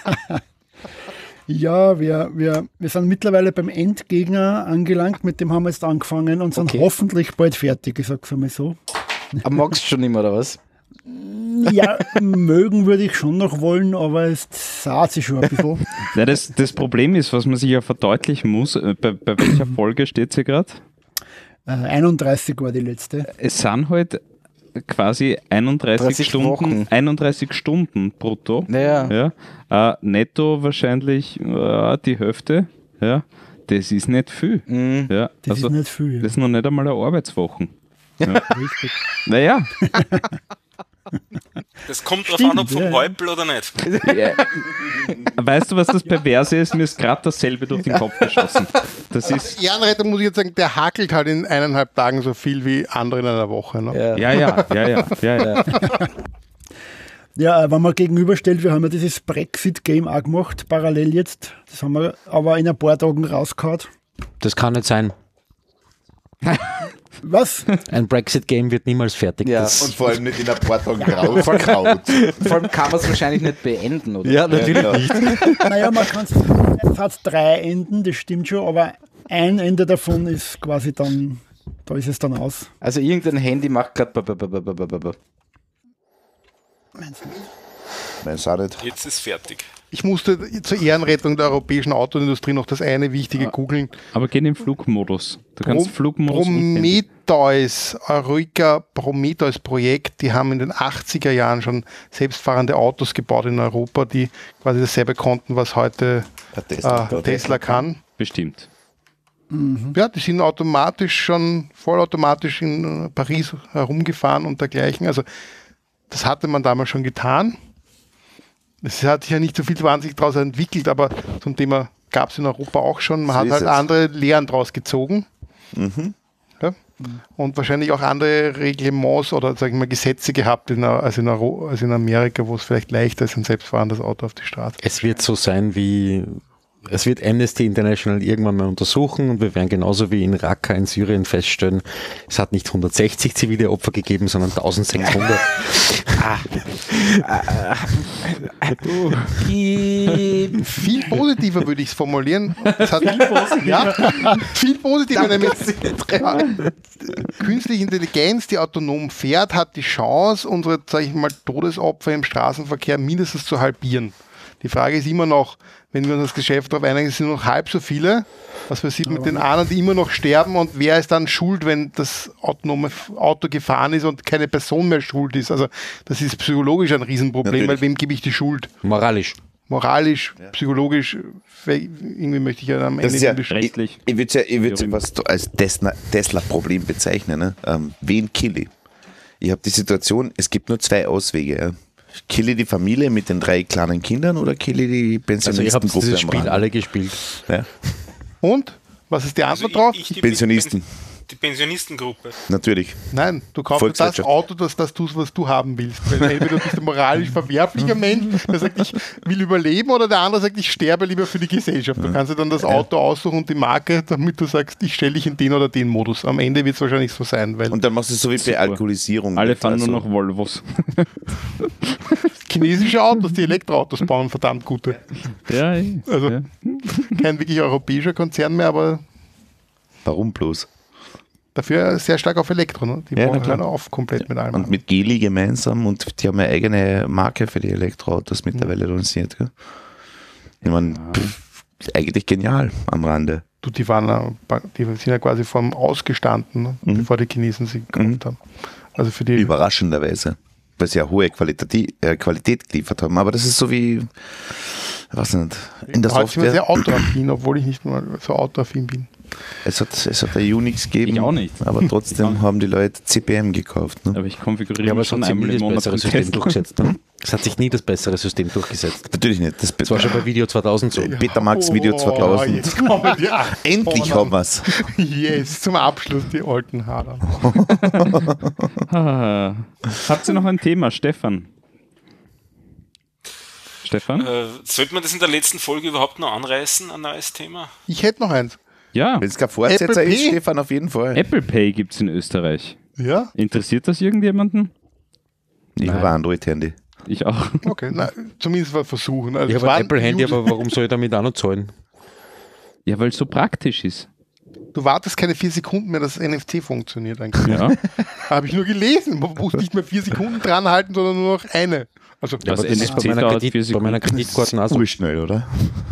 ja wir sind mittlerweile beim Endgegner angelangt, mit dem haben wir jetzt angefangen und sind hoffentlich bald fertig, ich sag's einmal so. Aber magst du schon immer oder was? Ja, mögen würde ich schon noch wollen, aber es saht sich schon ein bisschen. Ja, das Problem ist, was man sich ja verdeutlichen muss, bei welcher Folge steht sie gerade? 31 war die letzte. Es sind halt quasi 31 Stunden brutto. Naja. Ja. Netto wahrscheinlich die Hälfte. Ja. Das ist nicht viel. Ja. Das ist nicht viel. Ja. Das ist noch nicht einmal eine Arbeitswoche. Ja. Richtig. Naja. Das kommt drauf an, ob vom ja. Häupl oder nicht. Ja. Weißt du, was das Perverse ist? Mir ist gerade dasselbe durch den Kopf geschossen. Das ist. Ehrenretter muss ich jetzt sagen, der hakelt halt in 1,5 Tagen so viel wie andere in einer Woche. Ne? Ja. Ja, wenn man gegenüberstellt, wir haben ja dieses Brexit-Game auch gemacht, parallel jetzt. Das haben wir aber in ein paar Tagen rausgehauen. Das kann nicht sein. Was? Ein Brexit-Game wird niemals fertig. Ja. Das- Und vor allem nicht in ein paar Tagen rausgehauen. Vor allem kann man es wahrscheinlich nicht beenden, oder? ja, natürlich genau. nicht. Naja, es hat 3 Enden, das stimmt schon, aber ein Ende davon ist quasi dann, da ist es dann aus. Also irgendein Handy macht gerade. Meinst du auch nicht? Jetzt ist fertig. Ich musste zur Ehrenrettung der europäischen Autoindustrie noch das eine wichtige googeln. Aber geh in den Flugmodus. Du kannst Flugmodus und Eureka Prometheus Projekt, die haben in den 80er Jahren schon selbstfahrende Autos gebaut in Europa, die quasi dasselbe konnten, was heute Tesla kann. bestimmt. Ja, die sind vollautomatisch in Paris herumgefahren und dergleichen. Also das hatte man damals schon getan. Es hat sich ja nicht so viel wahnsinnig daraus entwickelt, aber zum Thema gab es in Europa auch schon. Man So hat ist halt es. andere Lehren draus gezogen. Ja? Und wahrscheinlich auch andere Reglements oder sag ich mal, Gesetze gehabt als in Amerika, wo es vielleicht leichter ist, ein selbstfahrendes Auto auf die Straße. Es wird so sein wie, es wird Amnesty International irgendwann mal untersuchen und wir werden genauso wie in Raqqa in Syrien feststellen, es hat nicht 160 zivile Opfer gegeben, sondern 1600. Viel positiver würde ich es formulieren. Viel positiver. Nämlich, künstliche Intelligenz, die autonom fährt, hat die Chance, unsere, sag ich mal, Todesopfer im Straßenverkehr mindestens zu halbieren. Die Frage ist immer noch, wenn wir uns das Geschäft darauf einigen, es sind noch halb so viele, was passiert mit den anderen, die immer noch sterben und wer ist dann schuld, wenn das autonome Auto gefahren ist und keine Person mehr schuld ist. Also das ist psychologisch ein Riesenproblem, Natürlich. weil wem gebe ich die Schuld? Moralisch. Moralisch, psychologisch, irgendwie möchte ich ja am Das Ende ist ja, den ich rechtlich. würde es ja was als Tesla-Problem bezeichnen. Ne? Wen kill ich? Ich habe die Situation, es gibt nur 2 Auswege. Ja? Kill ich die Familie mit den 3 kleinen Kindern oder kill ich die Also ihr habt Pensionistengruppe dieses am Spiel Rand? alle gespielt. Ja, Und? Was ist die Antwort drauf? die Pensionisten. Die Pensionistengruppe. natürlich. Nein, du kaufst dir das Volkswirtschaft. Auto, das tust, was du haben willst. Weil entweder du bist ein moralisch verwerflicher Mensch, der sagt, ich will überleben, oder der andere sagt, ich sterbe lieber für die Gesellschaft. Du kannst dir dann das Auto aussuchen und die Marke, damit du sagst, ich stelle dich in den oder den Modus. Am Ende wird es wahrscheinlich so sein, weil Und dann machst du es so wie bei Super. Alkoholisierung. Alle fahren Also, nur noch Volvos. chinesische Autos, die Elektroautos bauen, verdammt gute. Ja, Also ja. kein wirklich europäischer Konzern mehr, aber Warum bloß? dafür sehr stark auf Elektro. Ne? Die Ja, na bauen klar. halt auf komplett mit allem. Und mit Geely gemeinsam und die haben eine eigene Marke für die Elektroautos mittlerweile lanciert. Gell? Ich meine, eigentlich genial am Rande. Die sind ja quasi vom Ausgestanden, ne? Bevor die Chinesen sie gekauft haben. Also für die Überraschenderweise. Weil sie ja hohe Qualität geliefert haben. Aber das ist so wie, ich weiß nicht, in der Heute sind wir Software. sehr autoaffin, obwohl ich nicht mal so autoaffin bin. Es hat ein Unix gegeben, Ich auch nicht. aber trotzdem haben die Leute CPM gekauft. Ne? Aber ich konfiguriere Ja, aber es schon hat sich einmal nie im das Monat bessere am System Kessel. durchgesetzt. Ne? Es hat sich nie das bessere System durchgesetzt. Natürlich nicht. Das war schon bei Video 2000 so. Betamax Video 2000. Jetzt kommen die Endlich haben wir es. Yes, zum Abschluss die alten Haare. Ah. Habt ihr noch ein Thema, Stefan? Stefan? Sollte man das in der letzten Folge überhaupt noch anreißen, ein neues Thema? Ich hätte noch eins. Ja, Wenn es kein Fortsetzer Apple ist, Pay? Stefan, auf jeden Fall. Apple Pay gibt es in Österreich. Ja? Interessiert das irgendjemanden? Ich habe ein Android-Handy. Ich auch. Okay, na, zumindest mal versuchen. Also Ich es habe ein waren Apple-Handy, User- aber warum soll ich damit auch noch zahlen? Ja, weil es so praktisch ist. Du wartest keine 4 Sekunden mehr, dass das NFC funktioniert eigentlich. Ja. Habe ich nur gelesen. Man muss nicht mehr 4 Sekunden dran halten, sondern nur noch eine. Also Ja, aber das das ist NFC bei meiner, dauert 4 bei meiner Sekunden. Kreditkarte auch so. Urschnell, oder?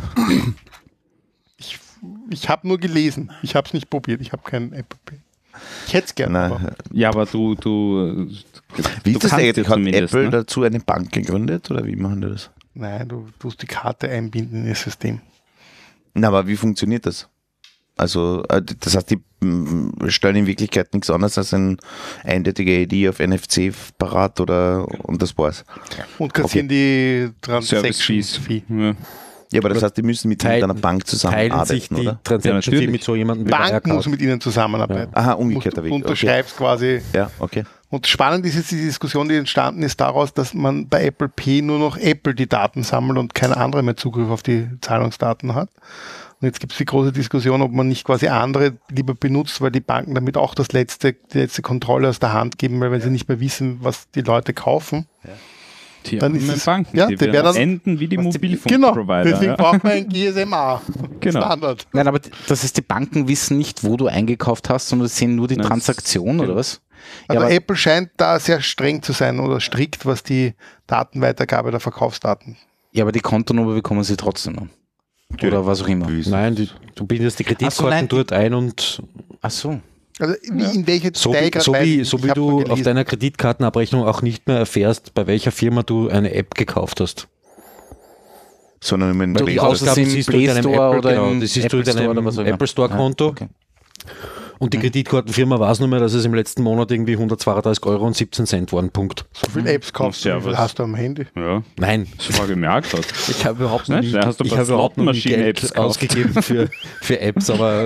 ich habe nur gelesen. Ich habe es nicht probiert. Ich habe keinen Apple Pay. Ich hätte es gerne. aber Nein. Ja, aber du Wie du ist das kannst eigentlich? ja Hat zumindest, Apple ne? dazu eine Bank gegründet oder wie machen die das? nein, du musst die Karte einbinden in das System. Na, aber wie funktioniert das? Also, das heißt, die stellen in Wirklichkeit nichts anderes als eine eindeutige ID auf NFC parat und das war's. Und kassieren die Transaction Service Fees. Fee. Ja. Ja, aber das heißt, die müssen mit Teilen- einer Bank Teilen sich zusammenarbeiten, die oder? Transaction Ja, Fee natürlich. mit so jemandem wie Bank Wirecard. muss mit ihnen zusammenarbeiten. Aha, Du umgekehrter Weg. unterschreibst quasi. Ja, okay. Und spannend ist jetzt die Diskussion, die entstanden ist daraus, dass man bei Apple Pay nur noch Apple die Daten sammelt und kein anderer mehr Zugriff auf die Zahlungsdaten hat. Und jetzt gibt es die große Diskussion, ob man nicht quasi andere lieber benutzt, weil die Banken damit auch die letzte Kontrolle aus der Hand geben, weil wenn sie nicht mehr wissen, was die Leute kaufen. Die Dann armen ist es- Banken, ja, die die werden werden dann- enden wie die Genau, Mobilfunkprovider. deswegen Ja. braucht man ein GSMA. Genau. Standard. Nein, aber das heißt, die Banken wissen nicht, wo du eingekauft hast, sondern sehen nur die Nein, Transaktion, oder was? Also Ja, aber- Apple scheint da sehr streng zu sein oder strikt, was die Datenweitergabe der Verkaufsdaten. Ja, aber die Kontonummer bekommen sie trotzdem noch. Oder was auch immer. Nein, du bindest die Kreditkarten nein, dort ein und Ach so. Also in welche so Detail wie, grad so weiß ich wie, nicht. so Ich wie hab's nur du auf gelesen. deiner Kreditkartenabrechnung auch nicht mehr erfährst, bei welcher Firma du eine App gekauft hast. Sondern im Du Play die Store. Ausgaben Ausgaben siehst du in deinem Apple- oder im das siehst du in Apple Store deinem oder was auch immer. Apple Store Konto. Ja, okay. Und die Kreditkartenfirma weiß nur mehr, dass es im letzten Monat irgendwie 132,17 € waren. Punkt. So viele Apps kaufst du, wie viel Servus. hast du am Handy? Ja, Nein. das war gemerkt hat. Ich habe überhaupt Nein, da hast du ich bei habe überhaupt noch nie Slotmaschinen-Apps Geld gekauft. ausgegeben für Apps, aber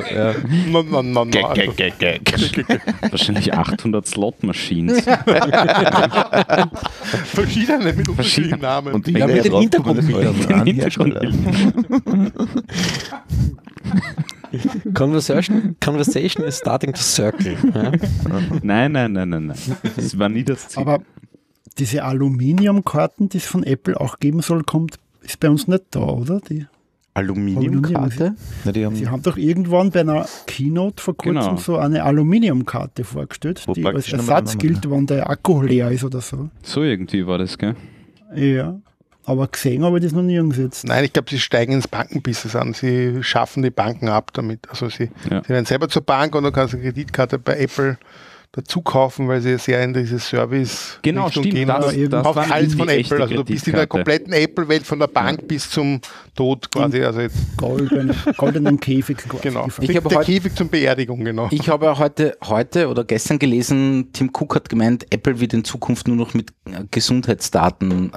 Wahrscheinlich 800 Slot-Machines. Verschiedene mit unterschiedlichen Namen. Und Ja, mit den Hintergrundbildern. Conversation is starting to circle. Ja? Nein. Das war nie das Ziel. Aber diese Aluminiumkarten, die es von Apple auch geben soll, ist bei uns nicht da, oder? Die Aluminiumkarte? Na, die Sie haben, haben doch irgendwann bei einer Keynote vor kurzem Genau. so eine Aluminiumkarte vorgestellt, Wo die als praktisch Ersatz nochmal- gilt, wenn der Akku leer ist oder so. So irgendwie war das, gell? Ja, aber gesehen habe ich das noch nirgends jetzt. Nein, ich glaube, sie steigen ins Bankenbusiness an. Sie schaffen die Banken ab damit. Also sie werden selber zur Bank und dann kannst du eine Kreditkarte bei Apple dazu kaufen, weil sie sehr in diese Service Genau, stimmt, gehen. das- Also das auf war alles die von echte Apple. Also du bist in der Kreditkarte. kompletten Apple-Welt von der Bank bis zum Tod quasi. Also jetzt, Goldenen Käfig quasi genau. gefahren. Ich habe der heute- Käfig zum Beerdigung, genau. Ich habe heute oder gestern gelesen, Tim Cook hat gemeint, Apple wird in Zukunft nur noch mit Gesundheitsdaten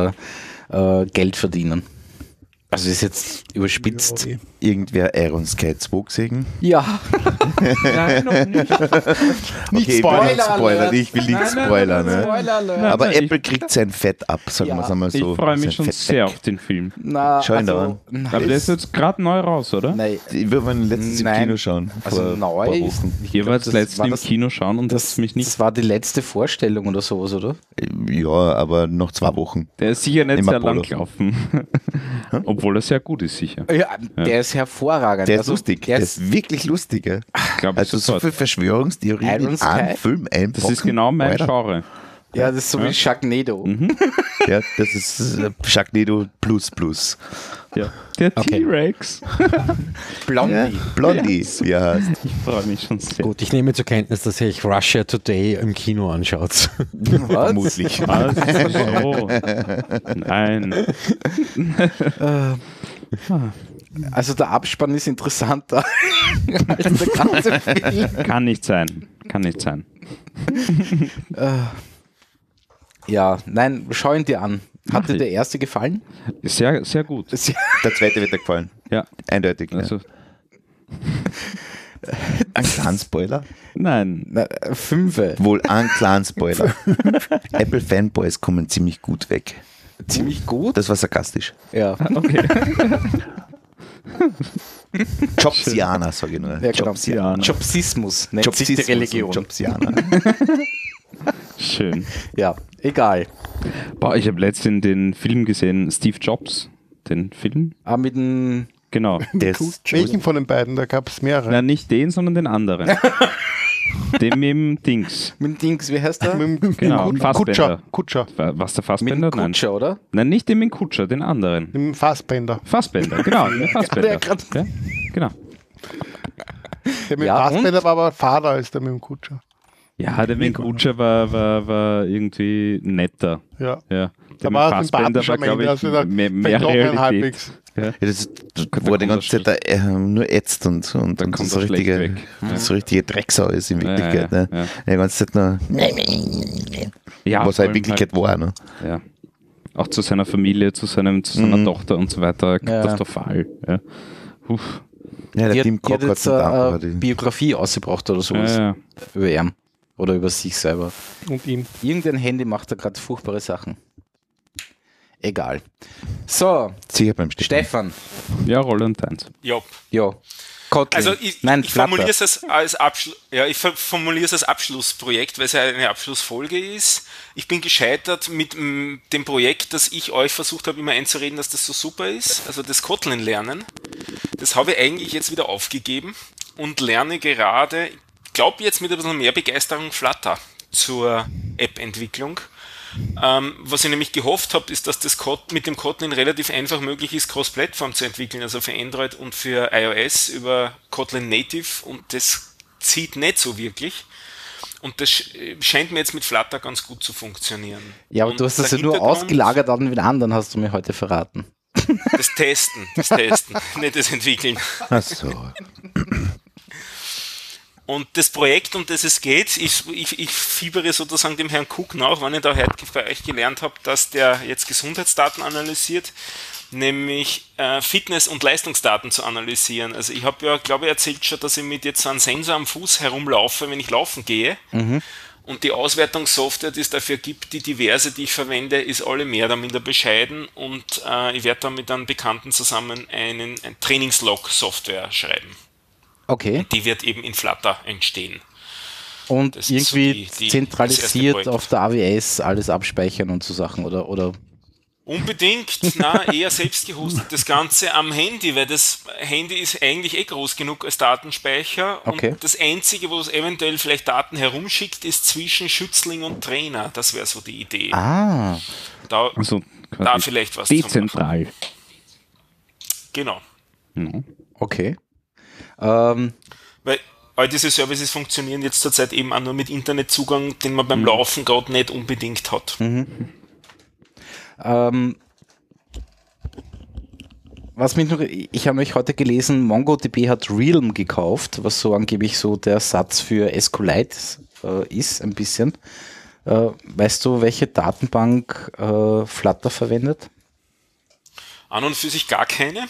Geld verdienen. Also ist jetzt überspitzt. irgendwer Iron Sky 2 gesehen? Ja. Nein, noch nicht. Nicht Okay, ich will Spoiler nicht spoilern, ich will nicht spoilern. Ne? Nein, Aber nein, Apple kriegt sein Fett ab, sagen Ja. wir es einmal so. Ich freue Sein mich schon Fett sehr weg. auf den Film. Na, Schau ihn da an. Aber der ist jetzt gerade neu raus, oder? Nein, Ich würde mal letztens im Nein. Kino schauen. also vor ein neu paar ist. Wochen. Ihr wart das letztens war im das- Kino schauen und das mich nicht. Das war die letzte Vorstellung oder sowas, oder? Ja, aber noch 2 Wochen. Der ist sicher nicht Im sehr Apollo. lang gelaufen. Obwohl er sehr gut ist, sicher. Ja, der ist hervorragend. Der ist Also, lustig, Der der ist, ist wirklich lustig. Ja. Glaub ich Also so sofort. viele Verschwörungstheorien Iron in Sky. einen Film einpacken. Das ist genau mein Alter. Genre. ja, das ist so wie Sharknado. Ja, das ist Sharknado plus plus. Ja. Der Okay. T-Rex. Blondie. Ja, Blondie, wie er heißt. Ich freue mich schon sehr. Gut, ich nehme zur Kenntnis, dass ihr euch Russia Today im Kino anschaut. Vermutlich. Was? So. Nein. Also der Abspann ist interessanter als der ganze Film. Kann nicht sein. Kann nicht sein. Ja, nein, schau ihn dir an. Hat dir der erste gefallen? Sehr, sehr gut. Der zweite wird dir gefallen. Ja. Eindeutig. Also, Ein kleinen Spoiler? nein. Na, Fünfe. Wohl ein kleinen Spoiler. Apple-Fanboys kommen ziemlich gut weg. Ziemlich gut. Das war sarkastisch. Ja. Okay. Jobsianer, sage ich nur. Ja, genau. Jobsianer. Jobsismus nennt sich die Religion. Jobsianer. Schön. Ja, egal. Boah, ich habe letztens den Film gesehen, Steve Jobs. Den Film? Aber mit dem Genau. Welchen von den beiden? Da gab es mehrere. Na, nicht den, sondern den anderen. Den mit dem Dings. Dings, wie heißt der? Mit dem Genau, Fassbender. Kutscher. Was der Mit Fassbender? dem Kutscher, oder? Nein, nicht den mit dem Kutscher, den anderen. Mit dem Fassbender. Fassbender, genau. Den Fassbender. Ja, grad- Ja, genau. Der mit Ja, dem Fassbender war aber Vater als der mit dem Kutscher. Ja, der mit dem Kutscher war irgendwie netter. Ja. Ja. Da Der war mit er Fassbender sympathisch war, am Ende. glaube Also da ich, mehr fängt doch ein Realität. halbwegs. Ja. Ja, das wo die ganze Zeit nur ätzt und Dann kommt so er schlecht richtige, weg. so richtige Drecksau ist in Wirklichkeit. Ja, Ne? ja. Die ganze Zeit nur, Ja, was vor halt allem in Wirklichkeit war. Ne? Ja. Auch zu seiner Familie, zu seiner Tochter und so weiter, katastrophal. Ja. Uff. Ja, der Die Tim hat Cock hat jetzt zum Dank, aber eine die, Biografie ausgebracht oder sowas. Ja. Über ihn. Oder über sich selber. Und ihm. Irgendein Handy macht da gerade furchtbare Sachen. Egal. So, sicher beim Steffen. Stefan. Ja, Roland 1. Ja. Ja. Kotlin. Also ich formuliere es als als Abschlussprojekt, weil es ja eine Abschlussfolge ist. Ich bin gescheitert mit dem Projekt, das ich euch versucht habe, immer einzureden, dass das so super ist. Also das Kotlin lernen. Das habe ich eigentlich jetzt wieder aufgegeben und lerne gerade, ich glaube jetzt mit ein bisschen mehr Begeisterung Flutter zur App-Entwicklung. Was ich nämlich gehofft habe, ist, dass das mit dem Kotlin relativ einfach möglich ist, Cross-Plattform zu entwickeln, also für Android und für iOS über Kotlin Native, und das zieht nicht so wirklich. Und das scheint mir jetzt mit Flutter ganz gut zu funktionieren. Ja, aber und du hast das ja der nur Hintergrund- ausgelagert an den anderen, hast du mir heute verraten. Das Testen, nicht das Entwickeln. Ach so. Und das Projekt, um das es geht, ich fiebere sozusagen dem Herrn Cook nach, wenn ich da heute bei euch gelernt habe, dass der jetzt Gesundheitsdaten analysiert, nämlich Fitness- und Leistungsdaten zu analysieren. Also ich habe ja, glaube ich, erzählt schon, dass ich mit jetzt so einem Sensor am Fuß herumlaufe, wenn ich laufen gehe. Und die Auswertungssoftware, die es dafür gibt, die diverse, die ich verwende, ist alle mehr oder minder bescheiden. Und ich werde da mit einem Bekannten zusammen ein Trainingslog-Software schreiben. Okay. Die wird eben in Flutter entstehen. Und Das ist so irgendwie das erste zentralisiert Projekt. auf der AWS alles abspeichern und so Sachen, oder? Unbedingt, eher selbst gehostet das Ganze am Handy, weil das Handy ist eigentlich groß genug als Datenspeicher. Okay. Und das Einzige, wo es eventuell vielleicht Daten herumschickt, ist zwischen Schützling und Trainer. Das wäre so die Idee. Ah, Da, Also da quasi vielleicht was zu machen. dezentral. Genau. okay. Weil all diese Services funktionieren jetzt zurzeit eben auch nur mit Internetzugang, den man beim Laufen gerade nicht unbedingt hat. Was mich noch, ich habe mich heute gelesen, MongoDB hat Realm gekauft, was so angeblich so der Satz für SQLite ist, ein bisschen. Weißt du, welche Datenbank Flutter verwendet? An und für sich gar keine.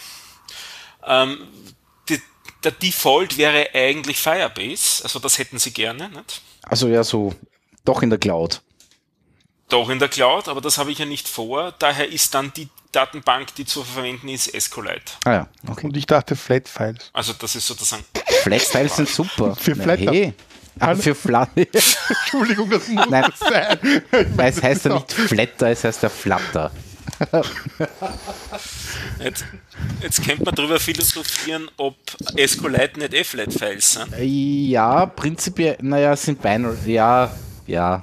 Der Default wäre eigentlich Firebase, also das hätten sie gerne, nicht? Also ja, so doch in der Cloud. Doch in der Cloud, aber das habe ich ja nicht vor. Daher ist dann die Datenbank, die zu verwenden ist, SQLite. Ah ja, okay. Und ich dachte Flat-Files. Also das ist sozusagen... Flat-Files sind super. Für Flatter. Hey. Für Flutter. Entschuldigung, das muss Nein. sein. Weil es heißt ja nicht Flatter, es heißt ja Flutter. Jetzt könnte man darüber philosophieren, ob SQLite nicht Flat-Files sind. Ja, prinzipiell, naja, sind Binary. Ja.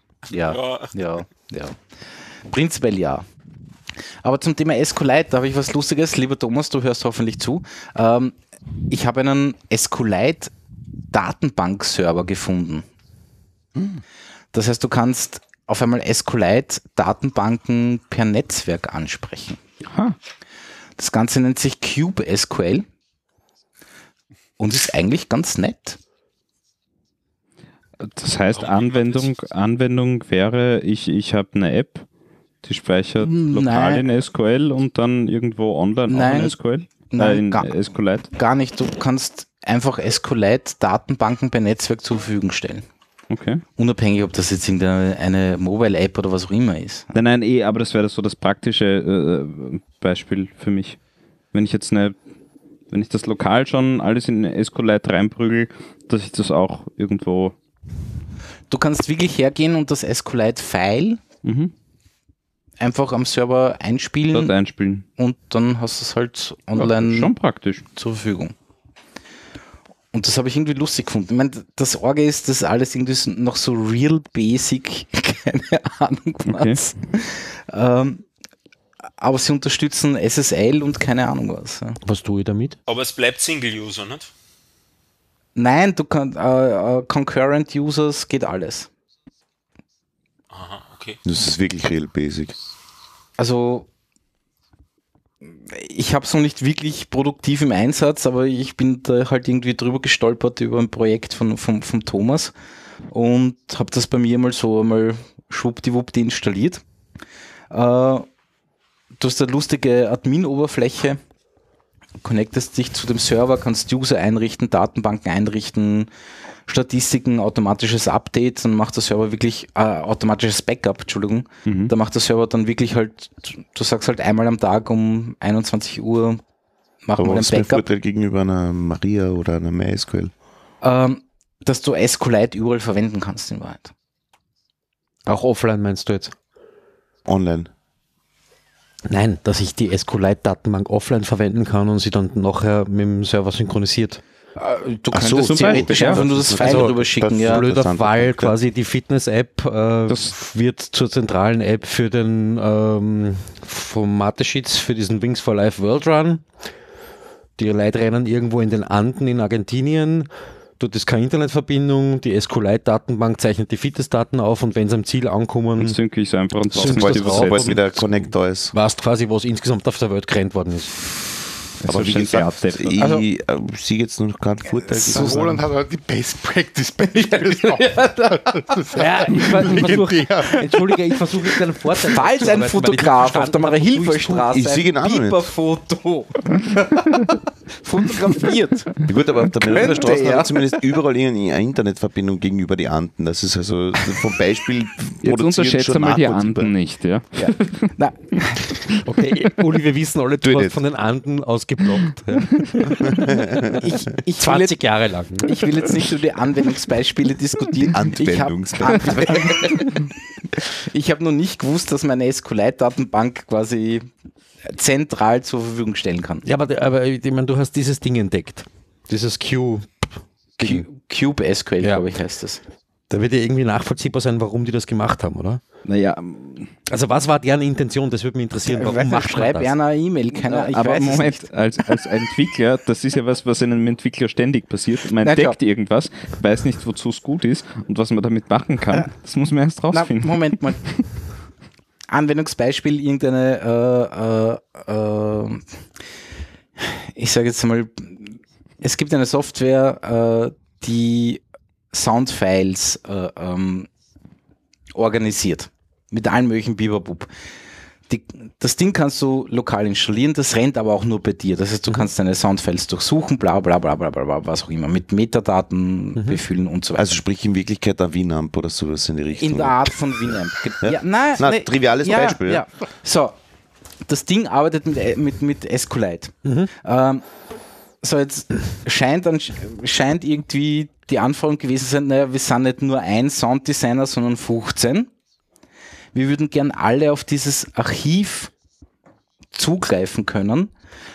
Prinzipiell ja. Aber zum Thema SQLite, da habe ich was Lustiges. Lieber Thomas, du hörst hoffentlich zu. Ich habe einen SQLite Datenbank-Server gefunden. Das heißt, du kannst auf einmal SQLite Datenbanken per Netzwerk ansprechen. Aha. Das Ganze nennt sich CubeSQL. und ist eigentlich ganz nett. Das heißt, Anwendung wäre, ich habe eine App, die speichert lokal in SQL und dann irgendwo online auch in SQL? In SQLite? Gar nicht. Du kannst einfach SQLite-Datenbanken per Netzwerk zur Verfügung stellen. Okay. Unabhängig, ob das jetzt eine Mobile-App oder was auch immer ist. Nein, aber das wäre so das praktische Beispiel für mich. Wenn ich das lokal schon alles in SQLite reinprügel, dass ich das auch irgendwo... Du kannst wirklich hergehen und das SQLite-File einfach am Server einspielen. Dort einspielen. Und dann hast du es halt online schon praktisch zur Verfügung. Und das habe ich irgendwie lustig gefunden. Ich meine, das Orge ist, das alles irgendwie noch so real basic, keine Ahnung was. Okay. Aber sie unterstützen SSL und keine Ahnung was. Ja. Was tue ich damit? Aber es bleibt Single-User, nicht? Nein, du kannst Concurrent Users geht alles. Aha, okay. Das ist wirklich real basic. Also ich habe es noch nicht wirklich produktiv im Einsatz, aber ich bin da halt irgendwie drüber gestolpert über ein Projekt vom Thomas und habe das bei mir mal schwuppdiwuppdi installiert. Du hast eine lustige Admin-Oberfläche, connectest dich zu dem Server, kannst User einrichten, Datenbanken einrichten, Statistiken, automatisches Update, dann macht der Server wirklich automatisches Backup, Entschuldigung. Da macht der Server dann wirklich halt, du sagst halt einmal am Tag um 21 Uhr machen wir ein Was ist der Backup. Vorteil gegenüber einer Maria oder einer MySQL? Dass du SQLite überall verwenden kannst in Wahrheit. Auch offline meinst du jetzt? Online. Nein, dass ich die SQLite-Datenbank offline verwenden kann und sie dann nachher mit dem Server synchronisiert. Du könntest theoretisch einfach nur das File rüber schicken. Ja. Blöder Fall, quasi die Fitness-App wird zur zentralen App für den vom Mathe-Sheets für diesen Wings for Life World Run. Die Leute rennen irgendwo in den Anden in Argentinien. Dort ist keine Internetverbindung, die SQLite-Datenbank zeichnet die Fitness-Daten auf und wenn sie am Ziel ankommen, dann synke ich es einfach und sobald wieder Connect da ist. weißt quasi, was insgesamt auf der Welt gerannt worden ist. Aber wie gesagt, ich sehe jetzt noch keinen Vorteil. Roland hat halt die Best Practice Beispiele. Ja, ich versuche jetzt einen Vorteil. Falls ein Fotograf auf der Maria-Hilfer-Straße ich sehe ein Biberfoto fotografiert. Gut, aber auf der Maria-Hilfer-Straße hat zumindest überall eine Internetverbindung gegenüber die Anden. Das ist also vom Beispiel jetzt unterschätzt einmal die Anden nicht, ja? Na, okay, Uli, wir wissen alle, du hast von den Anden aus geblockt. Ja. Ich 20 Jahre lang. Ich will jetzt nicht über die Anwendungsbeispiele diskutieren. Ich habe noch nicht gewusst, dass man eine SQLite-Datenbank quasi zentral zur Verfügung stellen kann. Ja, aber ich meine, du hast dieses Ding entdeckt. Dieses Cube SQL, glaube ich, heißt das. Da wird ja irgendwie nachvollziehbar sein, warum die das gemacht haben, oder? Naja. Also was war deren Intention? Das würde mich interessieren. Warum macht schreib einer eine E-Mail. Aber Moment, als Entwickler, das ist ja was einem Entwickler ständig passiert. Man entdeckt irgendwas, weiß nicht, wozu es gut ist und was man damit machen kann. Das muss man erst rausfinden. Moment mal. Anwendungsbeispiel, irgendeine ich sage jetzt mal, es gibt eine Software, die Soundfiles organisiert. Mit allen möglichen Bibabub. Das Ding kannst du lokal installieren, das rennt aber auch nur bei dir. Das heißt, du kannst deine Soundfiles durchsuchen, bla bla bla bla bla, was auch immer, mit Metadaten befüllen und so weiter. Also sprich in Wirklichkeit ein Winamp oder sowas in die Richtung. In der Art von Winamp. Ja? Nein, triviales Beispiel. Ja. So, das Ding arbeitet mit SQLite. So, jetzt scheint irgendwie die Anforderung gewesen sein, naja, wir sind nicht nur ein Sounddesigner, sondern 15. Wir würden gern alle auf dieses Archiv zugreifen können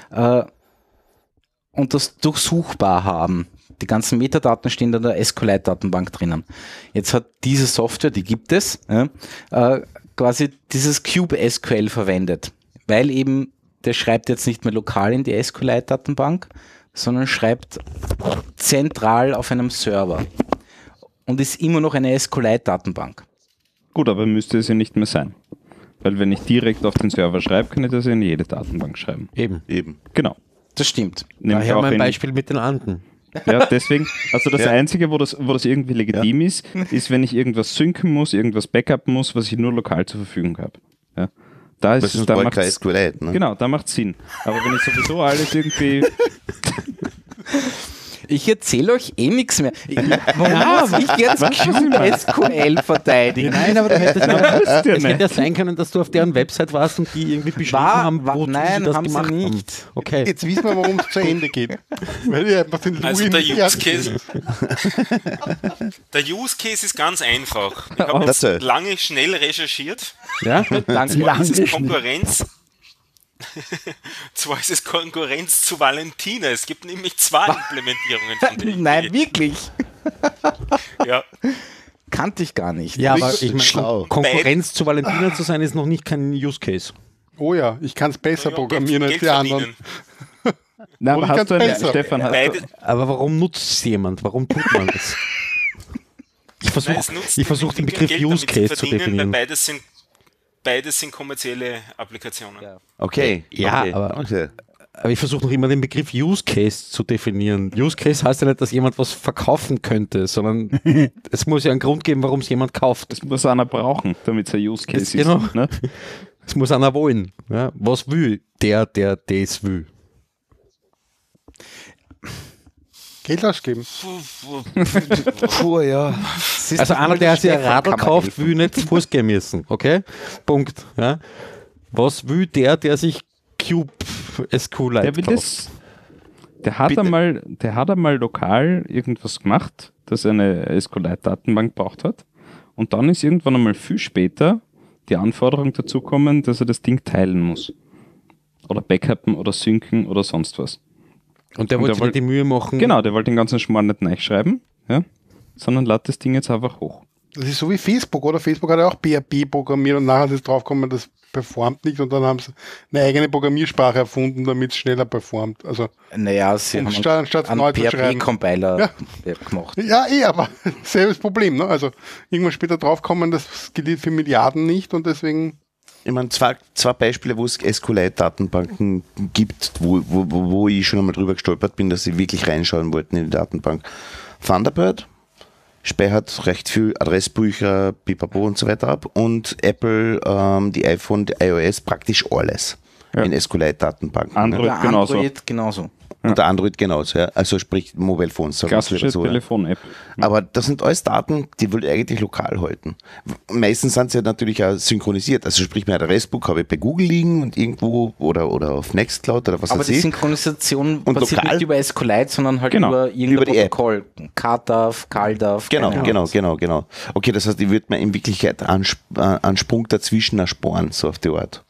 und das durchsuchbar haben. Die ganzen Metadaten stehen in der SQLite-Datenbank drinnen. Jetzt hat diese Software, die gibt es, quasi dieses Cube SQL verwendet, weil eben der schreibt jetzt nicht mehr lokal in die SQLite-Datenbank, sondern schreibt zentral auf einem Server und ist immer noch eine SQLite-Datenbank. Gut, aber müsste es ja nicht mehr sein. Weil wenn ich direkt auf den Server schreibe, kann ich das ja in jede Datenbank schreiben. Eben. Genau. Das stimmt. Nämlich Daher auch mein Beispiel mit den Anden. Ja, deswegen, also das Einzige, wo das irgendwie legitim ist, wenn ich irgendwas synken muss, irgendwas backupen muss, was ich nur lokal zur Verfügung habe. Ja. Da ist es, da macht SQLite, ne? Genau, da macht es Sinn. Aber wenn ich sowieso alles irgendwie... Ich erzähle euch eh nichts mehr. Warum muss ich jetzt SQL verteidigen? Nein, aber du hättest es hätte ja sein können, dass du auf deren Website warst und die irgendwie beschrieben haben, wo nein, sie das haben gemacht sie nicht. haben. Okay. Jetzt wissen wir, warum es zu Ende geht. Weil die einfach den Also Louis der nicht Use ernst Case, nehmen. der Use Case ist ganz einfach. Ich habe jetzt lange schnell recherchiert. Ja? Zwar ist es Konkurrenz. Zwar ist es Konkurrenz zu Valentina. Es gibt nämlich 2 Implementierungen von dem. Nein, wirklich. Ja. Kannte ich gar nicht. Ja, aber ich schlau. meine, Konkurrenz zu Valentina zu sein, ist noch nicht kein Use Case. Oh ja, ich kann es besser Ja, programmieren als Geld die anderen. verdienen. Na, Oder aber ich hast du kann's eine, besser. Stefan, hast Beide, Aber warum nutzt es jemand? Warum tut man das? Ich versuche den Begriff Geld Use damit Case zu verdienen, definieren. weil beides sind kommerzielle Applikationen. Ja. Okay. Ja, okay. aber- Okay. Aber ich versuche noch immer den Begriff Use Case zu definieren. Use Case heißt ja nicht, dass jemand was verkaufen könnte, sondern es muss ja einen Grund geben, warum es jemand kauft. das muss einer brauchen, damit es ein Use Case ist. Genau. Ne? Es muss einer wollen. Ja? Was will der das will? Geld ausgeben. Puh, ja. Also einer, der sich ein Radl kauft, will nicht zu Fuß gehen müssen. Okay? Punkt. Ja? Was will der sich Cube SQLite Der will kauft? das. Der hat einmal lokal irgendwas gemacht, das eine SQLite-Datenbank gebraucht hat. Und dann ist irgendwann einmal viel später die Anforderung dazu kommen, dass er das Ding teilen muss. Oder backuppen oder synken oder sonst was. Und der wollte sich nicht die Mühe machen. Genau, der wollte den ganzen Schmarrn nicht neu schreiben, ja, sondern lädt das Ding jetzt einfach hoch. Das ist so wie Facebook, oder? Facebook hat ja auch PHP programmiert und nachher ist es draufgekommen, das performt nicht und dann haben sie eine eigene Programmiersprache erfunden, damit es schneller performt. Also, Naja, sie Und haben anstatt einen neu zu schreiben. PHP-Compiler gemacht. ja, aber selbes Problem, ne? Also irgendwann später draufkommen, das gilt für Milliarden nicht und deswegen. Ich meine, zwei Beispiele, wo es SQLite-Datenbanken gibt, wo ich schon einmal drüber gestolpert bin, dass sie wirklich reinschauen wollten in die Datenbank. Thunderbird speichert recht viel Adressbücher, Pipapo und so weiter ab und Apple, die iPhone, die iOS, praktisch alles in SQLite-Datenbanken. Android Ja, genauso. Android genauso. Und der Android genauso, ja. Also sprich Mobile Phones. sagen wir es Klassische lieber so, ja. Telefon-App. Aber das sind alles Daten, die will ich eigentlich lokal halten. Meistens sind sie ja natürlich auch synchronisiert. Also sprich, mein Adressbuch habe ich bei Google liegen und irgendwo oder auf Nextcloud oder was Aber weiß die ich. Synchronisation Und passiert lokal? nicht über SQLite, sondern halt Genau, über irgendein über die App. Protokoll. KDAV, CalDAV. Genau, keine Ahnung. genau. Okay, das heißt, ich würde mir in Wirklichkeit einen Sprung dazwischen ersparen, so auf die Art.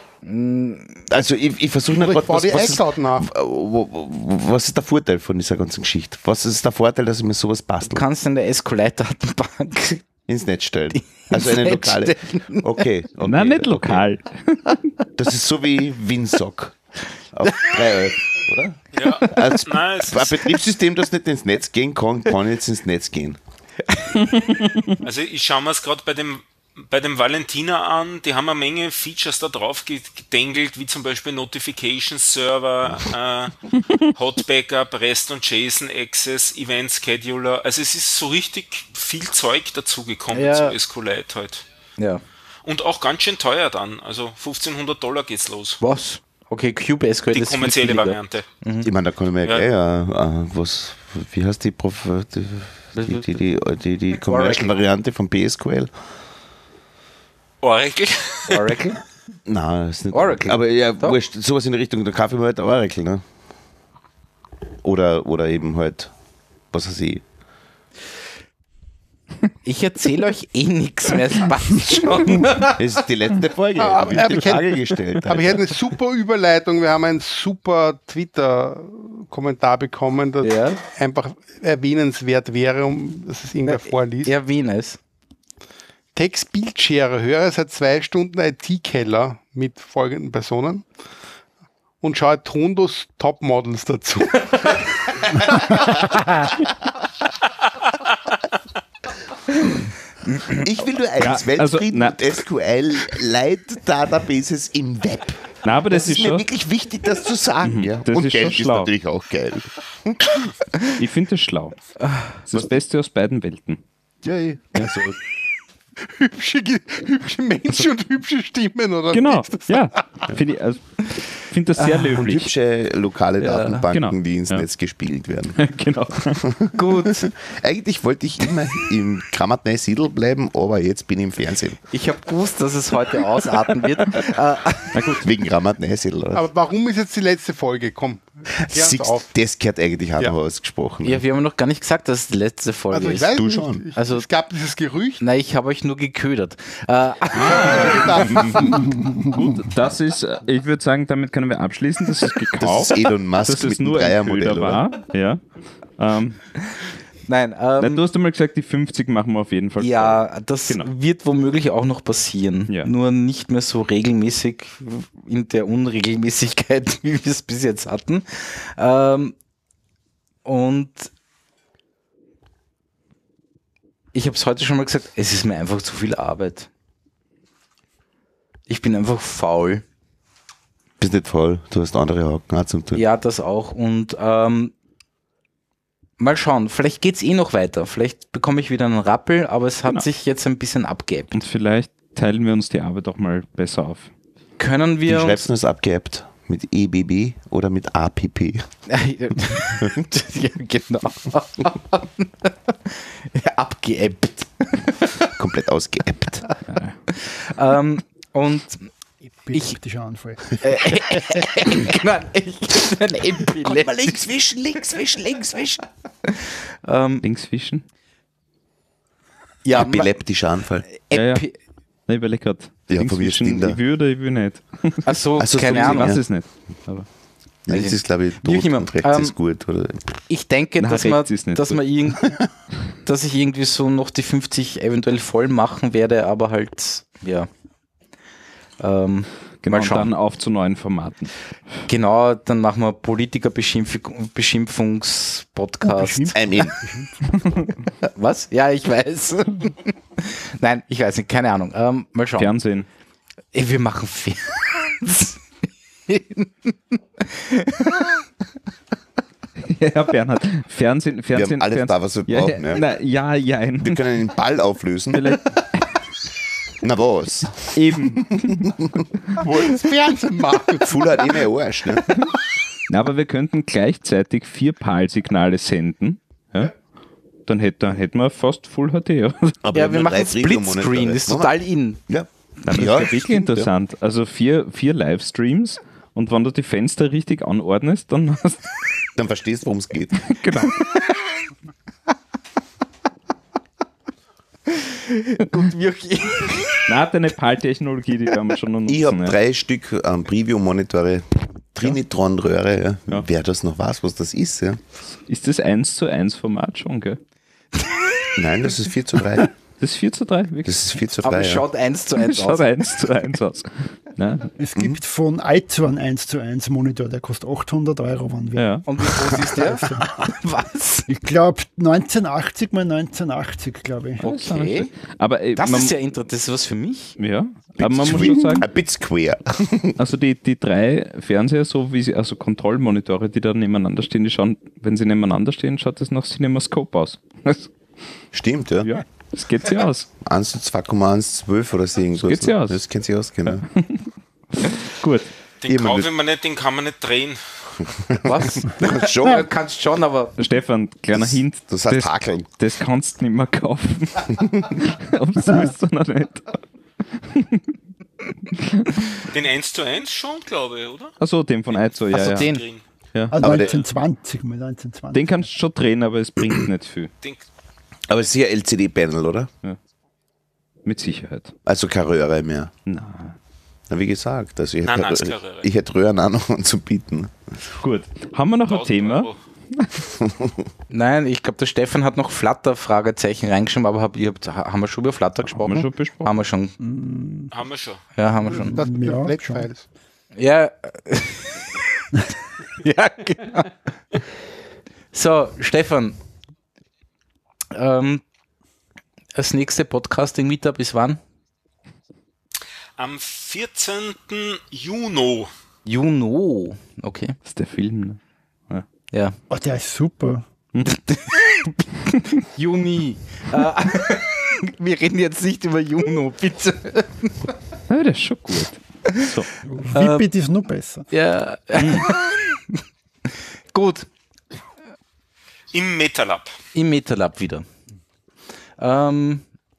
Also ich versuche nicht Ich grad, baue die was ist, iCloud nach. was ist der Vorteil von dieser ganzen Geschichte? Was ist der Vorteil, dass ich mir sowas Du basteln kannst in der SQLite-Datenbank ins Netz stellen? Also eine Netz lokale. Okay. Nein, nicht lokal. Das ist so wie WinSock. Auf 3 Euro, oder? Ja, Als nein, es ein ist, Betriebssystem, das nicht ins Netz gehen kann, kann jetzt ins Netz gehen. also ich schaue mir es gerade bei dem Valentina an, die haben eine Menge Features da drauf gedengelt, wie zum Beispiel Notification Server, Hot Backup, REST und JSON Access, Event Scheduler. Also es ist so richtig viel Zeug dazugekommen Ja. zu SQLite halt. Ja. Und auch ganz schön teuer dann. Also $1,500 geht's los. Was? Okay, Cube SQL Die ist viel kommerzielle billiger. Variante. Ich meine, da kann ich mir ja Ja. gleich, wie heißt die Commercial-Variante von PSQL? Oracle. Oracle? Nein, ist nicht Oracle. Aber ja, Doch. wurscht, sowas in die Richtung, da kaufe ich mir halt Oracle, ne? Oder eben halt, was weiß ich. Ich erzähle euch eh nichts mehr, es passt schon. Das ist die letzte Folge, Aber ich habe die ich hätte- Frage gestellt. Aber ich hätte eine super Überleitung. Wir haben einen super Twitter-Kommentar bekommen, das Ja. einfach erwähnenswert wäre, dass es irgendwer vorliest. Erwähne es. Text Bildschere, höre seit 2 Stunden IT-Keller mit folgenden Personen und schaue Tondos Topmodels dazu. Ich will nur eins, Ja, also, Weltfrieden na- und SQL-Lite-Databases im Web. Na, aber das Das ist ist mir schon. wirklich wichtig, das zu sagen. Ja. das Und ist schon Geld ist schlau. natürlich auch geil. Ich finde das schlau. Das ist das Beste aus beiden Welten. Ja, Ja, so. hübsche Menschen und hübsche Stimmen, oder? Genau, wie ist das? ja. Finde das sehr Und löblich. hübsche lokale Datenbanken, Genau. die ins Ja. Netz gespielt werden. Genau. Gut, Eigentlich wollte ich immer im Kramatnei-Siedl bleiben, aber jetzt bin ich im Fernsehen. ich habe gewusst, dass es heute ausarten wird. Wegen Kramatnei-Siedl. Aber warum ist jetzt die letzte Folge? Komm, klär uns auf. Das gehört eigentlich auch Ja. noch ausgesprochen. Ja, wir haben noch gar nicht gesagt, dass es die letzte Folge Also ich ist. weiß Du nicht, schon. Also- es gab dieses Gerücht. Nein, ich habe euch nur geködert. Gut, das ist, ich würde sagen, damit können wir abschließen. Das ist Das gekauft. ist Elon Musk dass es mit dem nur ein Dreiermodell, Köder oder? war. Ja. Nein, Nein, du hast einmal gesagt, die 50 machen wir auf jeden Fall. ja, das Genau. wird womöglich auch noch passieren. Ja. Nur nicht mehr so regelmäßig in der Unregelmäßigkeit, wie wir es bis jetzt hatten. Und ich habe es heute schon mal gesagt, es ist mir einfach zu viel Arbeit. Ich bin einfach faul. Bist nicht voll, du hast andere Haken auch zum tun. Ja, das auch. Und mal schauen, vielleicht geht es eh noch weiter. Vielleicht bekomme ich wieder einen Rappel, aber es hat Genau. sich jetzt ein bisschen abgeebbt. Und vielleicht teilen wir uns die Arbeit auch mal besser auf. Können Wie wir schreibst du das abgeappt? Mit EBB oder mit APP? ja, genau. Abgeebbt. Komplett ausgeappt. Und Epileptischer Anfall. Nein, ich bin ein Epileptiker. links wischen. Links fischen? Ja, Epileptischer Anfall. Ja. Epi Nein, ich überlege gerade. Ja, Links von mir fischen, Tinder. ich will oder ich will nicht. Achso, Also keine so Ich Ahnung. weiß ja. es nicht. Aber Links ist, glaube ich, Wie auch tot immer. und rechts ist gut. Oder? Ich denke, Na, dass, rechts ist nicht dass, gut. dass ich irgendwie so noch die 50 eventuell voll machen werde, aber halt, ja. genau, Mal und schauen. dann auf zu neuen Formaten. Genau, dann machen wir Politiker-Beschimpfungs-Podcast. I mean, Was? Ja, ich weiß. Nein, ich weiß nicht, keine Ahnung. Mal schauen. Fernsehen. Wir machen Fernsehen. Ja, Bernhard. Fernsehen. wir haben alles da, was wir Ja, brauchen. Ja. na, ja. Wir können den Ball auflösen. Vielleicht Na was? eben. Wollen Fernsehen machen? Full hat eh mehr Arsch. Ne? Na, aber wir könnten gleichzeitig 4 PAL-Signale senden. Ja? Dann hätten wir fast Full HD. Oder? Aber Ja, wir haben machen drei Splitscreen, Premium-Monitore. das ist total in. Ja. Das ist ja wirklich interessant. Also 4 Livestreams und wenn du die Fenster richtig anordnest, dann hast Dann verstehst du, worum es geht. genau. Gut, wirklich. Na, deine PAL-Technologie, die werden wir schon noch nutzen. Ich habe ja. 3 Stück Preview-Monitore, Trinitron-Röhre. Ja. Ja. Wer das noch weiß, was das ist. Ja. Ist das 1:1 Format schon, gell? Nein, das ist 4:3. Das ist 4:3, wirklich? Das ist 4:3. Aber es ja. schaut 1:1 Das schaut aus. 1:1 aus. Nein? Es gibt von Aizu einen 1:1 Monitor, der kostet 800 €, wann wir. Ja. Und wie groß ist der? Was? Ich glaube 1980 mal 1980, glaube ich. Okay. Aber Das man, ist ja interessant, das ist was für mich. ja. Aber man muss schon sagen, Ein bit square. also die 3 Fernseher, so wie sie, also Kontrollmonitore, die da nebeneinander stehen, die schauen, wenn sie nebeneinander stehen, schaut das nach CinemaScope aus. Stimmt, ja. Ja, das geht sich aus. 1 zu 2,112 oder so irgendwas. geht sich aus. Das kennt sich aus, genau. Gut. Den Immer kaufe mit- ich mir nicht, den kann man nicht drehen. Was? Schon. Ja, kannst schon, aber Stefan, kleiner Hint. das heißt Hakeln. Das kannst du nicht mehr kaufen. Aber das willst du noch nicht. Den 1:1 schon, glaube ich, oder? Achso, den von Aizo, ja, Ach so, ja. den. Drehen. Also Aber der- 1920 mal 1920. Den kannst du schon drehen, aber es bringt nicht viel. Den, Aber es ist ja LCD-Panel, oder? Mit Sicherheit. Also keine Röhre mehr. Na. Na, wie gesagt, also ich, Nein, hätte, nein, ist keine Röhre. ich hätte Röhren auch noch anzubieten. Gut. Haben wir noch ein 1000 Thema? Euro. nein, ich glaube, der Stefan hat noch Flutter-Fragezeichen reingeschrieben, aber haben wir schon über Flutter gesprochen? Haben wir schon besprochen. Haben wir schon. Haben wir schon. Ja, haben wir schon. Das mit Ja, den Flat-Files. Ja. Ja, genau. So, Stefan. Das nächste Podcasting-Meetup ist wann? Am 14. Juni. Juno. Okay. Das ist der Film. Ne? Ja. Oh, der ist super. Juni. Wir reden jetzt nicht über Juno, bitte. Ja, der ist schon gut. So. Whippet ist noch besser. Ja. Gut. Im MetaLab. Im MetaLab wieder. Das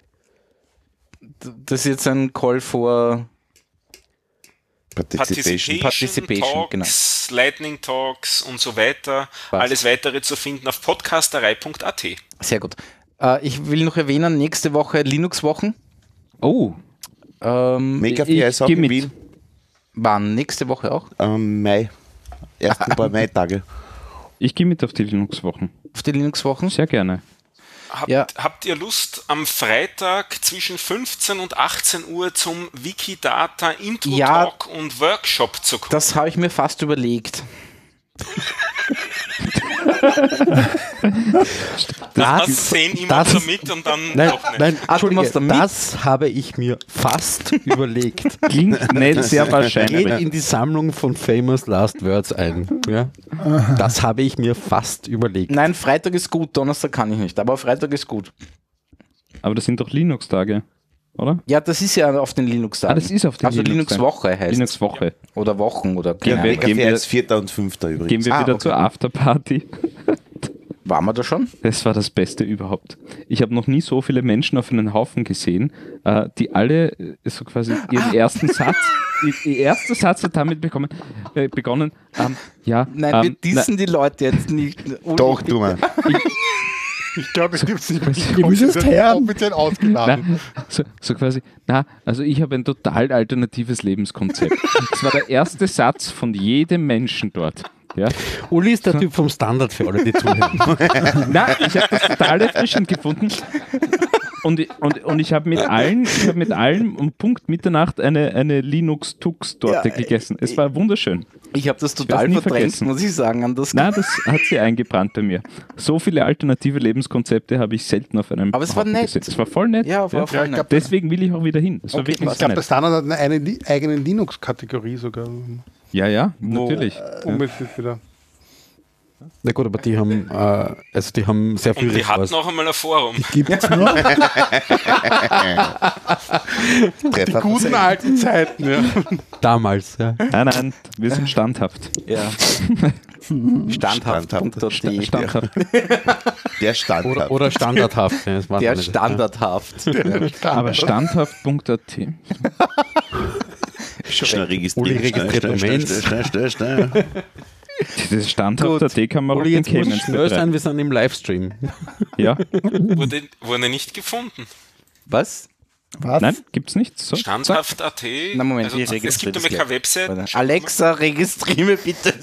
ist jetzt ein Call for Participation. Participation, Talks, Lightning Talks und so weiter. Passt. Alles weitere zu finden auf podcasterei.at. Sehr gut. Ich will noch erwähnen, nächste Woche Linux-Wochen. Oh, Make-up ist auch geh in mit. Wien. Wann? Nächste Woche auch? Mai. Ersten paar Mai-Tage. ich gehe mit auf die Linux-Wochen. Auf die Linux-Wochen? Sehr gerne. Habt ihr Lust, am Freitag zwischen 15 und 18 Uhr zum Wikidata Intro-Talk und Workshop zu kommen? Das habe ich mir fast überlegt. Das sehen immer so mit und dann doch nicht. Nein, Entschuldige, machst da mit? das habe ich mir fast überlegt. Klingt nicht sehr Geht wahrscheinlich. in die Sammlung von Famous Last Words ein. Ja? Das habe ich mir fast überlegt. Nein, Freitag ist gut, Donnerstag kann ich nicht, aber Freitag ist gut. Aber das sind doch Linux-Tage, oder? Ja, das ist ja auf den Linux-Tagen. Das ist auf den also Linux-Woche heißt Linux-Woche. Oder Wochen oder Gehen keine wir- Ahnung. gehen wir- ist 4. und 5. übrigens. Gehen wir wieder okay. zur Afterparty. Waren wir da schon? Das war das Beste überhaupt. Ich habe noch nie so viele Menschen auf einen Haufen gesehen, die alle so quasi ihren ersten Satz, ihr erster Satz hat damit begonnen, ja. Nein, wir dissen die Leute jetzt nicht. Doch, du mal. Ich glaube, es gibt es nicht mehr. Die Gewisses sind Herrn. offiziell ausgeladen. So quasi, also ich habe ein total alternatives Lebenskonzept. Das war der erste Satz von jedem Menschen dort. Ja. Uli ist der Typ vom Standard für alle, die zuhören. Nein, ich habe das total erfrischend gefunden. Und ich habe mit allen um Punkt Mitternacht eine Linux-Tux-Torte gegessen. Es war wunderschön. Ich habe das total werd's nie verdrängt, vergessen. muss ich sagen. An das Nein, das hat sie eingebrannt bei mir. So viele alternative Lebenskonzepte habe ich selten auf einem Aber es war Haufen nett. gesehen. Es war voll nett. Ja, war voll nett. Deswegen will ich auch wieder hin. Es war wirklich Ich sehr glaube, der nett. Standard hat eine eigene Linux-Kategorie sogar. Ja, natürlich. Unbedingt wieder. Na gut, aber die haben, die haben sehr viel Und die hatten Ressourcen. noch einmal ein Forum. Gibt's noch? Die guten alten Zeiten, ja. Damals, ja. Nein, wir sind standhaft. Ja. Standhaft.at. Standhaft. Der Stand. Oder standardhaft. Ja, das war Der nicht. standardhaft. Aber standhaft.at. Schnell Uli registrieren. registriert Domains. Schnell. Das standhaft.at kann man auch Uli, in jetzt muss Cayman schnell sein, betreiben. wir sind im Livestream. Ja? Wurde nicht gefunden. Was? Was? Nein, gibt's nichts. So. Standhaft.at. Na, Moment, also, ich es registriere gibt nämlich das keine Website. Warte. Alexa, registriere mich bitte.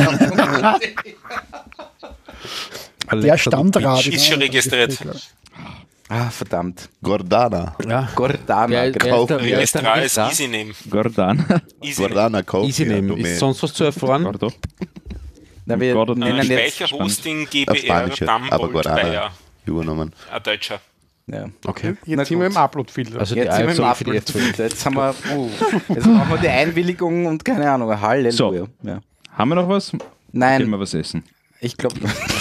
Der Standrat. Ist schon registriert. Ah, verdammt. Gordana. Ja. Gordana. Wer genau. ist der Registrar ist Registrar? EasyName. Gordana. Gordana kauft. Easy Name. Ist sonst was zu erfahren? Gordo. Na, wir Gordon- nennen jetzt, Speicherhosting Auf GBR Spanisch, ja. Aber Dambold Gordana Bayer. übernommen. Ein Deutscher. ja. Okay. Jetzt sind wir im Upload-Filter. Also Jetzt sind wir im AFC Upload. Jetzt haben wir, jetzt brauchen wir die Einwilligung und keine Ahnung, Halleluja. So. Ja. Haben wir noch was? Gehen Nein, wir was essen. ich glaube,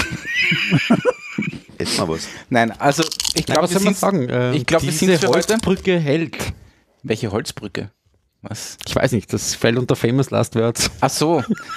Essen wir was. nein, also ich glaube, was soll man sagen? ich glaube, wir diese sind für heute. Holzbrücke hält. Welche Holzbrücke? Was? Ich weiß nicht, das fällt unter Famous Last Words. Ach so.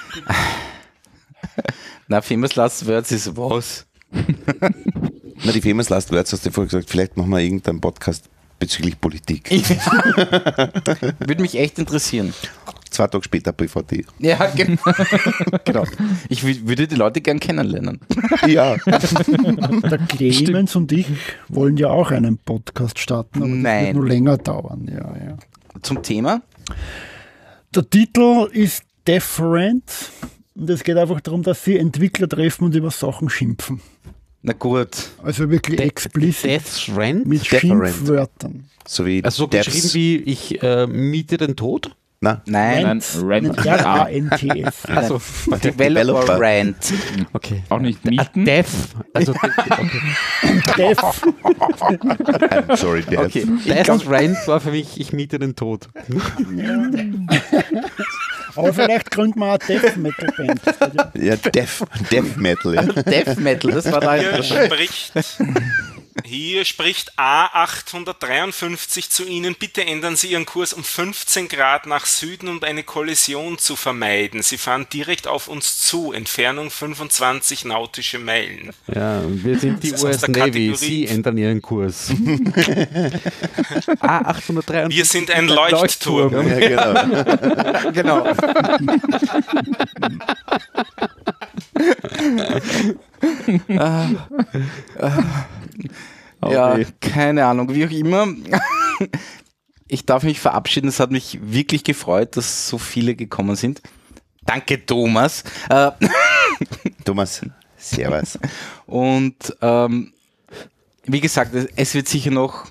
Na, Famous Last Words ist was? Na, die Famous Last Words hast du vorher gesagt, vielleicht machen wir irgendeinen Podcast bezüglich Politik. Würde mich echt interessieren. 2 Tage später BVD. Ja, genau. Ich würde die Leute gern kennenlernen. Ja. Der Clemens und ich wollen ja auch einen Podcast starten, aber das Nein. wird nur länger dauern. Ja. Zum Thema? Der Titel ist Deferent und es geht einfach darum, dass sie Entwickler treffen und über Sachen schimpfen. Na gut. Also wirklich explizit Death Rand? mit Deferent. Schimpfwörtern. So wie Also so Devs. geschrieben wie ich miete den Tod? Na, Nein. Rent. R-A-N-T-S. Also Developer Developer. Rant. Okay. Auch nicht mieten. Death. Also Def. I'm sorry, Dad. Okay. Death Rand war für mich, ich miete den Tod. Aber vielleicht gründen wir eine Death Metal Band. Ja, Death Metal. Ja. Death Metal, das war da. Hier spricht A853 zu Ihnen. Bitte ändern Sie Ihren Kurs um 15 Grad nach Süden, um eine Kollision zu vermeiden. Sie fahren direkt auf uns zu. Entfernung 25 nautische Meilen. Ja, wir sind die Das ist aus US der Navy. Kategorie- Sie ändern ihren Kurs. A853. Wir sind ein Leuchtturm. Ja, genau. Genau. Ja, keine Ahnung, wie auch immer. Ich darf mich verabschieden. Es hat mich wirklich gefreut, dass so viele gekommen sind. Danke, Thomas. Thomas, servus. Und wie gesagt, es wird sicher noch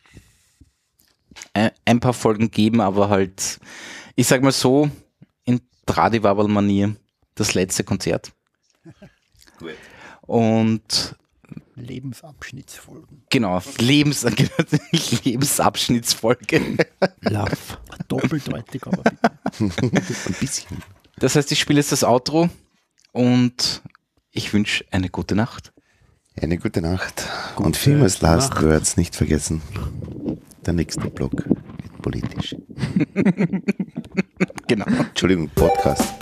ein paar Folgen geben, aber halt, ich sag mal so, in Tradiwabbel-Manier das letzte Konzert. Gut. Und Lebensabschnittsfolgen. genau, Lebensabschnittsfolge. Love. Doppeldeutig, aber bitte. Ein bisschen. Das heißt, ich spiele jetzt das Outro und ich wünsche eine gute Nacht. Eine gute Nacht. Und famous last words nicht vergessen. Der nächste Block wird politisch. Genau. Entschuldigung, Podcast.